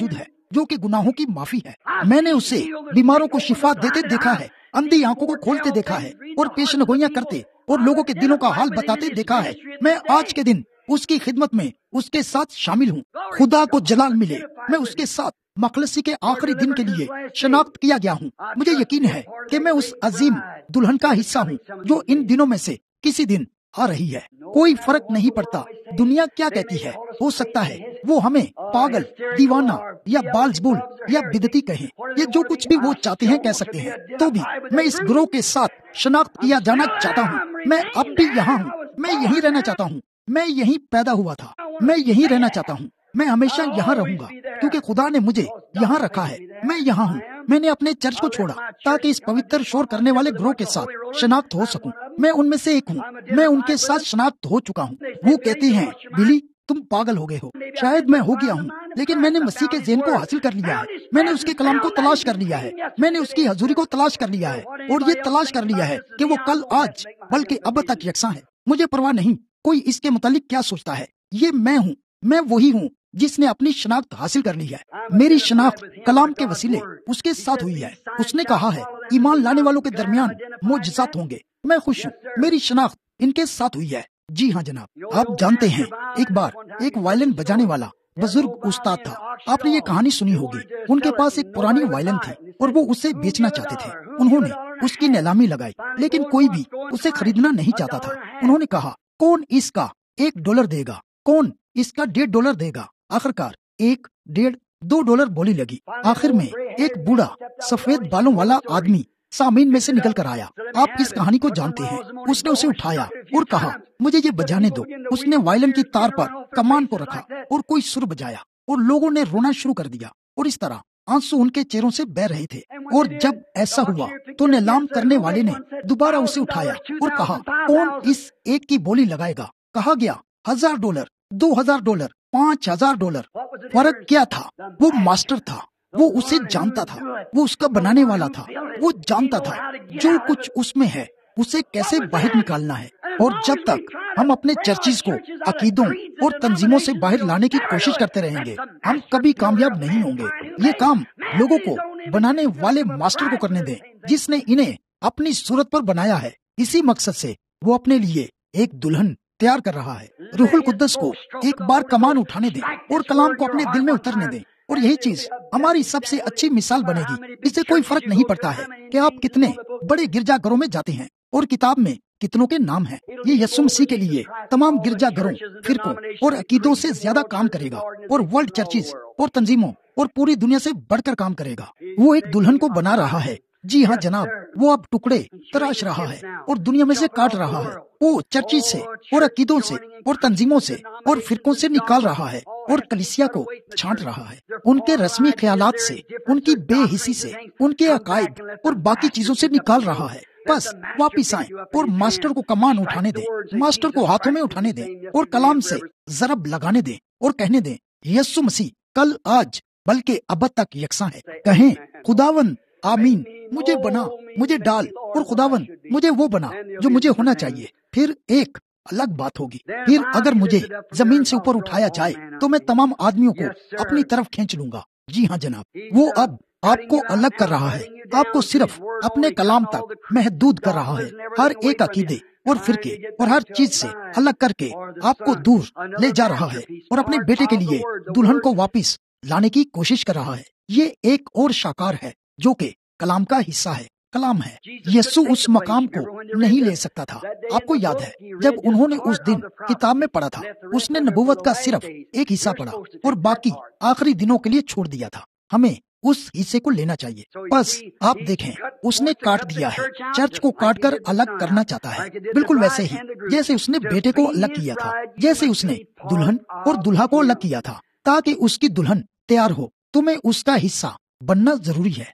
جو کہ گناہوں کی معافی ہے۔ میں نے اسے بیماروں کو شفا دیتے دیکھا ہے، اندھی آنکھوں کو کھولتے دیکھا ہے اور پیشن گوئیاں کرتے اور لوگوں کے دلوں کا حال بتاتے دیکھا ہے۔ میں آج کے دن اس کی خدمت میں اس کے ساتھ شامل ہوں۔ خدا کو جلال ملے، میں اس کے ساتھ مخلصی کے آخری دن کے لیے شناخت کیا گیا ہوں۔ مجھے یقین ہے کہ میں اس عظیم دلہن کا حصہ ہوں جو ان دنوں میں سے کسی دن آ رہی ہے۔ کوئی فرق نہیں پڑتا دنیا کیا کہتی ہے، ہو سکتا ہے وہ ہمیں پاگل، دیوانہ یا بالزبول یا بدعتی کہیں، یہ جو کچھ بھی وہ چاہتے ہیں کہہ سکتے ہیں، تو بھی میں اس گروہ کے ساتھ شناخت کیا جانا چاہتا ہوں۔ میں اب بھی یہاں ہوں، میں یہیں رہنا چاہتا ہوں، میں یہیں پیدا ہوا تھا، میں یہیں رہنا چاہتا ہوں، میں ہمیشہ یہاں رہوں گا کیونکہ خدا نے مجھے یہاں رکھا ہے۔ میں یہاں ہوں، میں نے اپنے چرچ کو چھوڑا تاکہ اس پوتر شور کرنے والے گروہ کے ساتھ شناخت ہو سکوں۔ میں ان میں سے ایک ہوں، میں ان کے ساتھ شناخت ہو چکا ہوں۔ وہ کہتے ہیں بلی تم پاگل ہو گئے ہو، شاید میں ہو گیا ہوں، لیکن میں نے مسیح کے ذہن کو حاصل کر لیا ہے، میں نے اس کے کلام کو تلاش کر لیا ہے، میں نے اس کی حضوری کو تلاش کر لیا ہے اور یہ تلاش کر لیا ہے کہ وہ کل آج بلکہ اب تک یکساں ہے۔ مجھے پرواہ نہیں کوئی اس کے متعلق کیا سوچتا ہے، یہ میں ہوں، میں وہی ہوں جس نے اپنی شناخت حاصل کر لی ہے۔ میری شناخت کلام کے وسیلے اس کے ساتھ ہوئی ہے۔ اس نے کہا ہے ایمان لانے والوں کے درمیان معجزات ہوں گے۔ میں خوش ہوں، میری شناخت ان کے ساتھ ہوئی ہے۔ جی ہاں جناب، آپ جانتے ہیں ایک بار ایک وائلن بجانے والا بزرگ استاد تھا، آپ نے یہ کہانی سنی ہوگی۔ ان کے پاس ایک پرانی وائلن تھی اور وہ اسے بیچنا چاہتے تھے۔ انہوں نے اس کی نیلامی لگائی لیکن کوئی بھی اسے خریدنا نہیں چاہتا تھا۔ انہوں نے کہا کون اس کا $1 دے گا، کون اس کا $1.5 دے گا۔ آخرکار $1، $1.5، $2 بولی لگی۔ آخر میں ایک بوڑھا سفید بالوں والا آدمی سامعین میں سے نکل کر آیا۔ آپ اس کہانی کو جانتے ہیں۔ اس نے اسے اٹھایا اور کہا مجھے یہ بجانے دو۔ اس نے وائلن کی تار پر کمان کو رکھا اور کوئی سر بجایا اور لوگوں نے رونا شروع کر دیا اور اس طرح آنسو ان کے چہروں سے بہہ رہے تھے۔ اور جب ایسا ہوا تو نیلام کرنے والے نے دوبارہ اسے اٹھایا اور کہا کون اس ایک کی بولی لگائے گا۔ کہا گیا $1000، $2000، $5000۔ فرق کیا تھا؟ وہ ماسٹر تھا، وہ اسے جانتا تھا، وہ اس کا بنانے والا تھا، وہ جانتا تھا جو کچھ اس میں ہے اسے کیسے باہر نکالنا ہے۔ اور جب تک ہم اپنے چرچز کو عقیدوں اور تنظیموں سے باہر لانے کی کوشش کرتے رہیں گے ہم کبھی کامیاب نہیں ہوں گے۔ یہ کام لوگوں کو بنانے والے ماسٹر کو کرنے دیں جس نے انہیں اپنی صورت پر بنایا ہے۔ اسی مقصد سے وہ اپنے لیے ایک دلہن تیار کر رہا ہے۔ روح القدس کو ایک بار کمان اٹھانے دیں اور کلام کو اپنے دل میں اترنے دیں اور یہی چیز ہماری سب سے اچھی مثال بنے گی۔ اس سے کوئی فرق نہیں پڑتا ہے کہ آپ کتنے بڑے گرجا گھروں میں جاتے ہیں اور کتاب میں کتنوں کے نام ہیں۔ یہ یسوع مسیح کے لیے تمام گرجا گھروں، فرقوں اور عقیدوں سے زیادہ کام کرے گا اور ورلڈ چرچز اور تنظیموں اور پوری دنیا سے بڑھ کر کام کرے گا۔ وہ ایک دلہن کو بنا رہا ہے۔ جی ہاں جناب، وہ اب ٹکڑے تراش رہا ہے اور دنیا میں سے کاٹ رہا ہے۔ وہ چرچز سے اور عقیدوں سے اور تنظیموں سے اور فرقوں سے نکال رہا ہے اور کلیسیا کو چھانٹ رہا ہے۔ ان کے رسمی خیالات سے، ان کی بے حسی سے، ان کے عقائد اور باقی چیزوں سے نکال رہا ہے۔ بس واپس آئیں اور ماسٹر کو کمان اٹھانے دیں، ماسٹر کو ہاتھوں میں اٹھانے دیں اور کلام سے ضرب لگانے دیں اور کہنے دیں یسوع مسیح کل، آج بلکہ اب تک یکساں ہے۔ کہیں خداوند آمین، مجھے بنا، مجھے ڈال، اور خداوند مجھے وہ بنا جو مجھے ہونا چاہیے۔ پھر ایک الگ بات ہوگی۔ پھر اگر مجھے زمین سے اوپر اٹھایا جائے تو میں تمام آدمیوں کو اپنی طرف کھینچ لوں گا۔ جی ہاں جناب، وہ اب آپ کو الگ کر رہا ہے، آپ کو صرف اپنے کلام تک محدود کر رہا ہے۔ ہر ایک عقیدے اور فرقے اور ہر چیز سے الگ کر کے آپ کو دور لے جا رہا ہے اور اپنے بیٹے کے لیے دلہن کو واپس لانے کی کوشش کر رہا ہے۔ یہ ایک اور شاکار ہے جو کہ کلام کا حصہ ہے، کلام ہے۔ یسوع اس مقام کو نہیں لے سکتا تھا۔ آپ کو یاد ہے جب انہوں نے اس دن کتاب میں پڑھا تھا، اس نے نبوت کا صرف ایک حصہ پڑھا اور باقی آخری دنوں کے لیے چھوڑ دیا تھا۔ ہمیں اس حصے کو لینا چاہیے۔ بس آپ دیکھیں، اس نے کاٹ دیا ہے، چرچ کو کاٹ کر الگ کرنا چاہتا ہے، بالکل ویسے ہی جیسے اس نے بیٹے کو الگ کیا تھا، جیسے اس نے دلہن اور دلہا کو الگ کیا تھا تاکہ اس کی دلہن تیار ہو۔ تمہیں اس کا حصہ بننا ضروری ہے،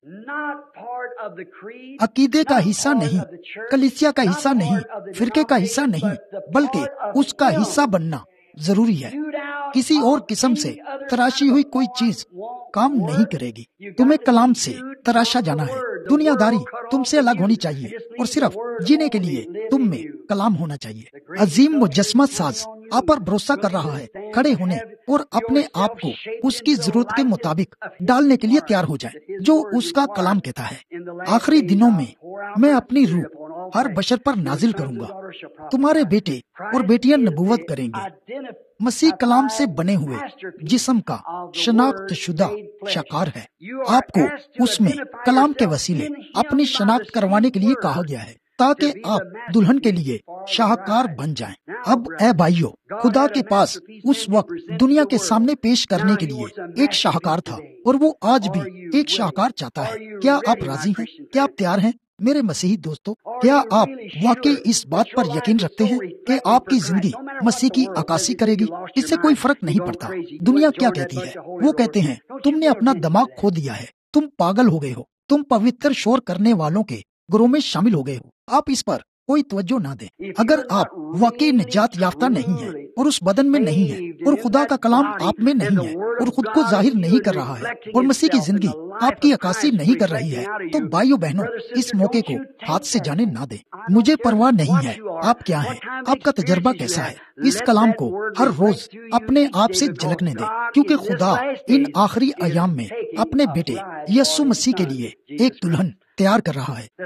عقیدے کا حصہ نہیں، کلیسیا کا حصہ نہیں، فرقے کا حصہ نہیں، بلکہ اس کا حصہ بننا ضروری ہے۔ کسی اور قسم سے تراشی ہوئی کوئی چیز کام نہیں کرے گی۔ تمہیں کلام سے تراشا جانا ہے۔ دنیا داری تم سے الگ ہونی چاہیے اور صرف جینے کے لیے تم میں کلام ہونا چاہیے۔ عظیم مجسمہ ساز آپ پر بھروسہ کر رہا ہے، کھڑے ہونے اور اپنے آپ کو اس کی ضرورت کے مطابق ڈالنے کے لیے تیار ہو جائیں جو اس کا کلام کہتا ہے۔ آخری دنوں میں اپنی روح ہر بشر پر نازل کروں گا، تمہارے بیٹے اور بیٹیاں نبوت کریں گے۔ مسیح کلام سے بنے ہوئے جسم کا شناخت شدہ شاہکار ہے۔ آپ کو اس میں کلام کے وسیلے اپنی شناخت کروانے کے لیے کہا گیا ہے تاکہ آپ دلہن کے لیے شاہکار بن جائیں۔ اب اے بھائیو، خدا کے پاس اس وقت دنیا کے سامنے پیش کرنے کے لیے ایک شاہکار تھا اور وہ آج بھی ایک شاہکار چاہتا ہے۔ کیا آپ راضی ہیں؟ کیا آپ تیار ہیں؟ میرے مسیحی دوستو، کیا آپ واقعی اس بات پر یقین رکھتے ہیں کہ آپ کی زندگی مسیح کی عکاسی کرے گی؟ اس سے کوئی فرق نہیں پڑتا دنیا کیا کہتی ہے۔ وہ کہتے ہیں تم نے اپنا دماغ کھو دیا ہے، تم پاگل ہو گئے ہو، تم پوتر شور کرنے والوں کے گروہ میں شامل ہو گئے ہو۔ آپ اس پر کوئی توجہ نہ دیں۔ اگر آپ واقعی نجات یافتہ نہیں ہیں اور اس بدن میں نہیں ہیں اور خدا کا کلام آپ میں نہیں ہے اور خود کو ظاہر نہیں کر رہا ہے اور مسیح کی زندگی آپ کی عکاسی نہیں کر رہی ہے، تو بھائیو بہنوں، اس موقع کو ہاتھ سے جانے نہ دیں۔ مجھے پرواہ نہیں ہے آپ کیا ہیں، آپ کا تجربہ کیسا ہے، اس کلام کو ہر روز اپنے آپ سے جھلکنے دیں، کیونکہ خدا ان آخری ایام میں اپنے بیٹے یسوع مسیح کے لیے ایک دلہن تیار کر رہا ہے۔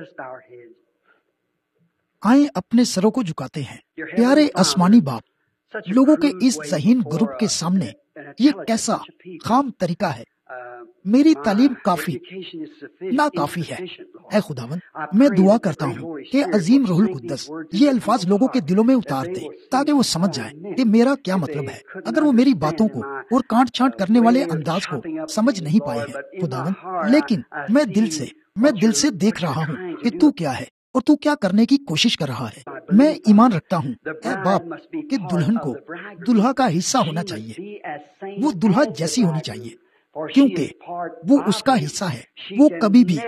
آئیں اپنے سروں کو جھکاتے ہیں۔ پیارے آسمانی باپ، لوگوں کے اس ذہین گروپ کے سامنے یہ کیسا خام طریقہ ہے۔ میری تعلیم کافی ناکافی ہے۔ اے خداوند، میں دعا کرتا ہوں کہ عظیم روح القدس یہ الفاظ لوگوں کے دلوں میں اتار دے تاکہ وہ سمجھ جائیں کہ میرا کیا مطلب ہے۔ اگر وہ میری باتوں کو اور کانٹ چھانٹ کرنے والے انداز کو سمجھ نہیں پائے ہیں خداوند، لیکن میں دل سے دیکھ رہا ہوں کہ تو کیا ہے اور تو کیا کرنے کی کوشش کر رہا ہے۔ میں ایمان رکھتا ہوں اے باپ کہ دلہن کو دلہا کا حصہ ہونا چاہیے، وہ دلہا جیسی ہونی چاہیے، کیونکہ وہ اس کا حصہ ہے۔ وہ کبھی بھی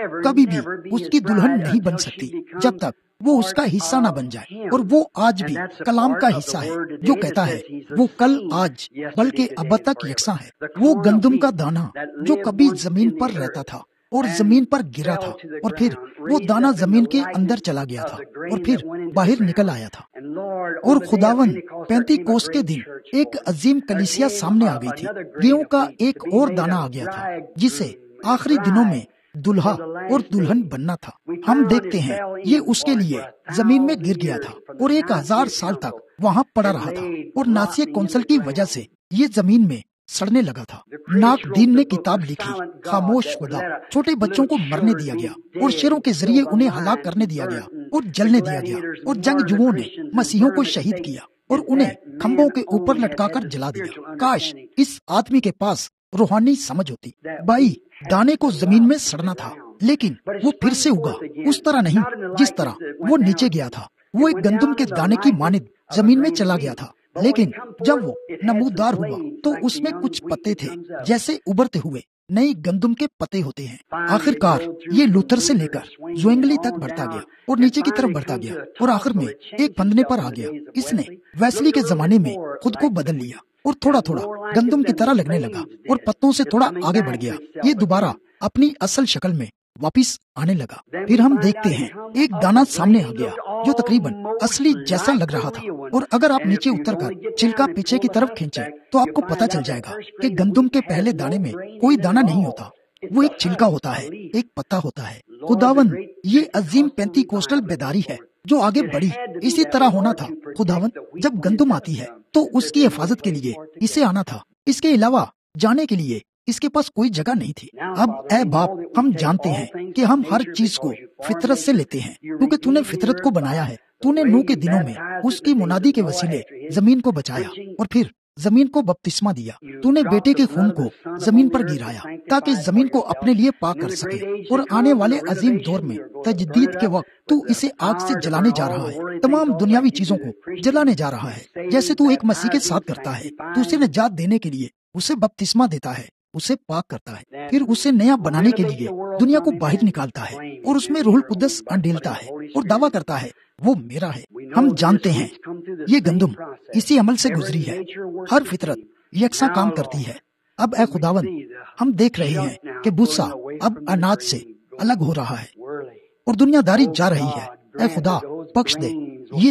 اس کی دلہن نہیں بن سکتی جب تک وہ اس کا حصہ نہ بن جائے، اور وہ آج بھی کلام کا حصہ ہے جو کہتا ہے وہ کل آج بلکہ اب تک یکساں ہے۔ وہ گندم کا دانہ جو کبھی زمین پر رہتا تھا اور زمین پر گرا تھا، اور پھر وہ دانہ زمین کے اندر چلا گیا تھا اور پھر باہر نکل آیا تھا، اور خداوند پینتی کوس کے دن ایک عظیم کلیسیا سامنے آ گئی تھی۔ گیہوں کا ایک اور دانہ آ گیا تھا جسے آخری دنوں میں دلہا اور دلہن بننا تھا۔ ہم دیکھتے ہیں یہ اس کے لیے زمین میں گر گیا تھا اور 1000 سال تک وہاں پڑا رہا تھا، اور ناسیہ کونسل کی وجہ سے یہ زمین میں سڑنے لگا تھا۔ ناک دین نے کتاب لکھی، خاموش خدا، چھوٹے بچوں کو مرنے دیا گیا اور شیروں کے ذریعے انہیں ہلاک کرنے دیا گیا اور جلنے دیا گیا، اور جنگجوؤں نے مسیحوں کو شہید کیا اور انہیں کھمبوں کے اوپر لٹکا کر جلا دیا۔ کاش اس آدمی کے پاس روحانی سمجھ ہوتی۔ بھائی، دانے کو زمین میں سڑنا تھا، لیکن وہ پھر سے اگا، اس طرح نہیں جس طرح وہ نیچے گیا تھا۔ وہ ایک گندم کے دانے کی مانند زمین میں چلا گیا تھا، لیکن جب وہ نمودار ہوا تو اس میں کچھ پتے تھے جیسے ابھرتے ہوئے نئی گندم کے پتے ہوتے ہیں۔ آخر کار یہ لوتھر سے لے کر زوینگلی تک بڑھتا گیا اور نیچے کی طرف بڑھتا گیا اور آخر میں ایک بندھنے پر آ گیا۔ اس نے ویسلی کے زمانے میں خود کو بدل لیا اور تھوڑا تھوڑا گندم کی طرح لگنے لگا اور پتوں سے تھوڑا آگے بڑھ گیا۔ یہ دوبارہ اپنی اصل شکل میں واپس آنے لگا۔ پھر ہم دیکھتے ہیں ایک دانہ سامنے آ گیا جو تقریباً اصلی جیسا لگ رہا تھا، اور اگر آپ نیچے اتر کر چھلکا پیچھے کی طرف کھینچیں تو آپ کو پتہ چل جائے گا کہ گندم کے پہلے دانے میں کوئی دانہ نہیں ہوتا، وہ ایک چھلکا ہوتا ہے، ایک پتا ہوتا ہے۔ خداوند، یہ عظیم پینتی کوسٹل بیداری ہے جو آگے بڑھی۔ اسی طرح ہونا تھا خداوند، جب گندم آتی ہے تو اس کی حفاظت کے لیے اسے آنا تھا، اس کے علاوہ جانے کے لیے اس کے پاس کوئی جگہ نہیں تھی۔ اب اے باپ، ہم جانتے ہیں کہ ہم ہر چیز کو فطرت سے لیتے ہیں، کیونکہ تو نے فطرت کو بنایا ہے۔ تو نے نوح کے دنوں میں اس کی منادی کے وسیلے زمین کو بچایا اور پھر زمین کو بپتسمہ دیا۔ تو نے بیٹے کے خون کو زمین پر گرایا تاکہ زمین کو اپنے لیے پاک کر سکے، اور آنے والے عظیم دور میں تجدید کے وقت تو اسے آگ سے جلانے جا رہا ہے، تمام دنیاوی چیزوں کو جلانے جا رہا ہے، جیسے تو ایک مسیح کے ساتھ کرتا ہے۔ تو اسے نجات دینے کے لیے اسے بپتسمہ دیتا ہے، اسے پاک کرتا ہے، پھر اسے نیا بنانے کے لیے دنیا کو باہر نکالتا ہے اور اس میں روح القدس انڈیلتا ہے اور دعویٰ کرتا ہے وہ میرا ہے۔ ہم جانتے ہیں یہ گندم اسی عمل سے گزری ہے، ہر فطرت یکساں کام کرتی ہے۔ اب اے خداوند، ہم دیکھ رہے ہیں کہ بھوسا اب اناج سے الگ ہو رہا ہے اور دنیا داری جا رہی ہے۔ اے خدا، بخش دے یہ دانہ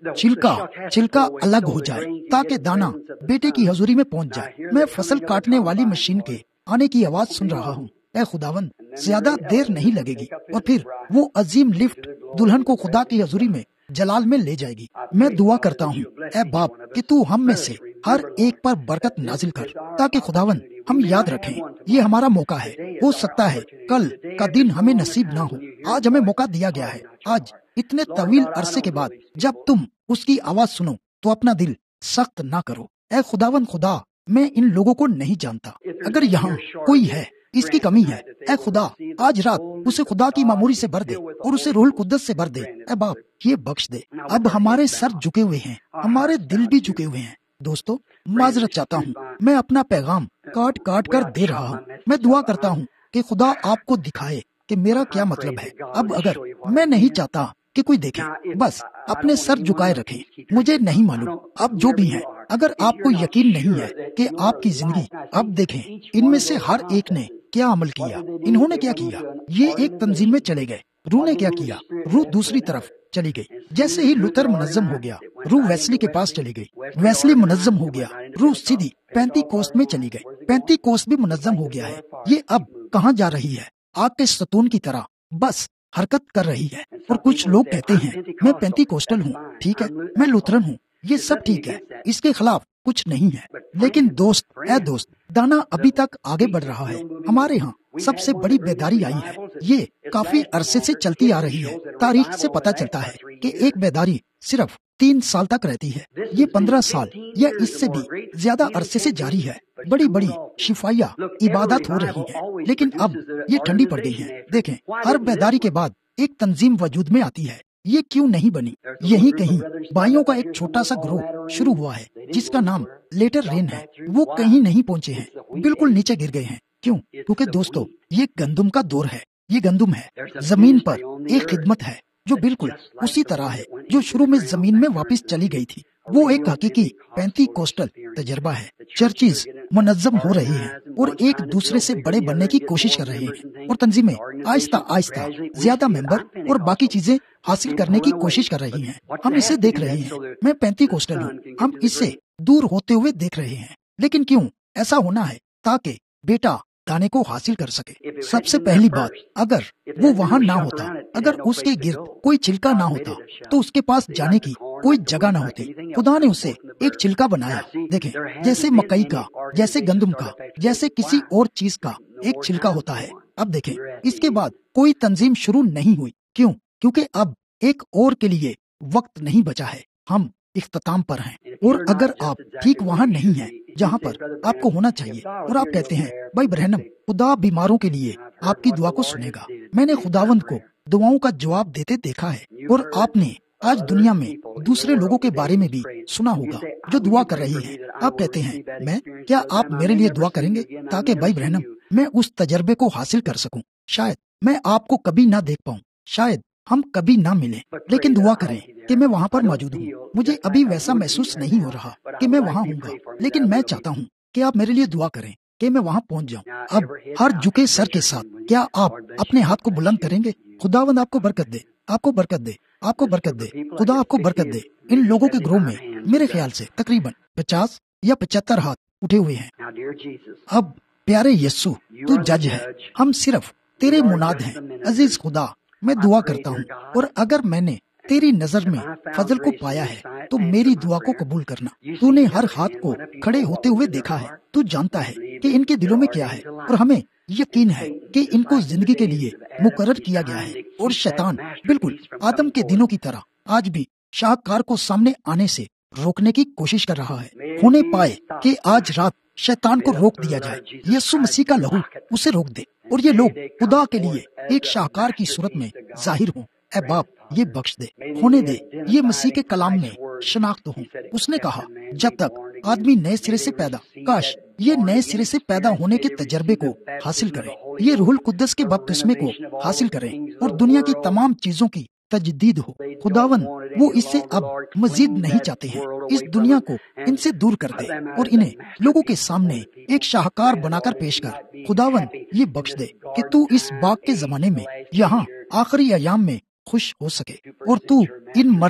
چھلکا الگ ہو جائے تاکہ دانا بیٹے کی حضوری میں پہنچ جائے۔ میں فصل کاٹنے والی مشین کے آنے کی آواز سن رہا ہوں۔ اے خداوند، زیادہ دیر نہیں لگے گی اور پھر وہ عظیم لفٹ دلہن کو خدا کی حضوری میں جلال میں لے جائے گی۔ میں دعا کرتا ہوں اے باپ کہ تو ہم میں سے ہر ایک پر برکت نازل کر، تاکہ خداوند ہم یاد رکھیں یہ ہمارا موقع ہے۔ ہو سکتا ہے کل کا دن ہمیں نصیب نہ ہو، آج ہمیں موقع دیا گیا ہے۔ آج اتنے طویل عرصے کے بعد جب تم اس کی آواز سنو تو اپنا دل سخت نہ کرو۔ اے خداوند خدا، میں ان لوگوں کو نہیں جانتا، اگر یہاں کوئی ہے اس کی کمی ہے، اے خدا آج رات اسے خدا کی معموری سے بھر دے اور اسے روح القدس سے بھر دے۔ اے باپ یہ بخش دے۔ اب ہمارے سر جھکے ہوئے ہیں، ہمارے دل بھی جھکے ہوئے ہیں۔ دوستو، معذرت چاہتا ہوں، میں اپنا پیغام کاٹ کر دے رہا ہوں۔ میں دعا کرتا ہوں کہ خدا آپ کو دکھائے کہ میرا کیا مطلب ہے۔ اب اگر میں نہیں چاہتا کہ کوئی دیکھے، بس اپنے سر جھکائے رکھیں۔ مجھے نہیں معلوم آپ جو بھی ہیں، اگر آپ کو یقین نہیں ہے کہ آپ کی زندگی، اب دیکھیں ان میں سے ہر ایک نے کیا عمل کیا۔ انہوں نے کیا کیا؟ یہ ایک تنظیم میں چلے گئے۔ روح نے کیا کیا؟ روح دوسری طرف چلی گئی۔ جیسے ہی لوتھر منظم ہو گیا، روح ویسلی کے پاس چلی گئی۔ ویسلی منظم ہو گیا، روح سیدھی پینتی کوسٹ میں چلی گئی۔ پینتی کوسٹ بھی منظم ہو گیا ہے۔ یہ اب کہاں جا رہی ہے؟ آگ کے ستون کی طرح بس حرکت کر رہی ہے۔ اور کچھ لوگ کہتے ہیں میں پینتی کوسٹل ہوں، ٹھیک ہے، میں لوتھرن ہوں، یہ سب ٹھیک ہے، اس کے خلاف کچھ نہیں ہے۔ لیکن دوست، اے دوست، دانا ابھی تک آگے بڑھ رہا ہے۔ ہمارے ہاں سب سے بڑی بیداری آئی ہے۔ یہ کافی عرصے سے چلتی آ رہی ہے۔ تاریخ سے پتہ چلتا ہے کہ ایک بیداری صرف 3 سال تک رہتی ہے۔ یہ 15 سال یا اس سے بھی زیادہ عرصے سے جاری ہے۔ بڑی بڑی شفائیہ عبادت ہو رہی ہے، لیکن اب یہ ٹھنڈی پڑ گئی ہے۔ دیکھیں، ہر بیداری کے بعد ایک تنظیم وجود میں آتی ہے۔ یہ کیوں نہیں بنی؟ یہی کہیں بھائیوں کا ایک چھوٹا سا گروہ شروع ہوا ہے جس کا نام لیٹر رین ہے۔ وہ کہیں نہیں پہنچے ہیں، بالکل نیچے گر گئے ہیں۔ کیوں؟ کیونکہ دوستو، یہ گندم کا دور ہے۔ یہ گندم ہے، زمین پر ایک خدمت ہے جو بالکل اسی طرح ہے جو شروع میں زمین میں واپس چلی گئی تھی۔ وہ ایک حقیقی پینتی کوسٹل تجربہ ہے۔ چرچز منظم ہو رہی ہیں اور ایک دوسرے سے بڑے بننے کی کوشش کر رہے ہیں، اور تنظیمیں آہستہ آہستہ زیادہ ممبر اور باقی چیزیں حاصل کرنے کی کوشش کر رہی ہیں۔ ہم اسے دیکھ رہے ہیں۔ میں پینتی کوسٹل ہوں، ہم اس سے دور ہوتے ہوئے دیکھ رہے ہیں۔ لیکن کیوں ایسا ہونا ہے؟ تاکہ بیٹا دانے کو حاصل کر سکے۔ سب سے پہلی بات، اگر وہ وہاں نہ ہوتا، اگر اس کے گرد کوئی چھلکا نہ ہوتا تو اس کے پاس جانے کی کوئی جگہ نہ ہوتی۔ خدا نے اسے ایک چھلکا بنایا۔ دیکھیں، جیسے مکئی کا، جیسے گندم کا، جیسے کسی اور چیز کا ایک چھلکا ہوتا ہے۔ اب دیکھیں، اس کے بعد کوئی تنظیم شروع نہیں ہوئی۔ کیوں؟ کیونکہ اب ایک اور کے لیے وقت نہیں بچا ہے۔ ہم اختتام پر ہیں، اور اگر آپ ٹھیک وہاں نہیں ہیں جہاں پر آپ کو ہونا چاہیے، اور آپ کہتے ہیں بھائی برہنم، خدا بیماروں کے لیے آپ کی دعا کو سنے گا۔ میں نے خداوند کو دعاؤں کا جواب دیتے دیکھا ہے، اور آپ نے آج دنیا میں دوسرے لوگوں کے بارے میں بھی سنا ہوگا جو دعا کر رہی ہیں۔ آپ کہتے ہیں کیا آپ میرے لیے دعا کریں گے تاکہ بھائی برہنم میں اس تجربے کو حاصل کر سکوں؟ شاید میں آپ کو کبھی نہ دیکھ پاؤں، شاید ہم کبھی نہ ملیں، لیکن دعا کریں کہ میں وہاں پر موجود ہوں۔ مجھے ابھی ویسا محسوس نہیں ہو رہا کہ میں وہاں ہوں گا، لیکن میں چاہتا ہوں کہ آپ میرے لیے دعا کریں کہ میں وہاں پہنچ جاؤں۔ اب ہر جھکے سر کے ساتھ کیا آپ اپنے ہاتھ کو بلند کریں گے؟ خداوند آپ کو برکت دے، آپ کو برکت دے، آپ کو برکت دے، خدا آپ کو برکت دے۔ ان لوگوں کے گروہ میں میرے خیال سے تقریباً 50 یا 75 ہاتھ اٹھے ہوئے ہیں۔ اب پیارے یسوع، تو جج ہے، ہم صرف تیرے مناد ہیں۔ عزیز خدا، میں دعا کرتا ہوں، اور اگر میں نے تیری نظر میں فضل کو پایا ہے تو میری دعا کو قبول کرنا۔ تو نے ہر ہاتھ کو کھڑے ہوتے ہوئے دیکھا ہے، تو جانتا ہے کہ ان کے دلوں میں کیا ہے، اور ہمیں یقین ہے کہ ان کو زندگی کے لیے مقرر کیا گیا ہے۔ اور شیطان بالکل آدم کے دنوں کی طرح آج بھی شاہکار کو سامنے آنے سے روکنے کی کوشش کر رہا ہے۔ ہونے پائے کہ آج رات شیطان کو روک دیا جائے۔ یسوع مسیح کا لہو اسے روک دے، اور یہ لوگ خدا کے لیے ایک شاہکار کی صورت میں ظاہر ہوں۔ اے باپ، یہ بخش دے، ہونے دے، یہ مسیح کے کلام میں شناخت ہوں۔ اس نے کہا جب تک آدمی نئے سرے سے پیدا، کاش یہ نئے سرے سے پیدا ہونے کے تجربے کو حاصل کریں، یہ روح القدس کے بپتسمے کو حاصل کریں، اور دنیا کی تمام چیزوں کی تجدید ہو۔ خداون وہ اس سے اب مزید نہیں چاہتے ہیں۔ اس دنیا کو ان سے دور کر دے اور انہیں لوگوں کے سامنے ایک شاہکار بنا کر پیش کر۔ خداون یہ بخش دے کہ تو اس باغ کے زمانے میں یہاں آخری ایام میں خوش ہو سکے، اور تو ان مردوں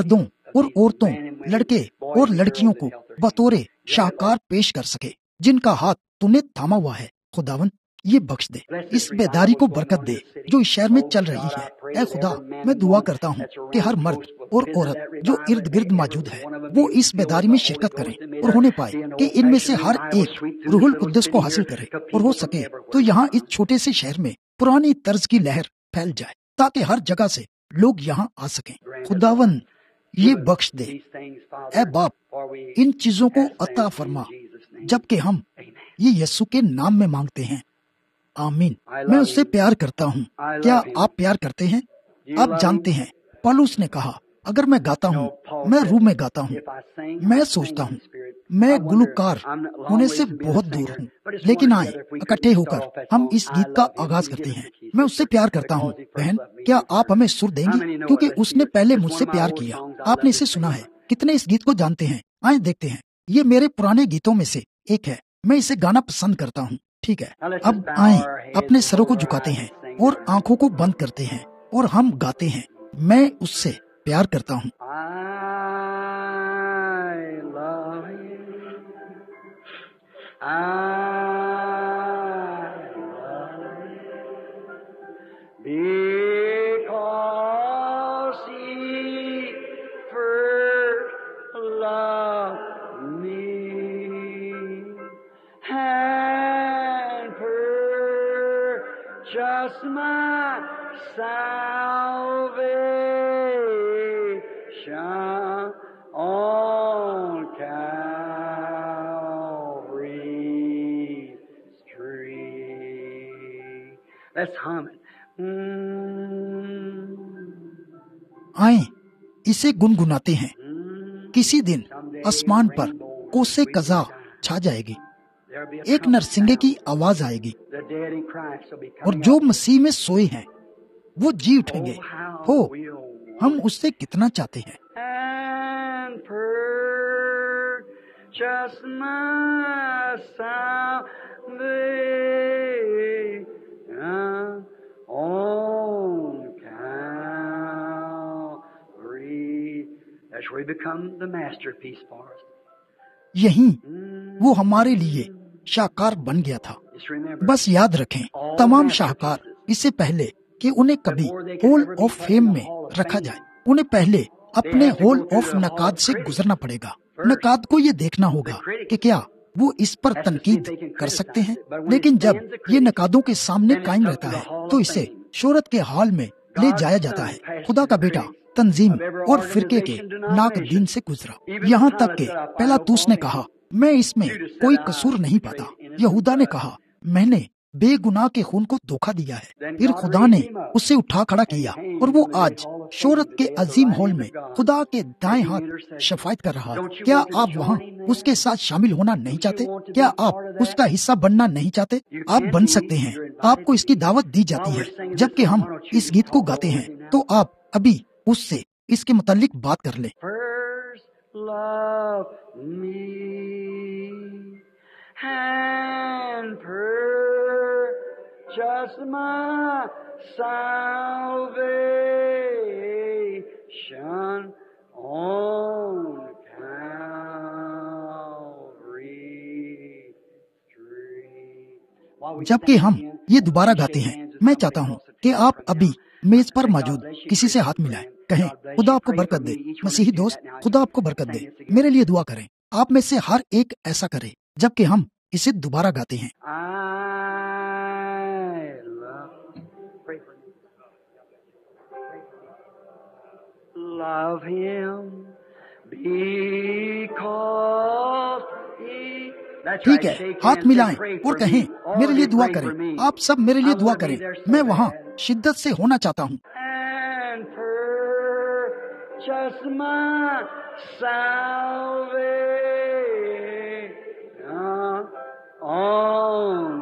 اور عورتوں، لڑکے اور لڑکیوں کو بطور شاہکار پیش کر سکے جن کا ہاتھ تو نے تھاما ہوا ہے۔ خداون یہ بخش دے، اس بیداری کو برکت دے جو اس شہر میں چل رہی ہے۔ اے خدا، میں دعا کرتا ہوں کہ ہر مرد اور عورت جو ارد گرد موجود ہے وہ اس بیداری میں شرکت کریں اور ہونے پائے کہ ان میں سے ہر ایک روح القدس کو حاصل کرے، اور ہو سکے تو یہاں اس چھوٹے سے شہر میں پرانی طرز کی لہر پھیل جائے تاکہ ہر جگہ سے لوگ یہاں آ سکیں۔ خداون یہ بخش دے۔ اے باپ، ان چیزوں کو عطا فرما جبکہ ہم یہ یسوع کے نام میں مانگتے ہیں، آمین۔ میں اس سے پیار کرتا ہوں۔ کیا آپ پیار کرتے ہیں؟ آپ جانتے ہیں پولس نے کہا، اگر میں گاتا ہوں، میں روح میں گاتا ہوں۔ میں سوچتا ہوں میں گلوکار ہونے سے بہت دور ہوں، لیکن آئیں اکٹھے ہو کر ہم اس گیت کا آغاز کرتے ہیں۔ میں اس سے پیار کرتا ہوں۔ بہن، کیا آپ ہمیں سر دیں گی؟ کیونکہ اس نے پہلے مجھ سے پیار کیا۔ آپ نے اسے سنا ہے۔ کتنے اس گیت کو جانتے ہیں؟ آئیں دیکھتے ہیں۔ یہ میرے پرانے گیتوں میں سے ایک ہے۔ میں اسے گانا پسند کرتا ہوں۔ ٹھیک ہے، اب آئیں اپنے سروں کو جھکاتے ہیں اور آنکھوں کو بند کرتے ہیں اور ہم گاتے ہیں، میں اس سے پیار کرتا ہوں۔ آئیں اسے گنگناتے ہیں۔ کسی دن آسمان پر کوسے قضا چھا جائے گی، ایک نرسنگے کی آواز آئے گی، اور جو مسیح میں سوئے ہیں وہ جی اٹھیں گے۔ ہو، ہم اس سے کتنا چاہتے ہیں۔ یہیں وہ ہمارے لیے شاہکار بن گیا تھا۔ بس یاد رکھیں، تمام شاہکار اس سے پہلے کہ انہیں کبھی ہال آف فیم میں رکھا جائے، انہیں پہلے اپنے ہال آف نقاد سے گزرنا پڑے گا۔ نقاد کو یہ دیکھنا ہوگا کہ کیا وہ اس پر تنقید کر سکتے ہیں، لیکن جب یہ نقادوں کے سامنے قائم رہتا ہے تو اسے شہرت کے حال میں لے جایا جاتا ہے۔ خدا کا بیٹا تنظیم اور فرقے کے ناقدین سے گزرا، یہاں تک کہ پیلاطس نے کہا، میں اس میں کوئی قصور نہیں پاتا۔ یہودا نے کہا، میں نے بے گناہ کے خون کو دھوکا دیا ہے۔ پھر خدا نے اسے اٹھا کھڑا کیا اور وہ آج شہرت کے عظیم ہال میں خدا کے دائیں ہاتھ شفاعت کر رہا ہے۔ کیا آپ وہاں اس کے ساتھ شامل ہونا نہیں چاہتے؟ کیا آپ اس کا حصہ بننا نہیں چاہتے؟ آپ بن سکتے ہیں، آپ کو اس کی دعوت دی جاتی ہے۔ جبکہ ہم اس گیت کو گاتے ہیں تو آپ ابھی اس سے اس کے متعلق بات کر لیں۔ And purchase my salvation on Calvary's tree. جبکہ ہم یہ دوبارہ گاتے ہیں، میں چاہتا ہوں کہ آپ ابھی میز پر موجود کسی سے ہاتھ ملائیں، کہیں خدا آپ کو برکت دے۔ مسیحی دوست، خدا آپ کو برکت دے۔ میرے لیے دعا کریں۔ آپ میں سے ہر ایک ایسا کرے جبکہ ہم اسے دوبارہ گاتے ہیں۔ Love him because he... ٹھیک ہے، ہاتھ ملائیں اور کہیں میرے لیے دعا کریں۔ آپ سب میرے لیے دعا کریں، میں وہاں شدت سے ہونا چاہتا ہوں۔ And purchase my salvation on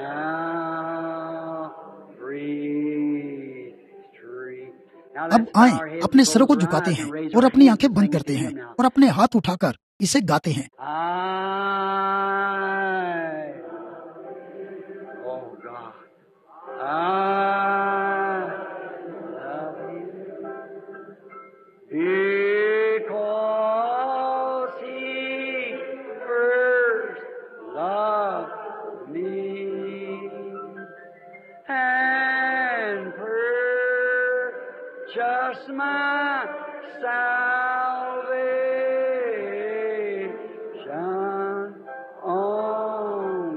Calvary's tree. اب آئیں اپنے سروں کو جھکاتے ہیں اور اپنی آنکھیں بند کرتے ہیں اور اپنے ہاتھ اٹھا کر اسے گاتے ہیں۔ Because purchase my salvation on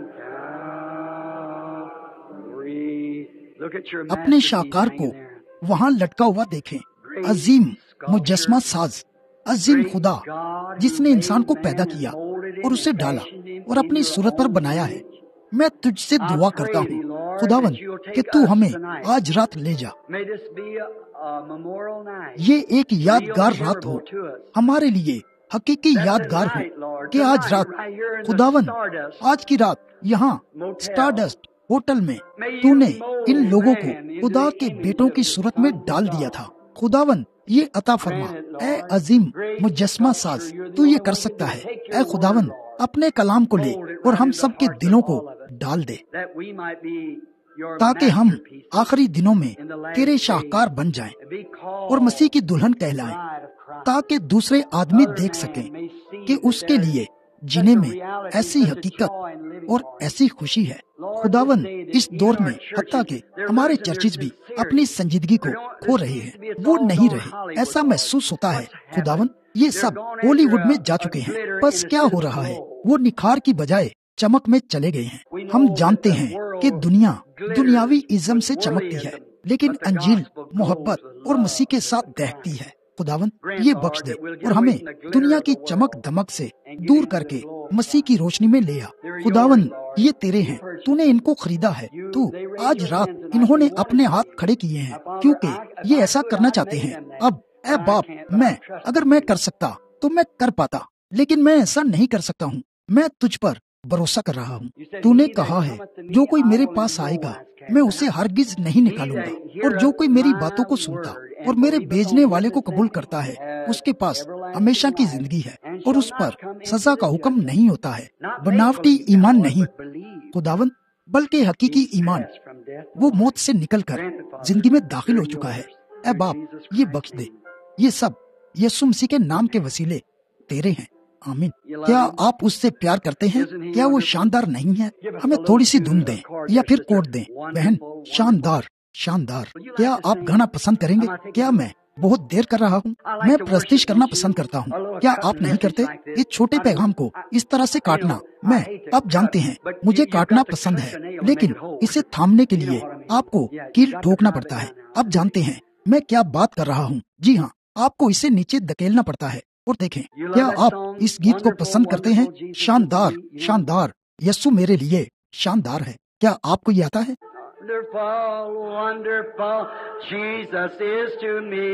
Calvary. Look at your اپنے masterpiece شاہکار کو hanging there. وہاں لٹکا ہوا دیکھیں. عظیم مجسمہ ساز، عظیم خدا جس نے انسان کو پیدا کیا اور اسے ڈالا اور اپنی صورت پر بنایا ہے. میں تجھ سے دعا کرتا ہوں خداوند کہ تو ہمیں آج رات لے جا. May this be a memorial night. یہ ایک یادگار رات ہو ہمارے لیے، حقیقی یادگار ہو کہ آج رات خداوند، آج کی رات یہاں اسٹار ڈسٹ ہوٹل میں تو نے ان لوگوں کو خدا کے بیٹوں کی صورت میں ڈال دیا تھا. خداوند یہ عطا فرما. اے عظیم مجسمہ ساز، تو یہ کر سکتا ہے. اے خداوند اپنے کلام کو لے اور ہم سب کے دلوں کو ڈال دے That we might be your تاکہ ہم masterpiece. آخری دنوں میں تیرے شاہکار بن جائیں Be called اور مسیح کی دلہن کہلائیں، bride of Christ. تاکہ دوسرے آدمی دیکھ سکیں کہ اس کے لیے جینے میں ایسی حقیقت اور ایسی خوشی ہے. خداوند اس دور میں حتیٰ کہ ہمارے چرچز بھی اپنی سنجیدگی کو کھو رہے ہیں، وہ نہیں رہے. ایسا محسوس ہوتا ہے خداوند یہ سب ہالی ووڈ میں جا چکے ہیں. بس کیا ہو رہا ہے؟ وہ نکھار کی بجائے چمک میں چلے گئے ہیں. ہم جانتے ہیں کہ دنیا دنیاوی ازم سے چمکتی ہے، لیکن انجیل محبت اور مسیح کے ساتھ دہتی ہے. خداوند یہ بخش دے اور ہمیں دنیا کی چمک دمک سے دور کر کے مسیح کی روشنی میں لے آ. خداوند یہ تیرے ہیں، تو نے ان کو خریدا ہے. تو آج رات انہوں نے اپنے ہاتھ کھڑے کیے ہیں کیونکہ یہ ایسا کرنا چاہتے ہیں. اب اے باپ، اگر میں کر سکتا تو میں کر پاتا، لیکن میں ایسا نہیں کر سکتا ہوں. میں تجھ پر بھروسہ کر رہا ہوں. تو نے کہا ہے جو کوئی میرے پاس آئے گا میں اسے ہرگز نہیں نکالوں گا، اور جو کوئی میری باتوں کو سنتا اور میرے بھیجنے والے کو قبول کرتا ہے اس کے پاس ہمیشہ کی زندگی ہے، اور اس پر سزا کا حکم نہیں ہوتا ہے. بناوٹی ایمان نہیں خداوند، بلکہ حقیقی ایمان وہ موت سے نکل کر زندگی میں داخل ہو چکا ہے. اے باپ یہ بخش دے. یہ سب یسوع مسیح کے نام کے وسیلے تیرے ہیں. آمین. کیا آپ اس سے پیار کرتے ہیں؟ کیا وہ شاندار نہیں ہے؟ ہمیں تھوڑی سی دھن دیں یا پھر کوٹ دیں. بہن شاندار شاندار. کیا آپ گانا پسند کریں گے؟ کیا میں بہت دیر کر رہا ہوں؟ میں پرستش کرنا پسند کرتا ہوں. کیا آپ نہیں کرتے؟ اس چھوٹے پیغام کو اس طرح سے کاٹنا، میں آپ جانتے ہیں مجھے کاٹنا پسند ہے، لیکن اسے تھامنے کے لیے آپ کو کیل ٹھوکنا پڑتا ہے. آپ جانتے ہیں میں کیا بات کر رہا ہوں. جی ہاں، آپ کو اسے نیچے دھکیلنا پڑتا ہے. اور دیکھیں کیا آپ اس گیت کو پسند کرتے ہیں؟ شاندار شاندار. یسوع میرے لیے شاندار ہے. کیا آپ کو یہ آتا ہے؟ Wonderful, wonderful, Jesus is to me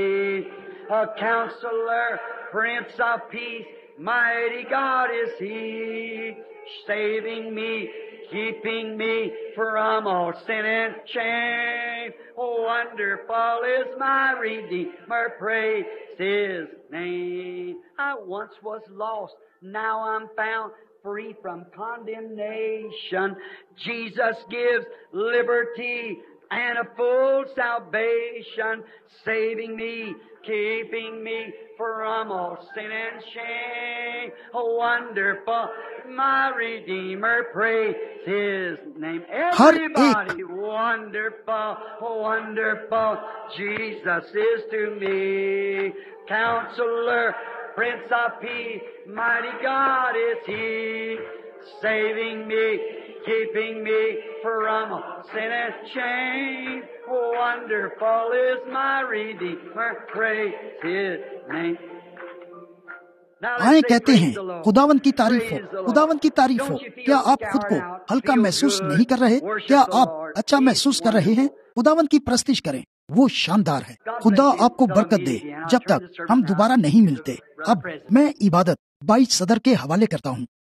a counselor, Prince of Peace, mighty God is He, saving me, keeping me from all sin and shame. Oh, wonderful is my Redeemer, praise His name. I once was lost, now I'm found, free from condemnation. Jesus gives liberty and a full salvation, saving me, keeping me from all sin and shame. Oh, wonderful, my Redeemer, praise His name. Everybody, wonderful, wonderful, Jesus is to me, Counselor, Prince of Peace, mighty God is He, saving me, keeping me from sin and shame. Wonderful is my Redeemer, praise His name. آئیں کہتے ہیں خداوند کی تعریف ہو، خداوند کی تعریف ہو. کیا آپ خود کو ہلکا محسوس نہیں کر رہے؟ کیا آپ اچھا محسوس کر رہے ہیں؟ خداوند کی پرستش کریں، وہ شاندار ہے. خدا آپ کو برکت دے جب تک ہم دوبارہ نہیں ملتے. اب میں عبادت 22 صدر کے حوالے کرتا ہوں.